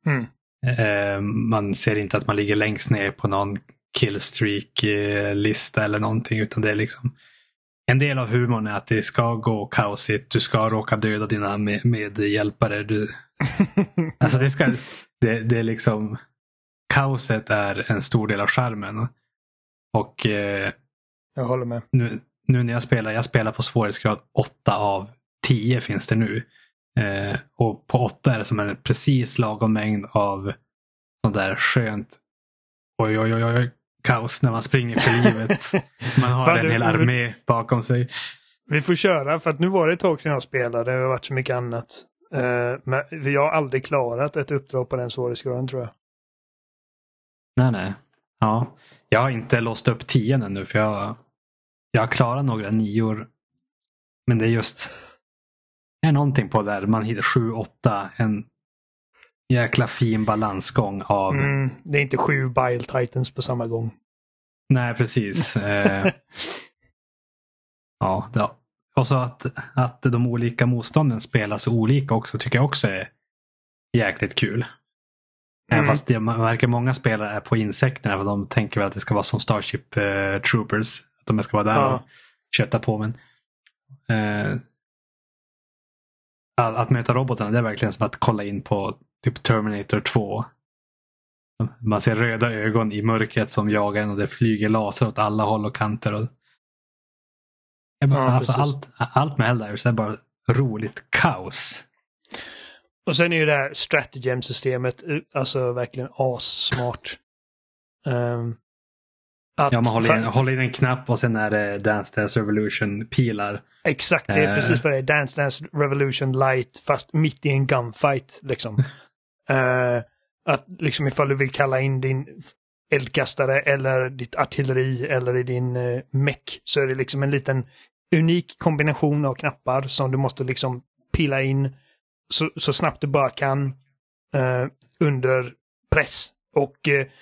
Man ser inte att man ligger längst ner på någon killstreak-lista eller någonting utan det är liksom en del av humorn är att det ska gå kaosigt. Du ska råka döda dina medhjälpare. Alltså det är liksom kaoset är en stor del av charmen. Och jag håller med. Nu när jag spelar på svårighetsgrad 8 av 10 finns det nu. Och på 8 är det som en precis lagom mängd av sånt där skönt oj, kaos när man springer för livet. Man har en hel armé bakom sig. Vi får köra för att nu var det ett tag sedan jag spelade. Det har varit så mycket annat. Men jag har aldrig klarat ett uppdrag på den svårighetsgraden tror jag. Nej. Ja. Jag har inte låst upp 10 ännu för jag har klarat några 9. Men det är just någonting på där. Man hittar 7-8. En jäkla fin balansgång av... det är inte 7 Bile Titans på samma gång. Nej, precis. Ja. Och så att de olika motstånden spelar så olika också tycker jag också är jäkligt kul. Fast man märker många spelare är på insekterna för de tänker väl att det ska vara som Starship Troopers. Om jag ska vara där och köta på. Men att möta robotarna, det är verkligen som att kolla in på typ Terminator 2. Man ser röda ögon i mörkret som jagar en och det flyger laser åt alla håll och kanter. Och allt med Helldivers är bara roligt kaos. Och sen är ju det här stratagem-systemet alltså verkligen assmart. Man håller in en knapp och sen är det Dance Dance Revolution pilar. Exakt, det är precis vad det är. Dance Dance Revolution Light fast mitt i en gunfight liksom. Att liksom ifall du vill kalla in din eldkastare eller ditt artilleri eller i din mech så är det liksom en liten unik kombination av knappar som du måste liksom pilla in så snabbt du bara kan under press. Och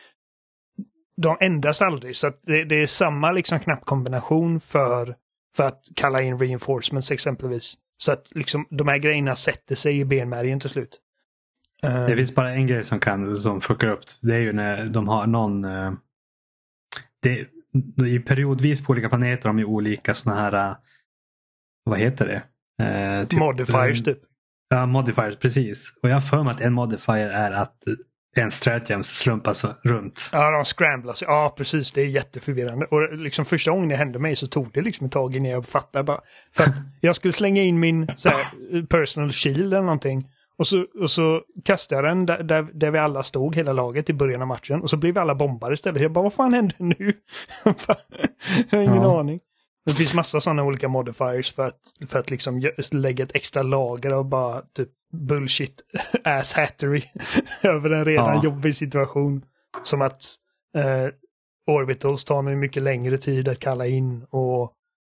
de ändras aldrig så att det är samma liksom knappkombination för att kalla in reinforcements exempelvis. Så att liksom de här grejerna sätter sig i benmärgen till slut. Det finns bara en grej som fuckar upp. Det är ju när de har någon det är periodvis på olika planeter de är olika såna här vad heter det? Typ, modifiers typ. Ja, modifiers, precis. Och jag har för mig att en modifier är att en stratagem slumpas runt. Ja, de scramblas. Ja, precis. Det är jätteförvirrande. Och liksom första gången det hände mig så tog det liksom ett tag innan jag fattade bara. För att jag skulle slänga in min så här, personal shield eller någonting. Och så kastade jag den där vi alla stod hela laget i början av matchen. Och så blev vi alla bombade istället. Jag bara, vad fan hände nu? Jag har ingen aning. Det finns massa sådana olika modifiers för att liksom lägga ett extra lager av bara typ bullshit ass hattery över en redan jobbig situation. Som att orbitals tar nu mycket längre tid att kalla in och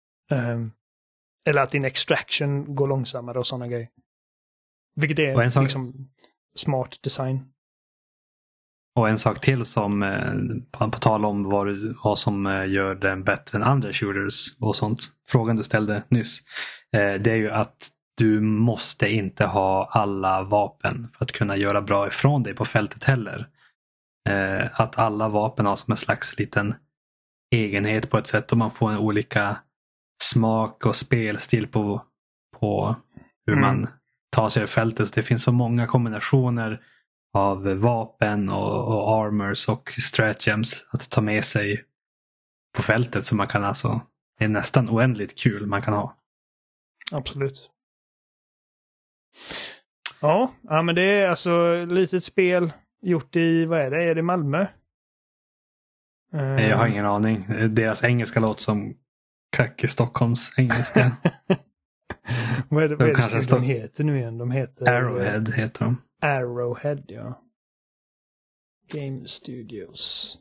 eller att din extraction går långsammare och sådana grejer. Vilket är liksom smart design. Och en sak till som på tal om vad som gör den bättre än andra shooters och sånt. Frågan du ställde nyss. Det är ju att du måste inte ha alla vapen för att kunna göra bra ifrån dig på fältet heller. Att alla vapen har som en slags liten egenhet på ett sätt och man får en olika smak och spelstil på hur man tar sig över fältet. Så det finns så många kombinationer av vapen och armors och stratagems att ta med sig på fältet så man kan alltså, det är nästan oändligt kul man kan ha. Absolut. Ja, men det är alltså ett litet spel gjort i, vad är det? Är det Malmö? Jag har ingen aning. Deras engelska låter som kack Stockholms engelska. Vad är det de heter nu igen? De heter Arrowhead heter de. Arrowhead, ja. Game Studios.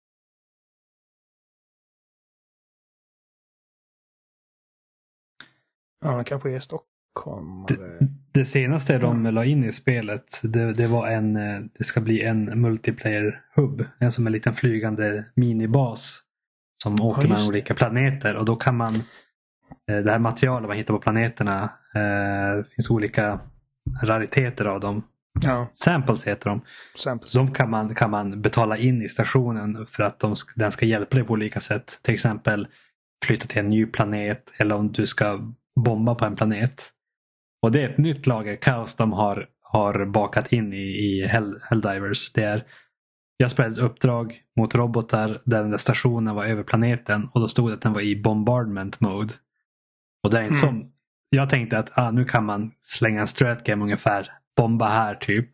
Ja, kanske är Stockholm. Det senaste de la in i spelet, det var det ska bli en multiplayer hub. En som en liten flygande minibas som åker mellan olika planeter. Och då kan man, det här materialet man hittar på planeterna, det finns olika rariteter av dem. Ja. Samples heter de. Samples. De kan man betala in i stationen för att den ska hjälpa dig på olika sätt. Till exempel flytta till en ny planet eller om du ska bomba på en planet. Och det är ett nytt lager kaos de har bakat in i Helldivers. Jag spelade ett uppdrag mot robotar där den där stationen var över planeten och då stod det att den var i bombardment mode. Och det är inte som jag tänkte att nu kan man slänga en stratgame ungefär, bomba här typ.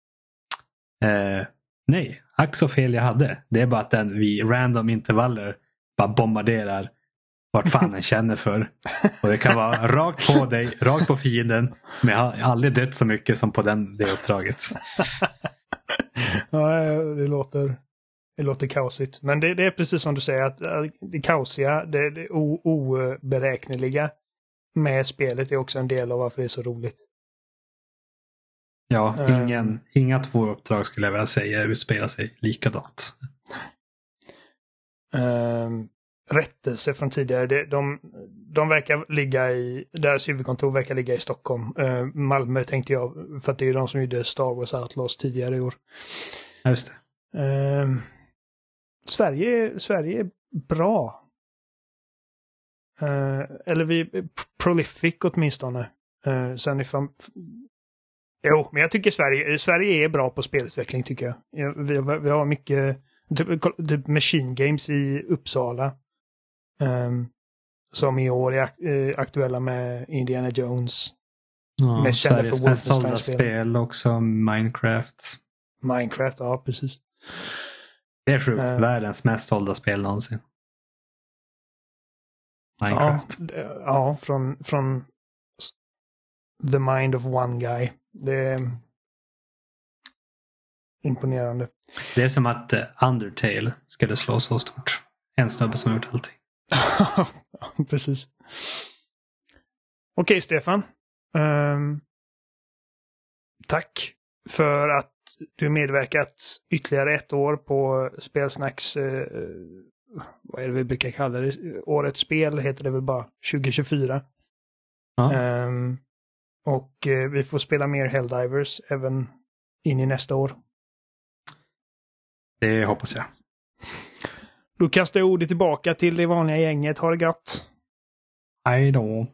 Nej, ack så fel jag hade. Det är bara att den vid random intervaller bara bombarderar vart fan den känner för. Och det kan vara rakt på dig, rakt på fienden. Men jag har aldrig dött så mycket som på det uppdraget. Ja, det låter kaosigt. Men det är precis som du säger att det kaosiga, det oberäkneliga med spelet är också en del av varför det är så roligt. Ja, inga två uppdrag skulle jag vilja säga utspelar sig likadant. Rättelse från tidigare. De verkar ligga i, deras huvudkontor verkar ligga i Stockholm. Malmö tänkte jag, för att det är de som gjorde Star Wars Outlaws tidigare i år. Ja, just det. Sverige är bra. Eller Prolific åtminstone. Sen ifall... Jo, men jag tycker Sverige är bra på spelutveckling tycker jag. Vi har mycket typ Machine Games i Uppsala. Som i år är aktuella med Indiana Jones. Ja, med Sveriges mest sålda spel också, Minecraft. Minecraft, ja precis. Det är sjukt, världens mest sålda spel någonsin. Minecraft. Ja, från the mind of one guy. Det är imponerande. Det är som att Undertale skulle slå så stort. En snubbe som har gjort allting. Precis. Okej, Stefan. Tack för att du medverkat ytterligare ett år på Spelsnacks vad är det vi brukar kalla det? Årets spel heter det väl bara 2024. Ja. Och vi får spela mer Helldivers även in i nästa år. Det hoppas jag. Då kastar jag ordet tillbaka till det vanliga gänget. Ha det gott. Hej då.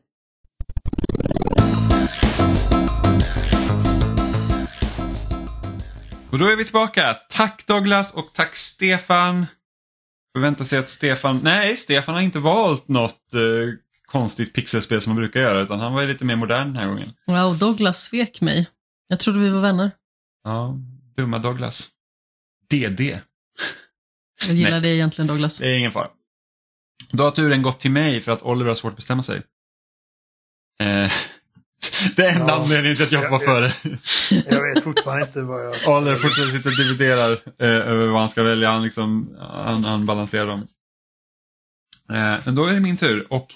Och då är vi tillbaka. Tack Douglas och tack Stefan. Förväntar sig att Stefan har inte valt något konstigt pixelspel som man brukar göra, utan han var lite mer modern den här gången. Wow, Douglas svek mig. Jag trodde vi var vänner. Ja, dumma Douglas. DD. Jag gillar det egentligen, Douglas. Det är ingen fara. Då har turen gått till mig för att Oliver har svårt att bestämma sig. Det är enda anledningen till att jag får vara före. Jag vet fortfarande inte vad jag... Oliver fortfarande sitter och dividerar över vad han ska välja. Han balanserar dem. Men då är det min tur. Och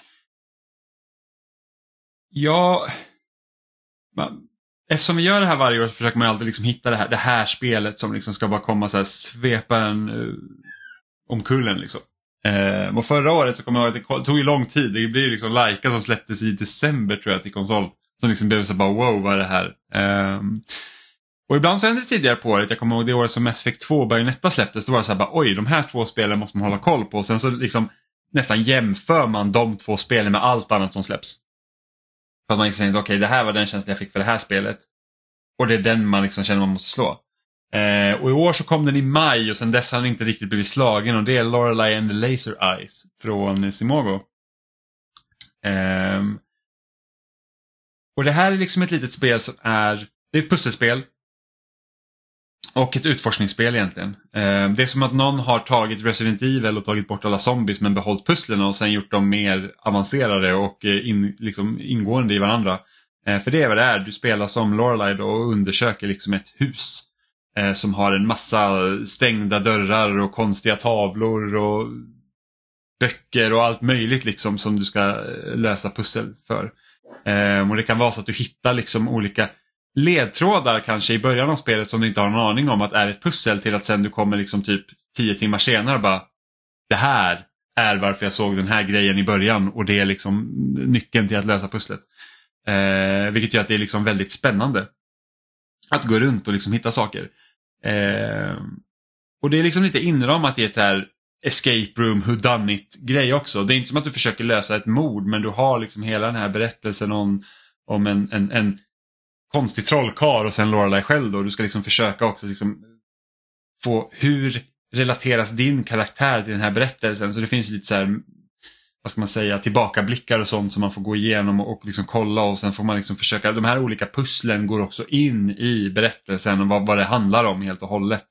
eftersom vi gör det här varje år så försöker man alltid liksom hitta det här spelet som liksom ska bara komma så här, svepa en om kullen liksom. Och förra året så kommer jag ihåg att det tog ju lång tid. Det blir liksom Laika som släpptes i december tror jag till konsol. Som liksom blev så bara wow, vad är det här? Och ibland så hände det tidigare på året. Jag kommer ihåg det året som Mass Effect 2 och Bayonetta släpptes. Då var det så här bara oj, de här två spelen måste man hålla koll på. Och sen så liksom nästan jämför man de två spelen med allt annat som släpps. För att man liksom okej, det här var den känslan jag fick för det här spelet. Och det är den man liksom känner man måste slå. Och i år så kom den i maj och sen dess har den inte riktigt blivit slagen. Och det är Lorelei and the Laser Eyes från Simogo. Och det här är liksom ett litet spel som det är ett pusselspel. Och ett utforskningsspel egentligen. Det är som att någon har tagit Resident Evil och tagit bort alla zombies men behållit pusslen och sen gjort dem mer avancerade och liksom ingående i varandra. För det är vad det är. Du spelar som Lorelei och undersöker liksom ett hus som har en massa stängda dörrar och konstiga tavlor och böcker och allt möjligt liksom som du ska lösa pussel för. Och det kan vara så att du hittar liksom olika ledtrådar kanske i början av spelet som du inte har någon aning om att är ett pussel till att sen du kommer liksom typ 10 timmar senare bara det här är varför jag såg den här grejen i början och det är liksom nyckeln till att lösa pusslet. Vilket gör att det är liksom väldigt spännande att gå runt och liksom hitta saker. Och det är liksom lite inramat i ett här escape room whodunit grej också. Det är inte som att du försöker lösa ett mord men du har liksom hela den här berättelsen om en konstig trollkar och sen Lorelei själv då. Du ska liksom försöka också liksom få hur relateras din karaktär till den här berättelsen. Så det finns lite så här, vad ska man säga, tillbakablickar och sånt som man får gå igenom och liksom kolla och sen får man liksom försöka, de här olika pusslen går också in i berättelsen och vad det handlar om helt och hållet.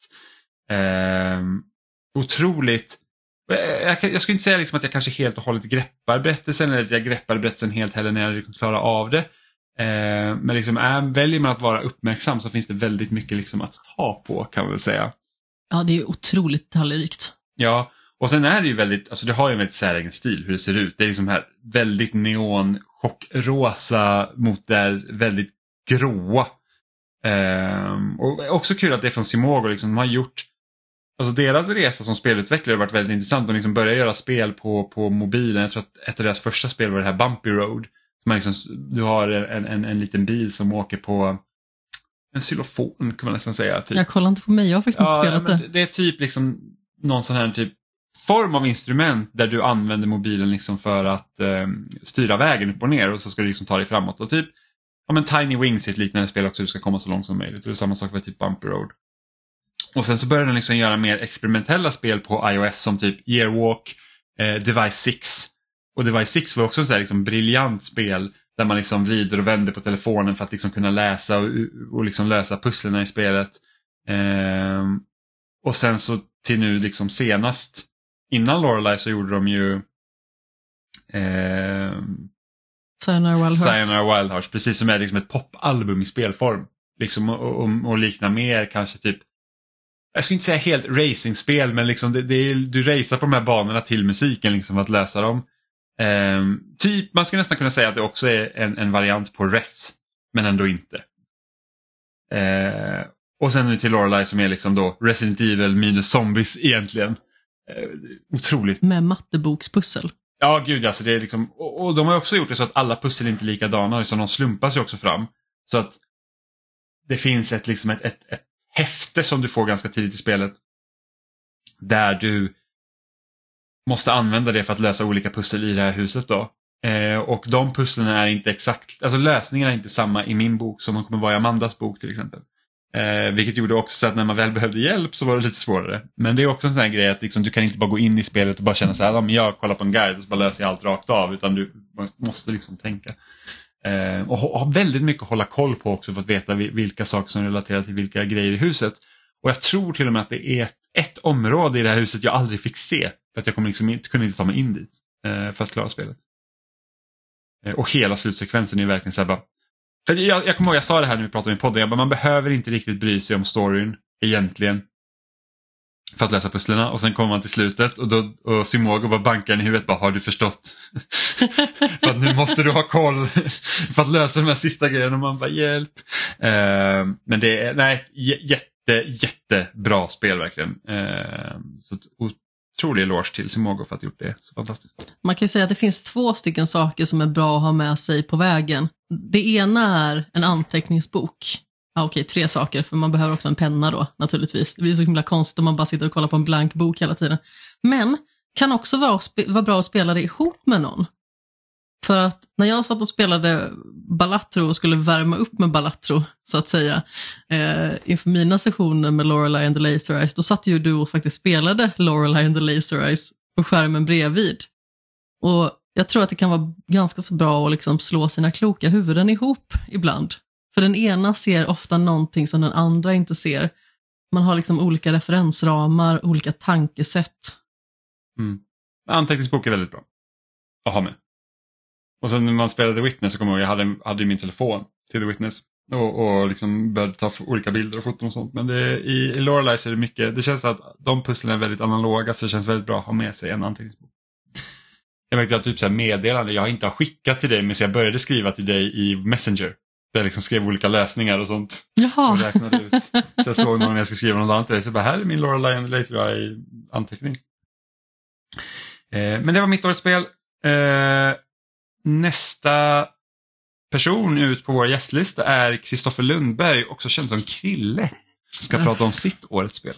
Otroligt. Jag skulle inte säga liksom att jag kanske helt och hållet greppar berättelsen eller att jag greppar berättelsen helt heller när jag liksom klarar av det. Men liksom väljer man att vara uppmärksam så finns det väldigt mycket liksom att ta på kan man väl säga. Ja, det är otroligt detaljrikt. Ja, och sen är det ju väldigt, alltså det har ju en väldigt säregen stil hur det ser ut. Det är liksom här väldigt neon, chockrosa mot det väldigt gråa. Och också kul att det är från Simogo liksom, de har gjort, alltså deras resa som spelutvecklare har varit väldigt intressant. De liksom börjar göra spel på mobilen. Jag tror att ett av deras första spel var det här Bumpy Road. Man liksom, du har en liten bil som åker på en xylofon kan man nästan säga. Typ. Jag kollar inte på mig, jag har faktiskt inte spelat det. Det är typ liksom någon sån här typ form av instrument där du använder mobilen liksom för att styra vägen upp och ner och så ska du liksom ta dig framåt. Och typ, ja men Tiny Wings är ett liknande spel också, du ska komma så långt som möjligt. Det är samma sak för typ Bumpy Road. Och sen så började den liksom göra mer experimentella spel på iOS som typ Yearwalk, Device 6. Och Device 6 var också en sån här liksom briljant spel där man liksom vrider och vänder på telefonen för att liksom kunna läsa och liksom lösa pusslerna i spelet. Och sen så till nu liksom senast, innan Lorelei så gjorde de ju Sayonara Wild Hearts, precis som är liksom ett popalbum i spelform. Liksom, och liknar mer kanske typ, jag skulle inte säga helt racingspel, men liksom du racear på de här banorna till musiken liksom för att lösa dem. Typ, man skulle nästan kunna säga att det också är en variant på Res, men ändå inte. Och sen nu till Lorelei som är liksom då Resident Evil minus zombies egentligen. Otroligt. Med mattebokspussel. Ja, gud, alltså det är liksom, och de har också gjort det så att alla pussel är inte likadana, så de slumpas ju också fram. Så att det finns ett häfte som du får ganska tidigt i spelet där du måste använda det för att lösa olika pussel i det här huset då. Och de pusslen är inte exakt, alltså lösningarna är inte samma i min bok som de kommer vara i Amandas bok till exempel. Vilket gjorde också så att när man väl behövde hjälp så var det lite svårare. Men det är också en sån här grej att liksom, du kan inte bara gå in i spelet och bara känna så här, om jag kollar på en guide och så bara löser jag allt rakt av, utan du måste liksom tänka. Och ha väldigt mycket att hålla koll på också för att veta vilka saker som relaterar till vilka grejer i huset. Och jag tror till och med att det är ett område i det här huset jag aldrig fick se, för att jag kunde inte ta mig in dit för att klara spelet. Och hela slutsekvensen är verkligen så här bara, för jag kommer ihåg, jag sa det här när vi pratade om podden, man behöver inte riktigt bry sig om storyn egentligen för att läsa pusslerna, och sen kommer man till slutet och Simogo bara bankar i huvudet, bara, har du förstått? För att nu måste du ha koll för att lösa de här sista grejerna, och man bara hjälp. Men det är jättebra spel verkligen. Så otrolig eloge till Simogo för att ha gjort det så fantastiskt. Man kan ju säga att det finns 2 stycken saker som är bra att ha med sig på vägen. Det ena är en anteckningsbok. Ja, okej, 3 saker, för man behöver också en penna då, naturligtvis. Det blir så himla konstigt om man bara sitter och kollar på en blank bok hela tiden. Men kan också vara bra att spela det ihop med någon. För att när jag satt och spelade Balatro och skulle värma upp med Balatro, så att säga, inför mina sessioner med Lorelei and the Laser Eyes, då satt ju du och faktiskt spelade Lorelei and the Laser Eyes på skärmen bredvid. Och jag tror att det kan vara ganska så bra att liksom slå sina kloka huvuden ihop ibland. För den ena ser ofta någonting som den andra inte ser. Man har liksom olika referensramar, olika tankesätt. Anteckningsbok är väldigt bra att ha med. Och sen när man spelade The Witness så kommer jag ihåg, jag hade min telefon till The Witness. Och liksom började ta olika bilder och foton och sånt. Men i Lorelei så är det mycket, det känns att de pusslen är väldigt analoga, så det känns väldigt bra att ha med sig en anteckningsbok. Jag märkte att typ så här meddelande jag inte har skickat till dig, men så jag började skriva till dig i Messenger. Där jag liksom skrev olika lösningar och sånt. Jaha. Och räknade ut. Så jag såg någon jag skulle skriva något annat till dig. Så bara, här är min Lorelei and the Laser Eye anteckning. Men det var mitt årets spel. Nästa person ut på vår gästlista är Kristoffer Lundberg, också känd som Krille, som ska prata om sitt årets spel.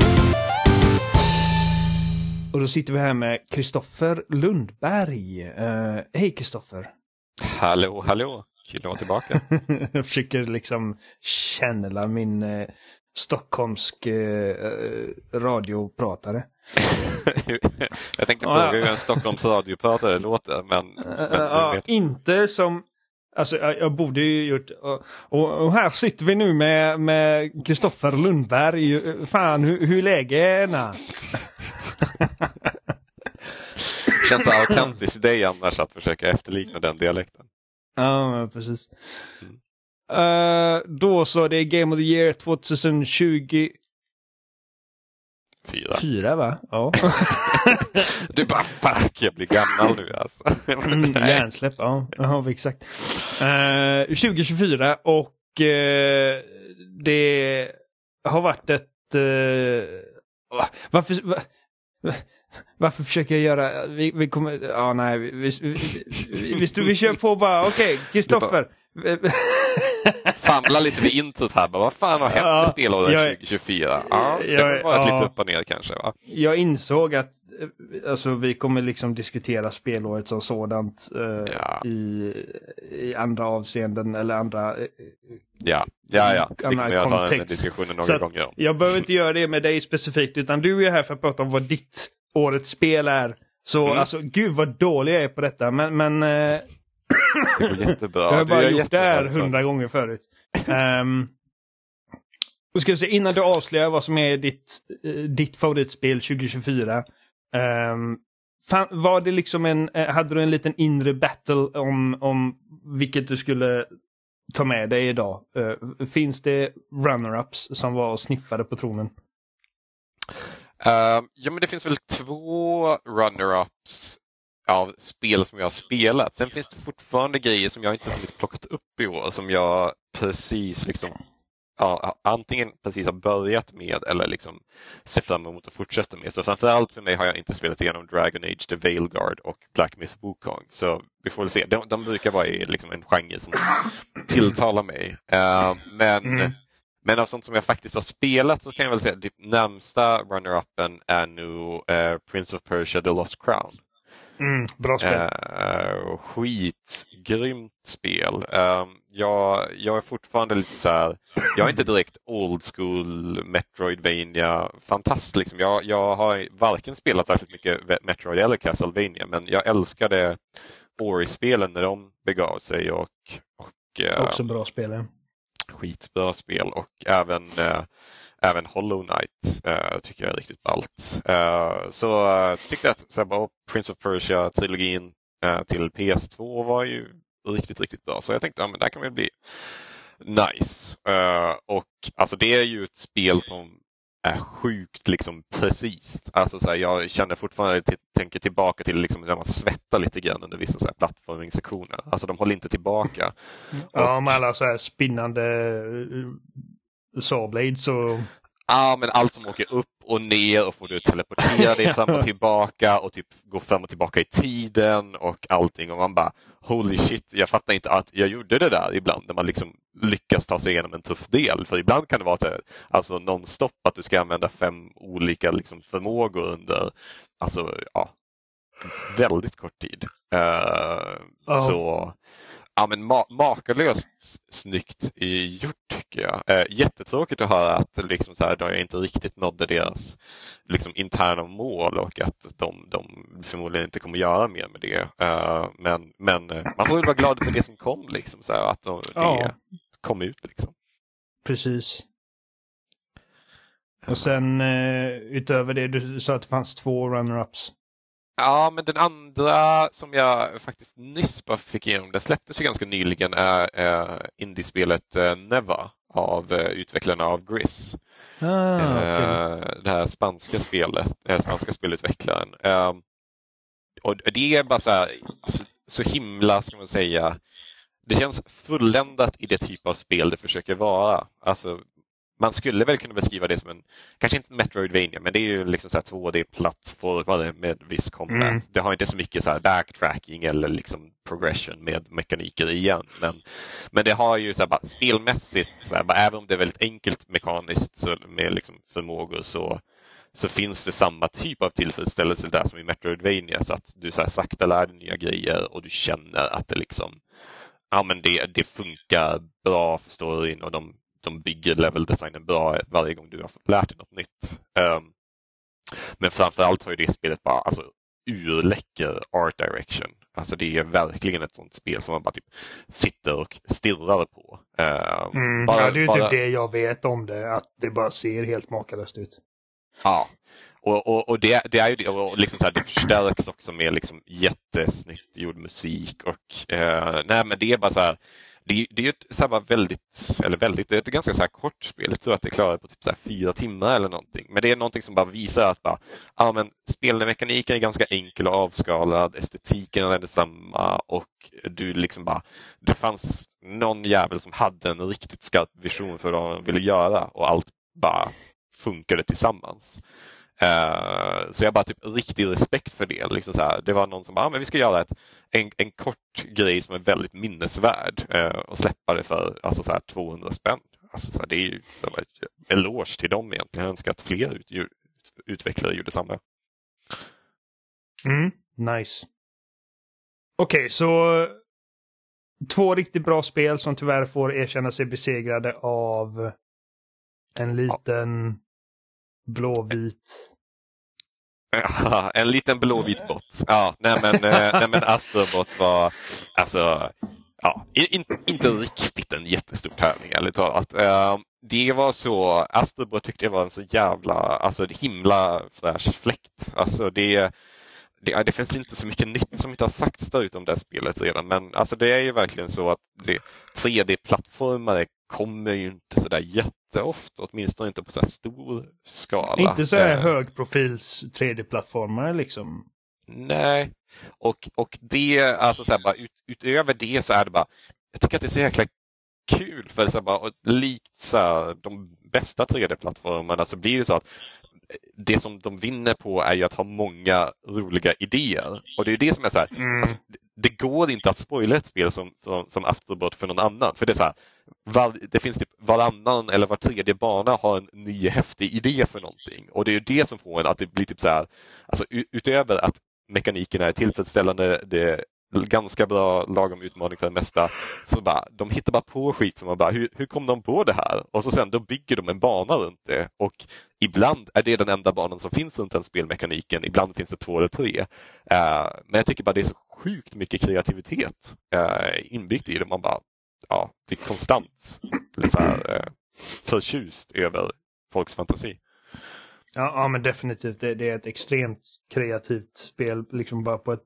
Och då sitter vi här med Kristoffer Lundberg. Hej Kristoffer. Hallå, hallå. Kul att vara tillbaka. Jag försöker liksom kännela min stockholmsk radiopratare. Jag tänkte fråga hur en Stockholms radiopratare låter, men inte som, alltså jag borde ju gjort, och här sitter vi nu med Kristoffer Lundberg. Fan, hur läget är? Känns så autentiskt dig annars att försöka efterlikna den dialekten. Ja, precis. Då så, det är Game of the Year 2020. 4 va? Ja. Du bara, fuck, jag blir gammal nu alltså. Hjärnsläpp, ja, exakt. 2024, och det har varit ett... Varför försöker jag göra... Vi kommer... Ja, nej, vi kör på bara. Okej, Kristoffer. famla lite vid introt här. Vad fan har hänt med spelåret 2024? Ja, det har varit lite upp och ner kanske, va? Jag insåg att alltså, vi kommer liksom diskutera spelåret som sådant i andra avseenden eller andra vi kommer att ta den diskussionen några gånger. Jag behöver inte göra det med dig specifikt, utan du är här för att prata om vad ditt årets spel är. Så alltså, gud vad dålig jag är på detta, men det går jättebra. Jag har bara gjort det här 100 gånger förut. Och ska vi se, innan du avslöjar vad som är ditt favoritspel 2024. Var det liksom hade du en liten inre battle om vilket du skulle ta med dig idag? Finns det runner-ups som var och sniffade på tronen? Ja, men det finns väl 2 runner-ups av spel som jag har spelat. Sen finns det fortfarande grejer som jag inte har plockat upp i år, som jag precis liksom antingen precis har börjat med eller liksom ser fram emot att fortsätta med. Så framförallt för mig har jag inte spelat igenom Dragon Age, The Veilguard och Black Myth Wukong. Så vi får väl se. De brukar vara i liksom en genre som tilltalar mig. Men av sånt som jag faktiskt har spelat så kan jag väl säga att det närmsta runner-upen är nu Prince of Persia The Lost Crown. Bra spel. Skitgrymt spel. Jag är fortfarande lite så här. Jag är inte direkt old school Metroidvania fantast liksom. Jag har varken spelat särskilt mycket Metroid eller Castlevania, men jag älskade Ori-spelen när de begav sig och också bra spel. Skitbra spel, och även Hollow Knight tycker jag är riktigt ballt. Så jag tyckte att Prince of Persia-trilogin till PS2 var ju riktigt, riktigt bra. Så jag tänkte att det här kan väl bli nice. Och alltså det är ju ett spel som är sjukt liksom precis. Alltså så här, jag känner fortfarande, tänker tillbaka till liksom när man svettar lite grann under vissa så här plattformningssektioner. Alltså de håller inte tillbaka. Ja, med alla så här spinnande sawblades och... Ja, men allt som åker upp och ner och får du teleportera dig fram och tillbaka och typ gå fram och tillbaka i tiden och allting, och man bara holy shit, jag fattar inte att jag gjorde det där ibland när man liksom lyckas ta sig igenom en tuff del, för ibland kan det vara så här, alltså non-stop att du ska använda 5 olika liksom förmågor under väldigt kort tid. Så ja, men makalöst snyggt gjort tycker jag. Jättetråkigt att höra att liksom så här, då jag inte riktigt nådde deras liksom interna mål och att de förmodligen inte kommer göra mer med det. Men man får väl vara glad för det som kom liksom, så här, att det kom ut liksom. Precis. Och sen utöver det, du sa att det fanns 2 runner-ups. Ja, men den andra som jag faktiskt nyss bara fick igenom, det släpptes ju ganska nyligen, är indiespelet Neva av utvecklarna av Gris. Det här spanska spelutvecklaren. Och det är bara så här, alltså, så himla, ska man säga, det känns fulländat i det typ av spel det försöker vara. Alltså, man skulle väl kunna beskriva det som en, kanske inte Metroidvania, men det är ju liksom så här 2D-plattformar med viss combat. Det har inte så mycket så här backtracking eller liksom progression med mekaniker igen. Men det har ju så här bara spelmässigt, så här, bara, även om det är väldigt enkelt mekaniskt så med liksom förmågor så finns det samma typ av tillfredsställelse där som i Metroidvania, så att du så här sakta lär dig nya grejer och du känner att det liksom, ja men det funkar bra för storyn, och de bygger leveldesignen bra varje gång du har lärt dig något nytt. Men framförallt har ju det spelet bara alltså urläcker art direction. Alltså det är verkligen ett sånt spel som man bara typ sitter och stirrar på. Det är ju typ det jag vet om det, att det bara ser helt makalöst ut. Ja. Och det är ju det, och liksom så här, det förstärks också med liksom jättesnyggt gjord musik och nej, men det är bara så här. Det är ju det är ett ganska så här kort spel. Jag tror att det klarar på typ så här 4 timmar eller någonting. Men det är någonting som bara visar att men spelmekaniken är ganska enkel och avskalad. Estetiken är detsamma. Och du liksom bara, det fanns någon jävel som hade en riktigt skarp vision för vad man ville göra. Och allt bara funkade tillsammans. Så jag bara typ riktig respekt för det. Liksom så här, det var någon som bara, men vi ska göra en kort grej som är väldigt minnesvärd och släppa det för alltså så här 200 spänn. Alltså så här, det är ju ett eloge till dem egentligen. Jag önskar att fler utvecklare gjorde samma. Nice. Okej, så 2 riktigt bra spel som tyvärr får erkänna sig besegrade av en liten blåvit. Ja, en liten blåvit bot. Ja, nej men Astrobot var alltså inte riktigt en jättestor tävling ärligt talat. Det var så, Astrobot tyckte jag var en så jävla, himla fräsch fläkt. Alltså det finns inte så mycket nytt som inte har sagts där om det här spelet redan. Men alltså det är ju verkligen så att 3D-plattformare kommer ju inte så där jätteofta. Åtminstone inte på så här stor skala. Inte så här högprofils 3D-plattformare liksom. Nej. Och det, alltså så här, bara utöver det så är det bara, jag tycker att det är så jäkla kul. För så här, bara, likt så här, de bästa 3D-plattformarna så blir det så att det som de vinner på är ju att ha många roliga idéer. Och det är ju det som är så här, alltså, det går inte att spoila ett spel som Astrobot för någon annan. För det är så här, det finns typ varannan eller var tredje bana har en ny häftig idé för någonting. Och det är ju det som får en att det blir typ så här, alltså utöver att mekaniken är tillfredsställande, det är ganska bra lagom utmaning för det mesta. Så bara, de hittar bara på skit som man bara, hur kom de på det här? Och så sen då bygger de en bana runt det. Och ibland är det den enda banan som finns runt den spelmekaniken. Ibland finns det 2 eller 3. Men jag tycker bara det är så sjukt mycket kreativitet inbyggt i det. Man bara, det är konstant så här, förtjust över folks fantasi. Ja, men definitivt. Det är ett extremt kreativt spel, liksom bara på ett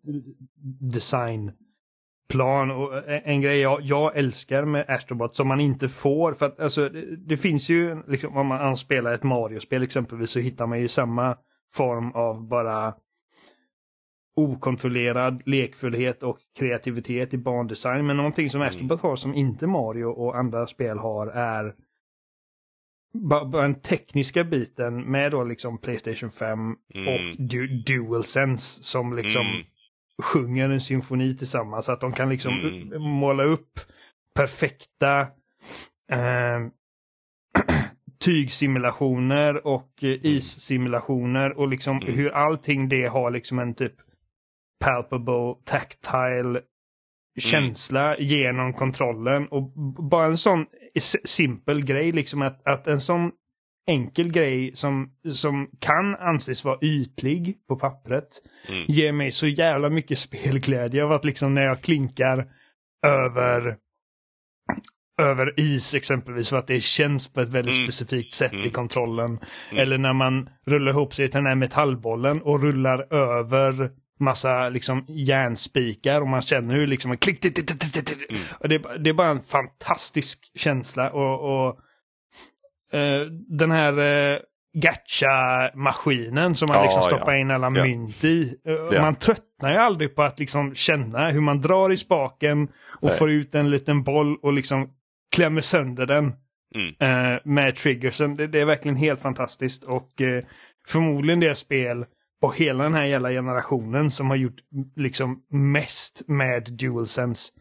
designplan. Och en grej jag älskar med Astrobot som man inte får, för att alltså, det finns ju, liksom, om man spelar ett Mario-spel exempelvis så hittar man ju samma form av bara okontrollerad lekfullhet och kreativitet i bandesign. Men någonting som Astrobot har som inte Mario och andra spel har är bara den tekniska biten med då liksom PlayStation 5 och DualSense som liksom sjunger en symfoni tillsammans. Så att de kan liksom måla upp perfekta tygsimulationer och issimulationer och liksom hur allting det har liksom en typ palpable, tactile känsla genom kontrollen. Och bara en sån simpel grej, liksom att en sån enkel grej som kan anses vara ytlig på pappret ger mig så jävla mycket spelglädje av att liksom när jag klinkar över is exempelvis, för att det känns på ett väldigt specifikt sätt i kontrollen. Eller när man rullar ihop sig till den här metallbollen och rullar över massa liksom järnspikar och man känner hur liksom klick. Och det är bara en fantastisk känsla och den här gacha-maskinen som man liksom stoppar in alla mynt i. Man tröttnar ju aldrig på att liksom känna hur man drar i spaken och får ut en liten boll och liksom klämmer sönder den med triggersen. Det är verkligen helt fantastiskt och förmodligen det spel på hela den här jävla generationen som har gjort liksom mest med DualSense.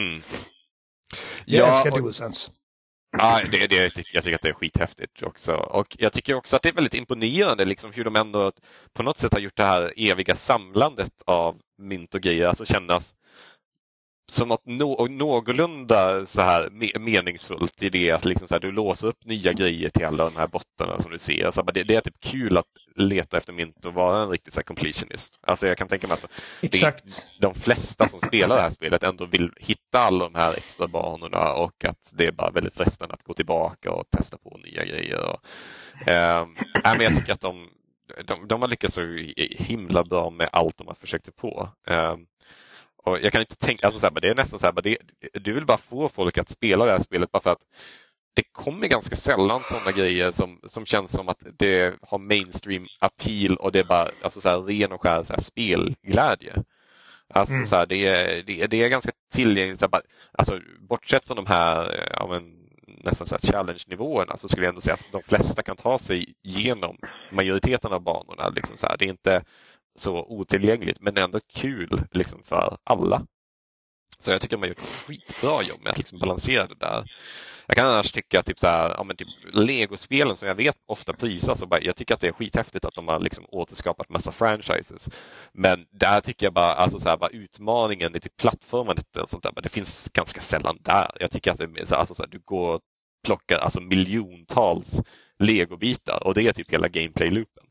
Jag älskar DualSense. Ja, jag tycker att det är skithäftigt också. Och jag tycker också att det är väldigt imponerande liksom, hur de ändå på något sätt har gjort det här eviga samlandet av mynt och grejer. Alltså kännas som något någorlunda så här meningsfullt i det att liksom så här, du låser upp nya grejer till alla de här bottarna som du ser. Alltså, det är typ kul att leta efter mynt och vara en riktig så här completionist. Alltså jag kan tänka mig att de flesta som spelar det här spelet ändå vill hitta alla de här extra banorna och att det är bara väldigt frestande att gå tillbaka och testa på nya grejer. Och, men jag tycker att de har lyckats så himla bra med allt de har försökt sig på. Och jag kan inte tänka, alltså så här, det är nästan så här, du vill bara få folk att spela det här spelet bara för att det kommer ganska sällan sådana grejer som känns som att det har mainstream appeal och det är bara alltså så här, ren och skär så här, spelglädje. Alltså så här, det är ganska tillgängligt. Så här, bara, alltså, bortsett från de här nästan så här challenge-nivåerna så skulle jag ändå säga att de flesta kan ta sig igenom majoriteten av banorna. Liksom så här. Det är inte så otillgängligt men ändå kul liksom för alla. Så jag tycker att man gjort ett skitbra jobb med att liksom balansera det där. Jag kan annars tycka typ så här, ja, men typ Lego-spelen som jag vet ofta prisas och jag tycker att det är skithäftigt att de har liksom återskapat massa franchises. Men där tycker jag bara, bara utmaningen i typ plattformandet och sånt där, men det finns ganska sällan där. Jag tycker att det är så här, du går och plockar miljontals Lego-bitar och det är typ hela gameplay-loopen.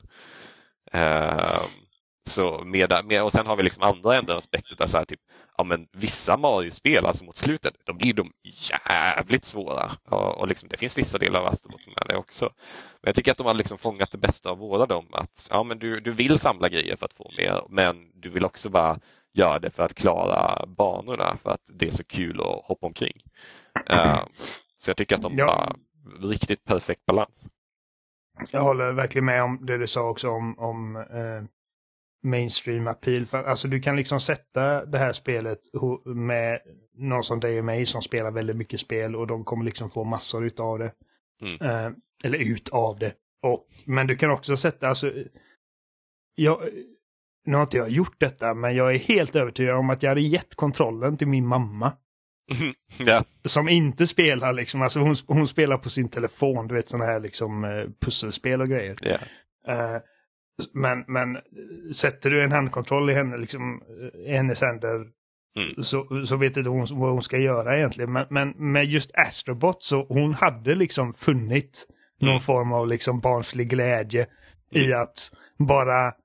Så och sen har vi liksom andra ändå aspekter där så här, typ, ja, men vissa Mario-spel alltså mot slutet, då blir de jävligt svåra. Och liksom, det finns vissa delar av Astrobot som är det också. Men jag tycker att de har liksom fångat det bästa av båda dem. Att ja, men du vill samla grejer för att få mer, men du vill också bara göra det för att klara banorna, för att det är så kul att hoppa omkring. Så jag tycker att de har riktigt perfekt balans. Jag håller verkligen med om det du sa också om mainstream appeal. För, alltså du kan liksom sätta det här spelet med någon som dig och mig som spelar väldigt mycket spel och de kommer liksom få massor utav det. Eller utav det. Men du kan också sätta, alltså nu har inte jag gjort detta, men jag är helt övertygad om att jag hade gett kontrollen till min mamma. Yeah. Som inte spelar liksom, alltså hon spelar på sin telefon, du vet, sådana här liksom pusselspel och grejer. Yeah. Men sätter du en handkontroll i henne liksom, i hennes händer, så vet inte hon vad hon ska göra egentligen. Men med just Astrobot så hon hade liksom funnit någon form av liksom barnslig glädje i att bara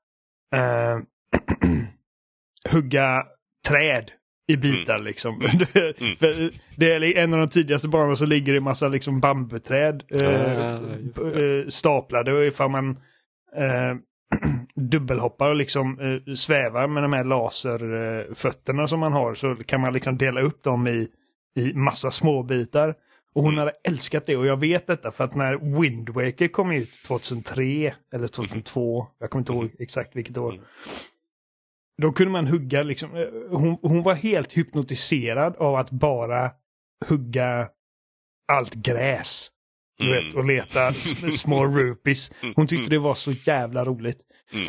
hugga träd i bitar liksom. Det är en av de tidigaste banorna så ligger det en massa liksom bambuträd staplade, och ifall man dubbelhoppar och liksom svävar med de här laserfötterna som man har, så kan man liksom dela upp dem i massa små bitar. Och hon hade älskat det, och jag vet detta för att när Wind Waker kom ut 2003 eller 2002, jag kommer inte ihåg exakt vilket år, då kunde man hugga liksom, hon var helt hypnotiserad av att bara hugga allt gräs. Du vet, och leta små rupees. Hon tyckte det var så jävla roligt.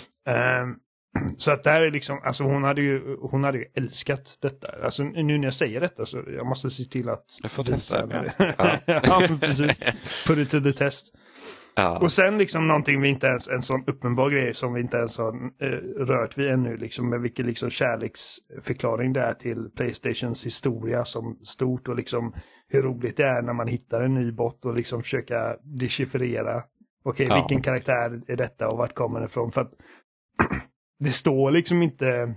Så att det här är liksom, alltså hon hade ju älskat detta. Alltså nu när jag säger detta så jag måste se till att jag får testa det. Ja, precis. Put it to the test. Ja. Och sen liksom någonting vi inte ens, en sån uppenbar grej som vi inte ens har rört vid ännu, liksom, med vilken liksom kärleksförklaring det är till PlayStations historia som stort, och liksom hur roligt det är när man hittar en ny bot och liksom försöka dechiffrera vilken karaktär är detta och vart kommer det ifrån, för att det står liksom inte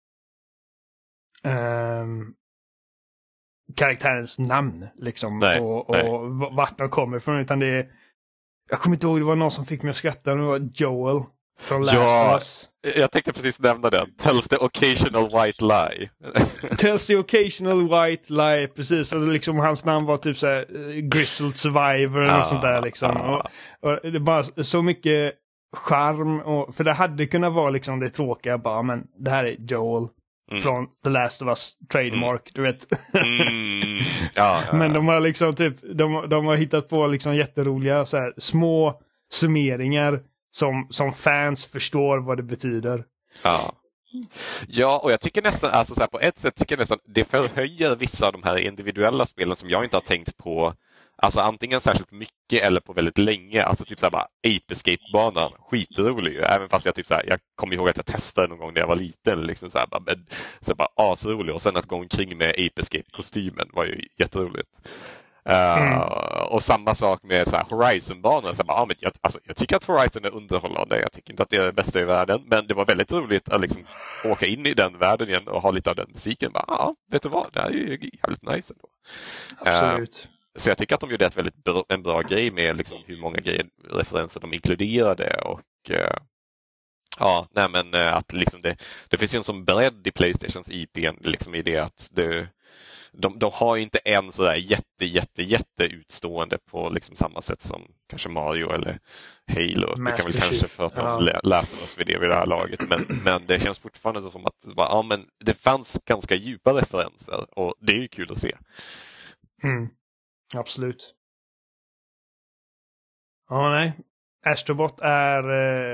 karaktärens namn liksom, och vart de kommer ifrån, utan det är, jag kommer inte ihåg, det var någon som fick mig att skratta, det var Joel från Last of Us. Jag tänkte precis nämna den. Tells the occasional white lie. Tells the occasional white lie, precis. Och liksom hans namn var typ såhär Grizzled Survivor och sånt där liksom. Och det är bara så mycket charm, för det hade kunnat vara liksom det tråkiga, bara, men det här är Joel från The Last of Us trademark, du vet. Men de har liksom typ, de har hittat på liksom jätteroliga så här, små summeringar som fans förstår vad det betyder. Ja, och jag tycker nästan, alltså så här, på ett sätt tycker jag nästan det förhöjer vissa av de här individuella spelen som jag inte har tänkt på. Alltså antingen särskilt mycket eller på väldigt länge. Alltså typ såhär bara Ape Escape-banan, skitrolig. Även fast jag typ såhär, jag kommer ihåg att jag testade någon gång när jag var liten. Liksom såhär bara asrolig. Och sen att gå omkring med Ape Escape-kostymen var ju jätteroligt. Och samma sak med så här Horizon-banan. Så bara, jag tycker att Horizon är underhållande. Jag tycker inte att det är det bästa i världen. Men det var väldigt roligt att liksom åka in i den världen igen och ha lite av den musiken. Bara, vet du vad, det här är ju jävligt nice ändå. Absolut. Så jag tycker att de gjorde en bra grej med liksom hur många referenser de inkluderade, och att liksom det finns ju en sån bredd i PlayStations IP liksom i det att de har inte en sådär jätte utstående på liksom samma sätt som kanske Mario eller Halo. Du kan väl kanske prata om Last of Us vid det här laget, men det känns fortfarande så som att men det fanns ganska djupa referenser, och det är ju kul att se. Absolut. Ja, nej. Astrobot är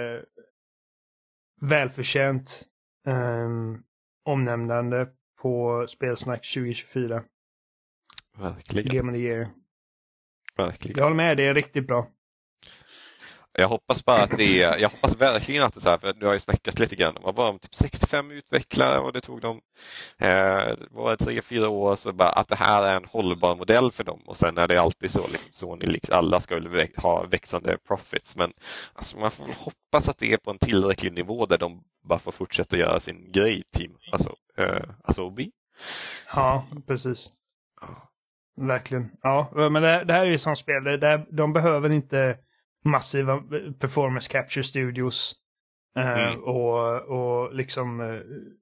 välförtjänt omnämnande på Spelsnack 2024. Verkligen. Game of the Year. Verkligen. Jag håller med, det är riktigt bra. Jag hoppas bara att jag hoppas verkligen att det är så här, för du har ju snackat lite grann. De var bara typ 65 utvecklare och det tog dem var 3-4 år, så bara att det här är en hållbar modell för dem. Och sen är det alltid så liksom, Sony, alla ska väl ha växande profits, men alltså, man får väl hoppas att det är på en tillräcklig nivå där de bara får fortsätta göra sin grej, team. Alltså Obi. Ja, precis. Verkligen. Ja, men det här är ju sånt spel. De behöver inte massiva performance capture studios och liksom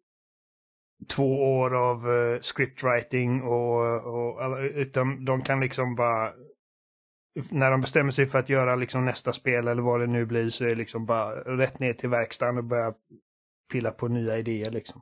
2 år av scriptwriting utan de kan liksom bara, när de bestämmer sig för att göra liksom nästa spel eller vad det nu blir, så är det liksom bara rätt ner till verkstaden och börja pilla på nya idéer liksom.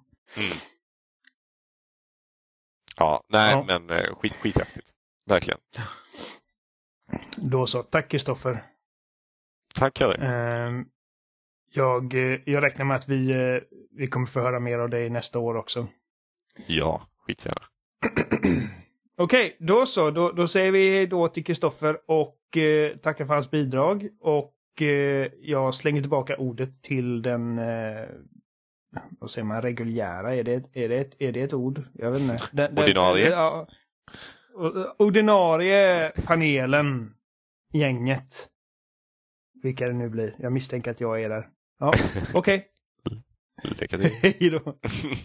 Ja, nej, men skithäftigt. Verkligen. Då så. Tack Kristoffer. Tack Harry. Jag räknar med att vi kommer få höra mer av dig nästa år också. Ja, skitgärna. Okej, då så. Då säger vi då till Kristoffer och tackar för hans bidrag. Och jag slänger tillbaka ordet till den vad säger man, reguljära. Är det ett ord? Jag vet inte. Ordinarie. Ja, ordinarie panelen, gänget. Vilka det nu blir. Jag misstänker att jag är där. Ja, okej. Lycka till. Hej då.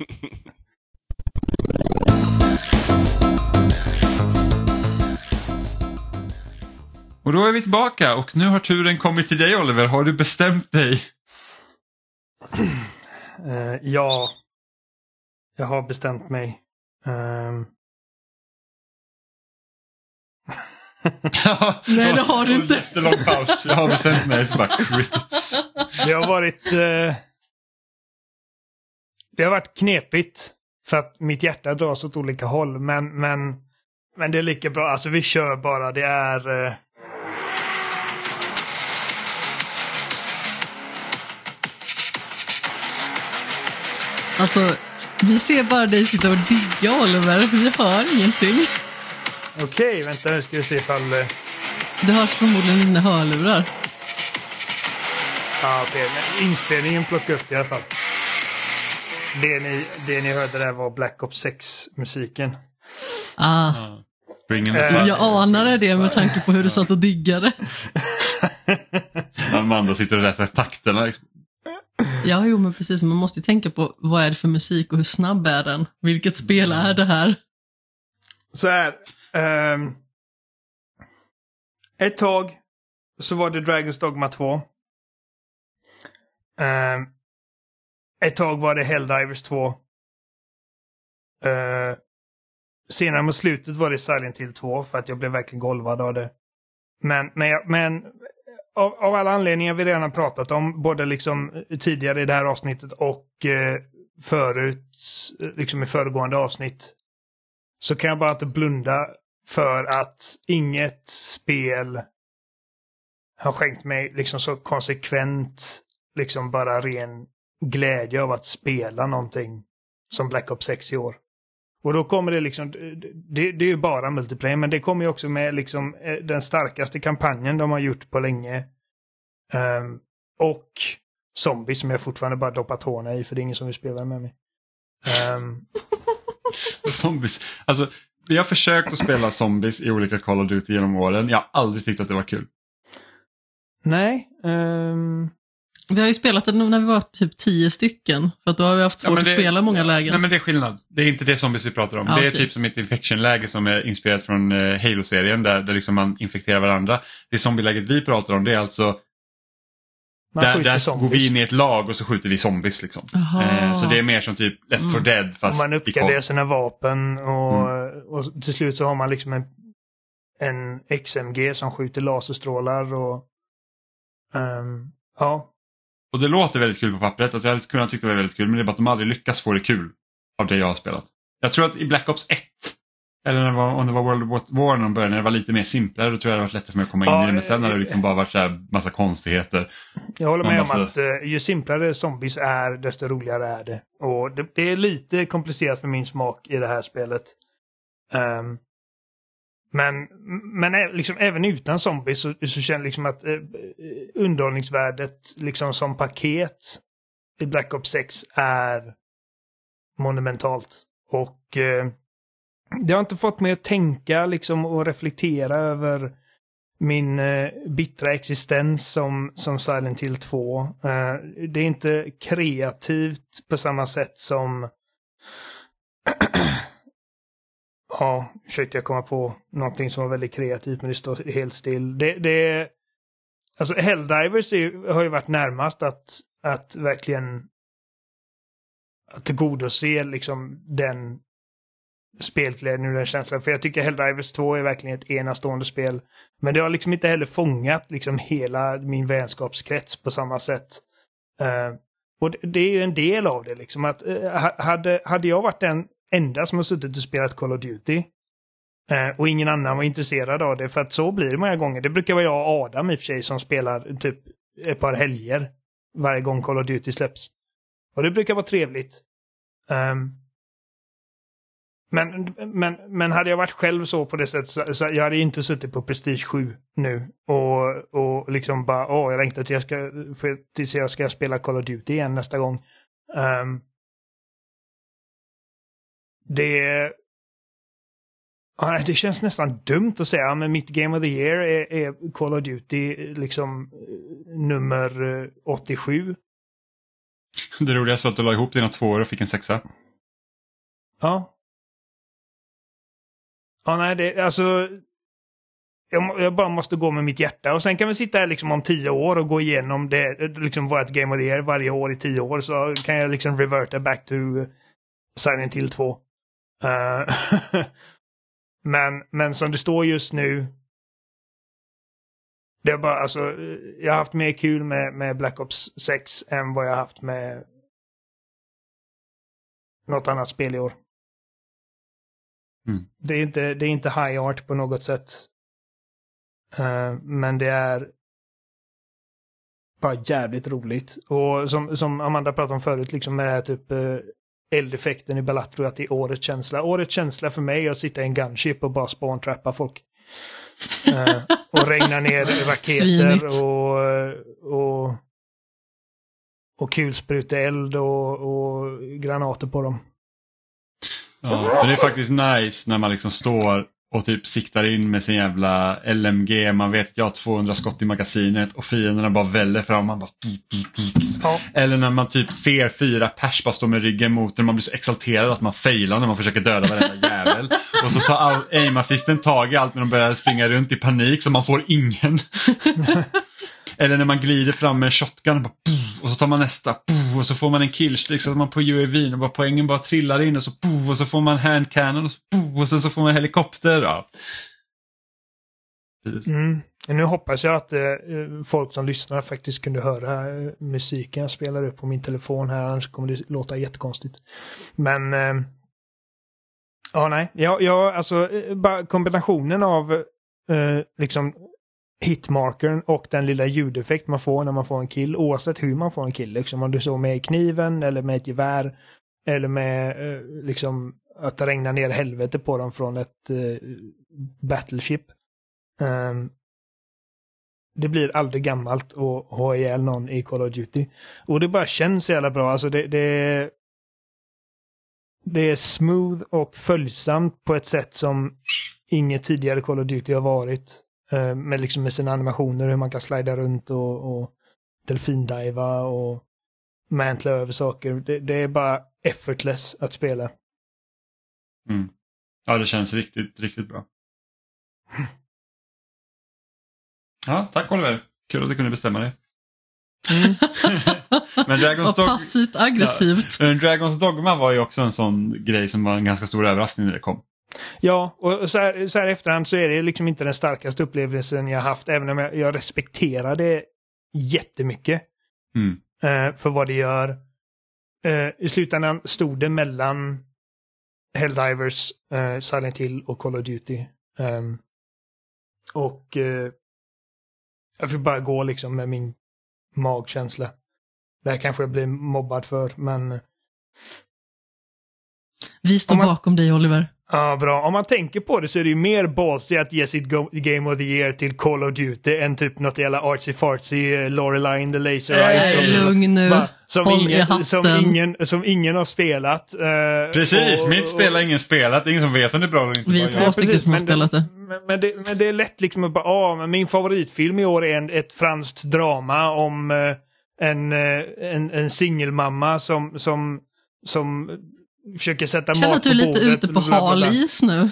Och då är vi tillbaka och nu har turen kommit till dig, Oliver. Har du bestämt dig? Ja. Jag har bestämt mig. Nej, det har du inte. Jättelång paus. Jag har bestämt mig. Så bara crickets. Det har varit knepigt för att mitt hjärta dras åt olika håll, men det är lika bra. Alltså vi kör bara. Det är Alltså, vi ser bara dig sitta och digga, Oliver. Vi hör ingenting. okej, vänta nu ska vi se ifall Det hörs förmodligen dina hörlurar. okej, men inspelningen plockar upp i alla fall. Det ni hörde där var Black Ops 6-musiken. Jag anade det med tanke på hur du satt och diggade. Amanda sitter och rättar takterna. Liksom. Ja, jo, men precis. Man måste ju tänka på vad är det för musik och hur snabb är den? Vilket spel är det här? Så här. Ett tag så var det Dragon's Dogma 2. Ett tag var det Helldivers 2. Senare mot slutet var det Silent Hill 2 för att jag blev verkligen golvad av det. Men av alla anledningar vi redan pratat om, både liksom tidigare i det här avsnittet och förut, liksom i föregående avsnitt, så kan jag bara inte blunda för att inget spel har skänkt mig liksom så konsekvent liksom bara ren glädje av att spela någonting som Black Ops 6 i år. Och då kommer det liksom, det är ju bara multiplayer, men det kommer ju också med liksom den starkaste kampanjen de har gjort på länge. Och Zombies som jag fortfarande bara doppat tårna i, för det är ingen som vill spela med mig. Zombies, alltså vi har försökt att spela Zombies i olika Call of Duty genom åren. Jag har aldrig tyckt att det var kul. Nej. Vi har ju spelat det när vi var typ 10 stycken. För att då har vi haft svårt att spela många lägen. Nej, men det är skillnad. Det är inte det Zombies vi pratar om. Det är typ som ett infection-läge som är inspirerat från Halo-serien. Där liksom man infekterar varandra. Det zombie-läget vi pratar om, det är alltså där går vi in i ett lag och så skjuter vi zombies liksom. Så det är mer som typ Left 4 Dead fast man uppgraderar sina vapen och till slut så har man liksom en XMG som skjuter laserstrålar och ja. Och det låter väldigt kul på pappret. Alltså jag hade kunnat tycka det var väldigt kul, men det är bara att de aldrig lyckas få det kul av det jag har spelat. Jag tror att i Black Ops 1 Eller om det var World of War när de började, när det var lite mer simplare, då tror jag det var lättare för mig att komma in i det. Men sen har det liksom bara varit så här massa konstigheter. Jag håller med om att ju simplare zombies är, desto roligare är det. Och det är lite komplicerat för min smak i det här spelet. Men liksom, även utan zombies så känner jag liksom att underhållningsvärdet liksom som paket i Black Ops 6 är monumentalt. Och det har inte fått mig att tänka liksom, och reflektera över min bittra existens som Silent Hill 2. Det är inte kreativt på samma sätt som ja, försökte jag komma på någonting som var väldigt kreativt, men det står helt still. Alltså Helldivers har ju varit närmast att verkligen att tillgodose liksom den spelglädjen och den känslan. För jag tycker Helldivers 2 är verkligen ett enastående spel. Men det har liksom inte heller fångat liksom hela min vänskapskrets på samma sätt. Och det är ju en del av det liksom. Att, hade jag varit den enda som har suttit och spelat Call of Duty och ingen annan var intresserad av det, för att så blir det många gånger. Det brukar vara jag och Adam i och för sig som spelar typ ett par helger varje gång Call of Duty släpps. Och det brukar vara trevligt. Men hade jag varit själv så på det sättet, så jag hade inte suttit på Prestige 7 nu och liksom bara, jag längtar tills jag ska spela Call of Duty igen nästa gång. Det känns nästan dumt att säga, men mitt Game of the Year är Call of Duty liksom nummer 87. Det roligaste var att du la ihop dina 2 år och fick en 6:a. Ja. Ja, nej, det, alltså jag bara måste gå med mitt hjärta, och sen kan vi sitta här liksom om 10 år och gå igenom det, liksom vårt Game of the Year varje år i 10 år, så kan jag liksom reverta back to Silent Hill 2. Men som det står just nu, det är bara, alltså, jag har haft mer kul med Black Ops 6 än vad jag har haft med något annat spel i år. Mm. Det är inte high art på något sätt. Men det är bara jävligt roligt. Och som Amanda pratade om förut, liksom med det här typ eldeffekten i Balatro, att det är årets känsla. Årets känsla för mig är att sitta i en gunship och bara spawn-trappa folk. Och regna ner raketer och kulspruta eld och granater på dem. Ja, det är faktiskt nice när man liksom står och typ siktar in med sin jävla LMG. Man vet att jag har 200 skott i magasinet och fienderna bara väller fram. Man bara... Ja. Eller när man typ ser 4 pers bara stå med ryggen mot en. Man blir så exalterad att man failar när man försöker döda varenda jävel. Och så tar aim-assisten tag i allt, men de börjar springa runt i panik så man får ingen. Eller när man glider fram med en shotgun och, bara, och så tar man nästa och så får man en killstreak så att man på UAV och bara poängen bara trillar in och så får man handcannon och sen så får man helikopter. Ja. Nu hoppas jag att folk som lyssnar faktiskt kunde höra musiken jag spelar upp på min telefon här, annars kommer det låta jättekonstigt. Men alltså bara kombinationen av liksom hitmarkern och den lilla ljudeffekt man får när man får en kill, oavsett hur man får en kill, liksom om du så med kniven eller med ett gevär eller med liksom att regna ner helvete på dem från ett battleship. Det blir aldrig gammalt att ha ihjäl någon i Call of Duty. Och det bara känns så jävla bra. Alltså det är smooth och följsamt på ett sätt som inget tidigare Call of Duty har varit. Med sina animationer, hur man kan slida runt och delfindiva och mantla över saker. Det är bara effortless att spela. Mm. Ja, det känns riktigt, riktigt bra. Ja, tack Oliver. Kul att du kunde bestämma dig. Men passivt aggressivt. Ja, Dragon's Dogma var ju också en sån grej som var en ganska stor överraskning när det kom. Ja, och så här efterhand så är det liksom inte den starkaste upplevelsen jag haft, även om jag respekterar det jättemycket för vad det gör. I slutändan stod det mellan Helldivers, Silent Hill och Call of Duty. Jag får bara gå liksom med min magkänsla. Det här kanske jag blir mobbad för, men... Vi står bakom dig, Oliver. Ja, bra. Om man tänker på det så är det ju mer ballsy att ge sitt Game of the Year till Call of Duty än typ något jävla artsy-fartsy Lorelei the Laser Eyes. Lugn nu. Som ingen har spelat. Precis, mitt spel har ingen spelat. Ingen som vet om det är bra eller inte. Vi är 2 stycken som har spelat det. Men det är lätt liksom att bara, men min favoritfilm i år är ett franskt drama om en singelmmamma som försöker sätta mat på bordet. Känner att du är lite ute på hal is nu.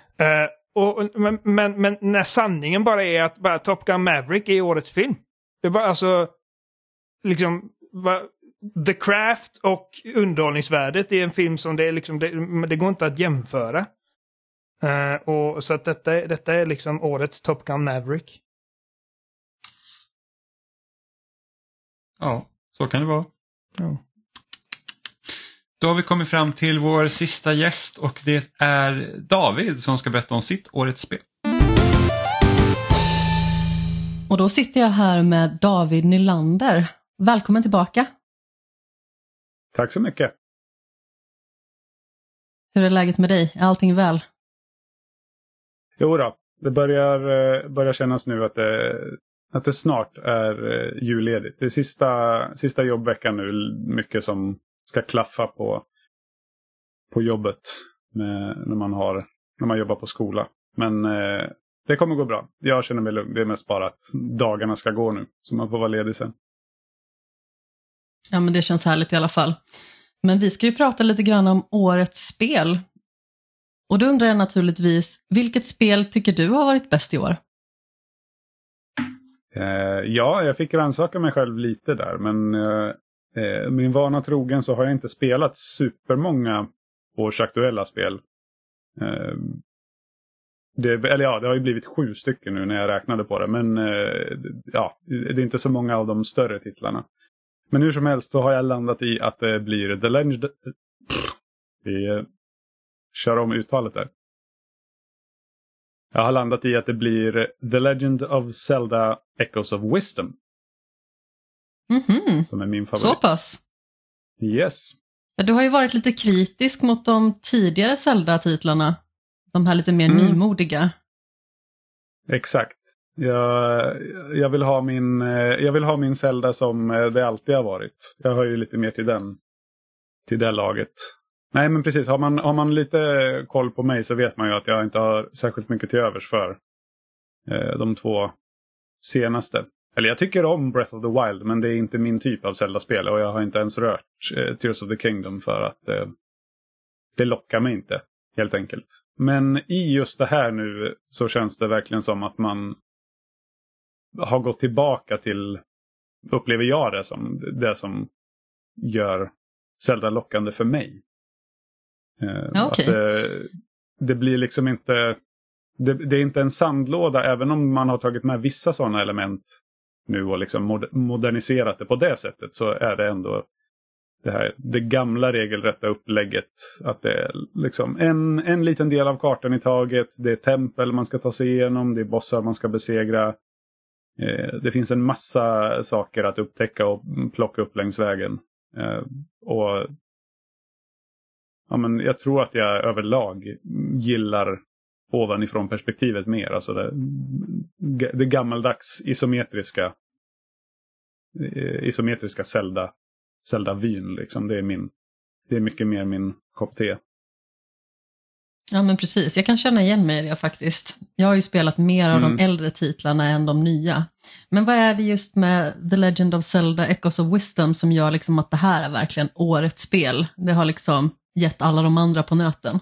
Men när sanningen bara är att bara Top Gun Maverick är årets film. Det är bara alltså liksom The Craft och underhållningsvärdet är en film som det är liksom det går inte att jämföra. Och så att detta är liksom årets Top Gun Maverick. Ja, så kan det vara. Ja. Då har vi kommit fram till vår sista gäst och det är David som ska berätta om sitt årets spel. Och då sitter jag här med David Nylander. Välkommen tillbaka. Tack så mycket. Hur är läget med dig? Är allting väl? Jo då, det börjar kännas nu att det snart är julledigt. Det är sista jobbveckan nu, mycket som ska klaffa på jobbet när man jobbar på skola. Men det kommer gå bra. Jag känner mig lugn. Det är mest bara att dagarna ska gå nu. Så man får vara ledig sen. Ja, men det känns härligt i alla fall. Men vi ska ju prata lite grann om årets spel. Och då undrar jag naturligtvis, vilket spel tycker du har varit bäst i år? Ja, jag fick rannsaka mig själv lite där. Men min vana trogen så har jag inte spelat supermånga årsaktuella spel. Det har ju blivit 7 stycken nu när jag räknade på det. Men det är inte så många av de större titlarna. Men hur som helst så har jag landat i att det blir The Legend... Vi kör om uttalet där. Jag har landat i att det blir The Legend of Zelda Echoes of Wisdom. Mm-hmm. Som är min favorit. Så pass? Yes. Du har ju varit lite kritisk mot de tidigare Zelda-titlarna. De här lite mer nymodiga. Exakt. Jag vill ha min Zelda som det alltid har varit. Jag har ju lite mer till det laget. Nej, men precis. Har man lite koll på mig så vet man ju att jag inte har särskilt mycket till övers för de 2 senaste. Eller jag tycker om Breath of the Wild, men det är inte min typ av Zelda-spel. Och jag har inte ens rört Tears of the Kingdom för att det lockar mig inte, helt enkelt. Men i just det här nu så känns det verkligen som att man har gått tillbaka till, upplever jag det som gör Zelda lockande för mig. Okay. Att det blir liksom inte det är inte en sandlåda, även om man har tagit med vissa sådana element nu och liksom moderniserat det på det sättet, så är det ändå det gamla regelrätta upplägget att det är liksom en liten del av kartan i taget, det är tempel man ska ta sig igenom, det är bossar man ska besegra, det finns en massa saker att upptäcka och plocka upp längs vägen, och ja, men jag tror att jag överlag gillar ovanifrån perspektivet mer. Alltså det gammaldags isometriska Zelda-vyn. Liksom. Det är mycket mer min kopp te. Ja, men precis. Jag kan känna igen mig i det faktiskt. Jag har ju spelat mer av de äldre titlarna än de nya. Men vad är det just med The Legend of Zelda Echoes of Wisdom som gör liksom att det här är verkligen årets spel? Det har liksom gett alla de andra på nöten.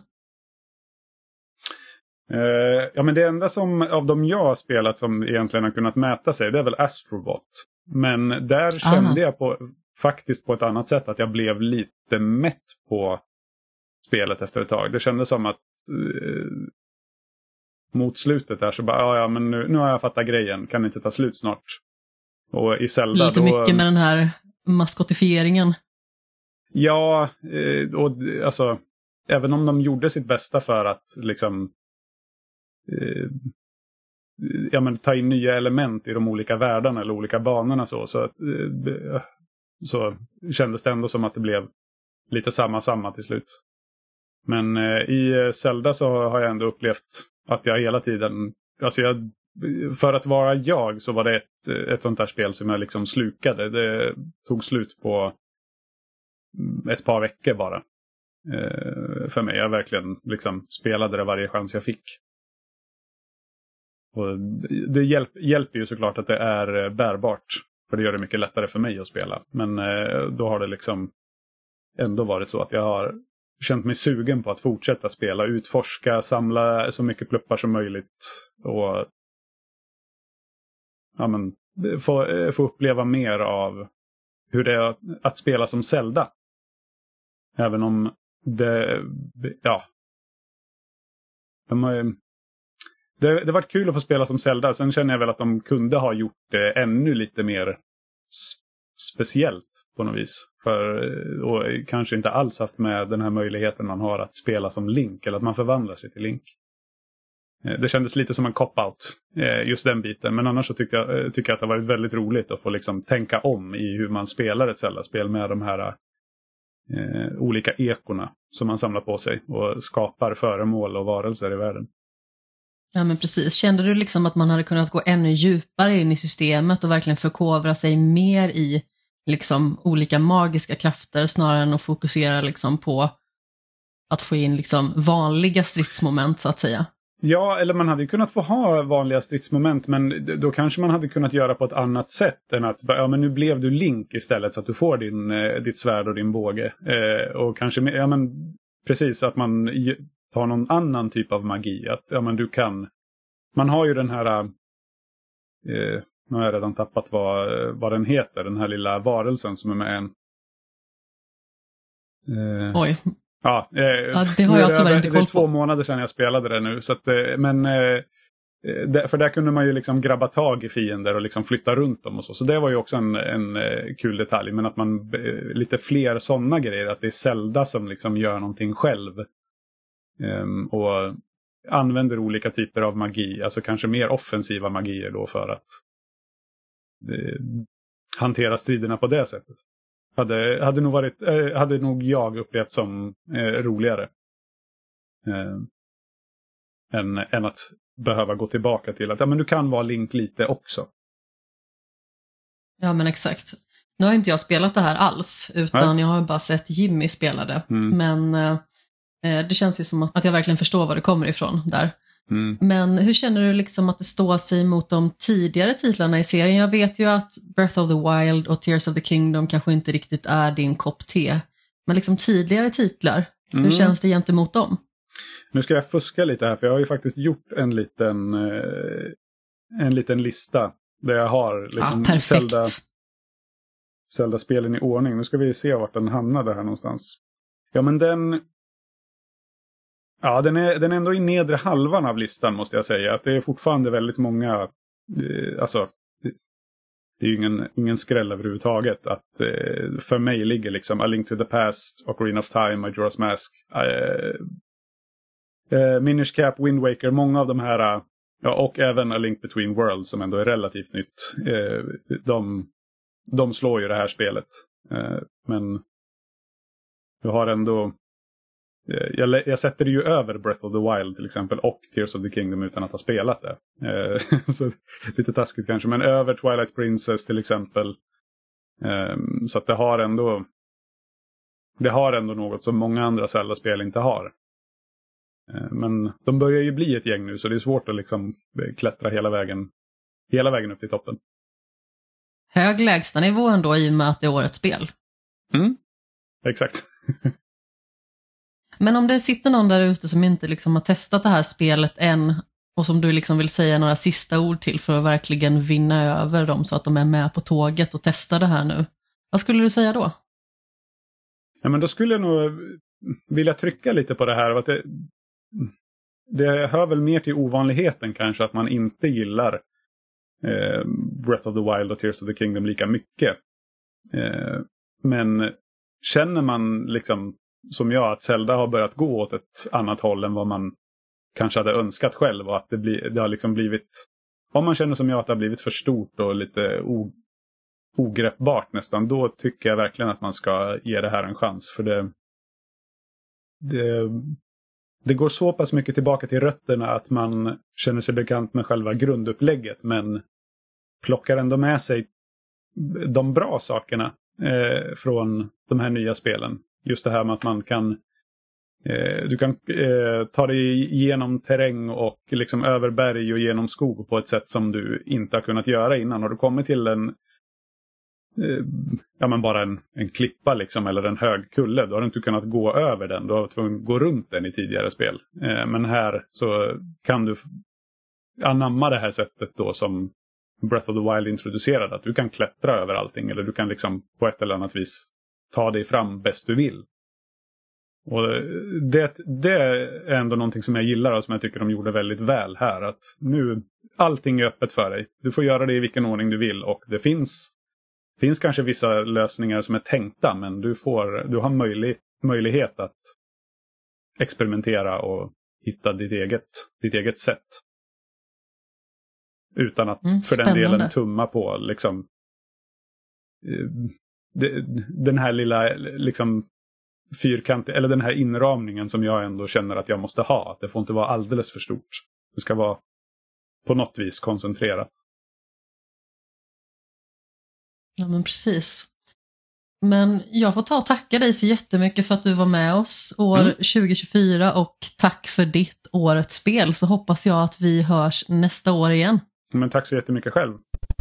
Ja, men det enda som av dem jag har spelat som egentligen har kunnat mäta sig, det är väl Astrobot. Men där kände jag faktiskt på ett annat sätt att jag blev lite mätt på spelet efter ett tag. Det kändes som att mot slutet där så bara, ja men nu har jag fattat grejen, kan inte ta slut snart. Och i Zelda lite mycket med den här maskotifieringen. Ja, och alltså även om de gjorde sitt bästa för att liksom ta in nya element i de olika världarna eller olika banorna så kändes det ändå som att det blev lite samma till slut. Men i Zelda så har jag ändå upplevt att jag hela tiden, alltså för att vara jag så var det ett sånt här spel som jag liksom slukade. Det tog slut på ett par veckor bara. För mig. Jag verkligen liksom spelade det varje chans jag fick. Och det hjälper ju såklart att det är bärbart. För det gör det mycket lättare för mig att spela. Men då har det liksom ändå varit så att jag har känt mig sugen på att fortsätta spela, utforska, samla så mycket pluppar som möjligt och få uppleva mer av hur det är att spela som Zelda. Även om det det var kul att få spela som Zelda. Sen känner jag väl att de kunde ha gjort det ännu lite mer speciellt på något vis. Och kanske inte alls haft med den här möjligheten man har att spela som Link. Eller att man förvandlar sig till Link. Det kändes lite som en cop-out. Just den biten. Men annars så tycker jag att det var väldigt roligt att få liksom tänka om i hur man spelar ett Zelda-spel med de här olika ekorna som man samlar på sig. Och skapar föremål och varelser i världen. Ja, men precis. Kände du liksom att man hade kunnat gå ännu djupare in i systemet och verkligen förkovra sig mer i liksom olika magiska krafter snarare än att fokusera liksom på att få in liksom vanliga stridsmoment så att säga? Ja, eller man hade kunnat få ha vanliga stridsmoment, men då kanske man hade kunnat göra på ett annat sätt än att men nu blev du Link istället så att du får ditt svärd och din båge. Och kanske precis att man tar någon annan typ av magi. Att du kan. Man har ju den här nu har jag redan tappat vad den heter, den här lilla varelsen som är med en. Oj. Ja, det har jag tyvärr inte koll på. Det är 2 månader sedan jag spelade det nu så att, för där kunde man ju liksom grabba tag i fiender och liksom flytta runt dem och så det var ju också en kul detalj, men att man lite fler sådana grejer, att det är Zelda som liksom gör någonting själv. Och använder olika typer av magi, alltså kanske mer offensiva magier då för att hantera striderna på det sättet. Hade nog jag upplevt som roligare än att behöva gå tillbaka till att men du kan vara Link lite också. Ja, men exakt. Nu har inte jag spelat det här alls, utan jag har bara sett Jimmy spela det. Men det känns ju som att jag verkligen förstår var det kommer ifrån där. Men hur känner du liksom att det står sig mot de tidigare titlarna i serien? Jag vet ju att Breath of the Wild och Tears of the Kingdom kanske inte riktigt är din kopp te. Men liksom tidigare titlar, hur känns det gentemot dem? Nu ska jag fuska lite här, för jag har ju faktiskt gjort en liten lista där jag har liksom Zelda-spelen i ordning. Nu ska vi se vart den hamnade här någonstans. Ja, men den är ändå i nedre halvan av listan, måste jag säga. Att det är fortfarande väldigt många, det är ju ingen skräll överhuvudtaget att för mig ligger liksom A Link to the Past, Ocarina of Time, Majora's Mask, Minish Cap, Wind Waker, många av de här, och även A Link Between Worlds som ändå är relativt nytt. De slår ju det här spelet. Men du har ändå, jag sätter det ju över Breath of the Wild till exempel och Tears of the Kingdom utan att ha spelat det. Så lite taskigt kanske, men över Twilight Princess till exempel. Så att det har ändå något som många andra Zelda-spel inte har. Men de börjar ju bli ett gäng nu, så det är svårt att liksom klättra hela vägen upp till toppen. Hög lägsta nivå ändå i och med att det är årets spel. Exakt. Men om det sitter någon där ute som inte liksom har testat det här spelet än och som du liksom vill säga några sista ord till för att verkligen vinna över dem så att de är med på tåget och testar det här nu. Vad skulle du säga då? Ja, men då skulle jag nog vilja trycka lite på det här. Att det hör väl mer till ovanligheten kanske att man inte gillar Breath of the Wild och Tears of the Kingdom lika mycket. Men känner man liksom som jag, att Zelda har börjat gå åt ett annat håll än vad man kanske hade önskat själv. Och att det har liksom blivit, om man känner som jag att det har blivit för stort och lite ogreppbart nästan, då tycker jag verkligen att man ska ge det här en chans. För det går så pass mycket tillbaka till rötterna att man känner sig bekant med själva grundupplägget, men plockar ändå med sig de bra sakerna från de här nya spelen. Just det här med att man kan du kan ta dig igenom terräng och liksom över berg och genom skog på ett sätt som du inte har kunnat göra innan. Har du kommit till bara en klippa liksom, eller en hög kulle, då har du inte kunnat gå över den. Du har tvungen gå runt den i tidigare spel. Men här så kan du anamma det här sättet då som Breath of the Wild introducerade, att du kan klättra över allting, eller du kan liksom på ett eller annat vis ta dig fram bäst du vill. Och det är ändå någonting som jag gillar och som jag tycker de gjorde väldigt väl här, att nu allting är öppet för dig. Du får göra det i vilken ordning du vill, och det finns kanske vissa lösningar som är tänkta, men du har möjlighet att experimentera och hitta ditt eget sätt. Utan att för den delen tumma på liksom den här lilla liksom fyrkantiga, eller den här inramningen som jag ändå känner att jag måste ha. Det får inte vara alldeles för stort. Det ska vara på något vis koncentrerat. Ja, men precis. Men jag får ta och tacka dig så jättemycket för att du var med oss år 2024, och tack för ditt årets spel, så hoppas jag att vi hörs nästa år igen. Men tack så jättemycket själv.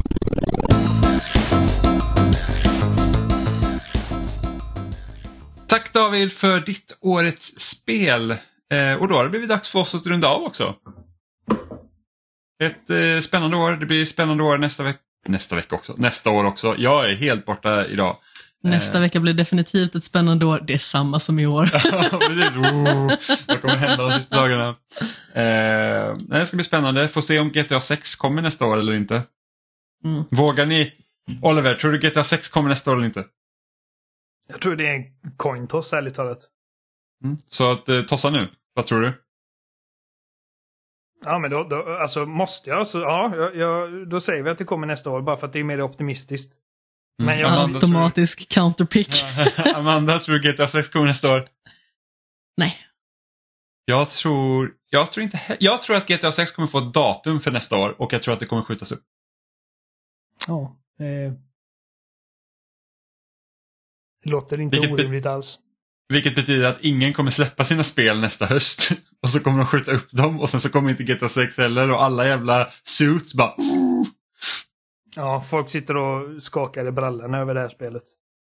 Tack David för ditt årets spel. Och då har det blivit dags för oss att runda av också. Ett spännande år. Det blir spännande år nästa år också. Jag är helt borta idag. Nästa vecka blir definitivt ett spännande år. Det är samma som i år. Ja, precis. Vad kommer hända de sista dagarna? Det ska bli spännande. Får se om GTA 6 kommer nästa år eller inte. Vågar ni? Oliver, tror du GTA 6 kommer nästa år eller inte? Jag tror det är en cointoss, ärligt talat. Så att tossa nu. Vad tror du? Ja, men då alltså måste jag. Så, då säger vi att det kommer nästa år, bara för att det är mer optimistiskt. Men automatisk counterpick. Amanda, tror du GTA 6 kommer nästa år? Nej. Jag tror att GTA 6 kommer få ett datum för nästa år, och jag tror att det kommer skjutas upp. Ja. Det låter inte orimligt alls. Vilket betyder att ingen kommer släppa sina spel nästa höst. Och så kommer de skjuta upp dem. Och sen så kommer inte GTA 6 heller. Och alla jävla suits bara... Ja, folk sitter och skakar i brallarna över det här spelet.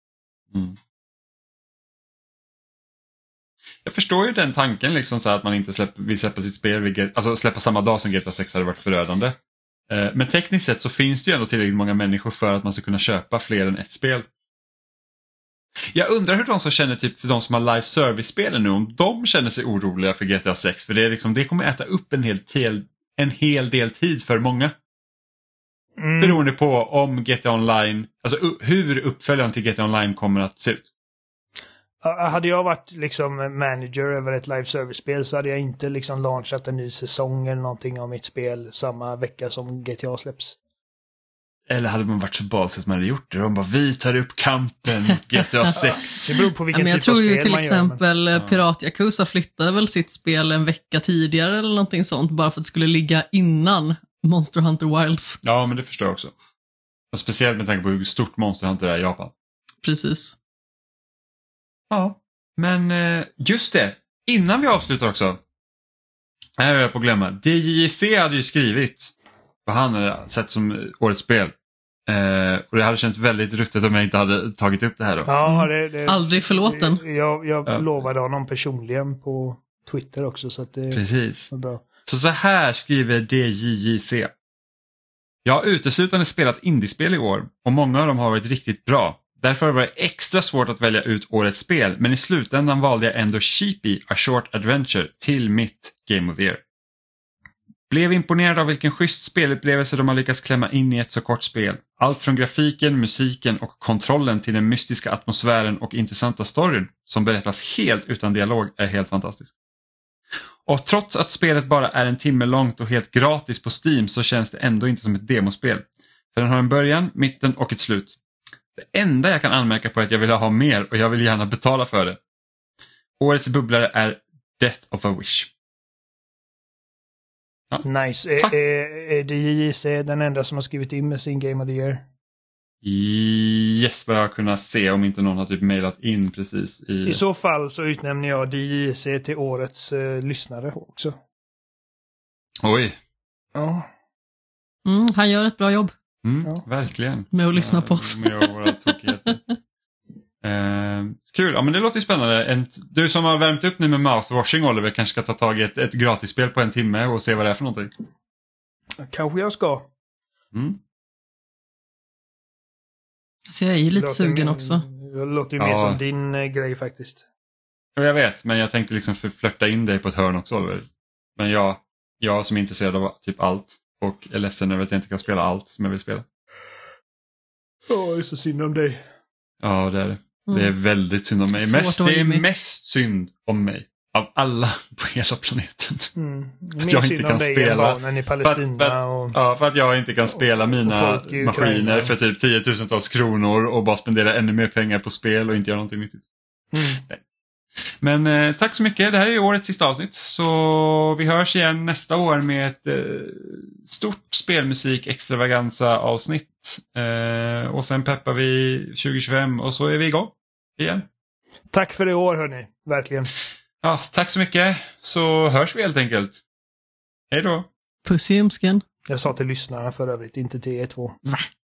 Jag förstår ju den tanken liksom, så att man inte vill släppa sitt spel. Alltså släppa samma dag som GTA 6 hade varit förödande. Men tekniskt sett så finns det ju ändå tillräckligt många människor för att man ska kunna köpa fler än ett spel. Jag undrar hur de som känner typ för de som har live service-spelen nu, om de känner sig oroliga för GTA 6, för det är liksom, det kommer äta upp en hel del tid för många. Beroende på om GTA Online, alltså hur uppföljaren till GTA Online kommer att se ut. Hade jag varit liksom manager över ett live service-spel, så hade jag inte liksom launchat en ny säsong eller någonting av mitt spel samma vecka som GTA släpps. Eller hade man varit så balsigt att man hade gjort det? De bara, vi tar upp kampen mot GTA 6. Det beror på vilken typ av spel man gör. Jag tror ju till exempel Pirat Yakuza flyttade väl sitt spel en vecka tidigare eller någonting sånt, bara för att det skulle ligga innan Monster Hunter Wilds. Ja, men det förstår jag också. Och speciellt med tanke på hur stort Monster Hunter är i Japan. Precis. Ja, men just det. Innan vi avslutar också. Här är jag på att glömma. DJC hade ju skrivit vad han hade sett som årets spel. Och det hade känts väldigt ruttet om jag inte hade tagit upp det här då. Ja, aldrig förlåten. Jag lovade honom personligen på Twitter också, så att det precis. Var bra. Så här skriver DJJC. Jag har uteslutande spelat indiespel i år, och många av dem har varit riktigt bra. Därför har det varit extra svårt att välja ut årets spel, men i slutändan valde jag ändå Sheepy, A Short Adventure, till mitt Game of the Year. Blev imponerad av vilken schysst spelupplevelse de har lyckats klämma in i ett så kort spel. Allt från grafiken, musiken och kontrollen till den mystiska atmosfären och intressanta storyn som berättas helt utan dialog är helt fantastisk. Och trots att spelet bara är 1 timme långt och helt gratis på Steam så känns det ändå inte som ett demospel. För den har en början, mitten och ett slut. Det enda jag kan anmärka på är att jag vill ha mer och jag vill gärna betala för det. Årets bubblare är Death of a Wish. Ja. Nice. Är DJC den enda som har skrivit in med sin Game of the Year? Yes, vad jag har kunnat se om inte någon har typ mailat in precis. I så fall så utnämner jag DJC till årets lyssnare också. Oj. Ja. Han gör ett bra jobb. Verkligen. Med att lyssna på oss. Med våra tokigheter. Kul, ja men det låter ju spännande. Du som har värmt upp nu med mouthwashing, Oliver, kanske ska ta tag i ett gratisspel på 1 timme och se vad det är för någonting. Kanske jag ska. Så jag är ju lite sugen också. Det låter ju mer som din grej faktiskt. Ja, jag vet, men jag tänkte liksom flörta in dig på ett hörn också, Oliver. Men jag som är intresserad av typ allt och är ledsen över att jag inte kan spela allt som jag vill spela. Det är så synd om dig. Ja, det är det. Det är väldigt synd om mig. Det är mest synd om mig. Av alla på hela planeten. Att jag inte kan spela. För att jag inte kan spela mina maskiner för typ 10 000-tals kronor och bara spendera ännu mer pengar på spel och inte göra någonting nyttigt. Men tack så mycket. Det här är årets sista avsnitt. Så vi hörs igen nästa år med ett stort spelmusik extravaganza avsnitt. Och sen peppar vi 2025 och så är vi igång igen. Tack för det år, hörni. Verkligen. Ja, tack så mycket. Så hörs vi helt enkelt. Hej då. Puss i ömsken. Jag sa till lyssnarna för övrigt, inte till er två. Va?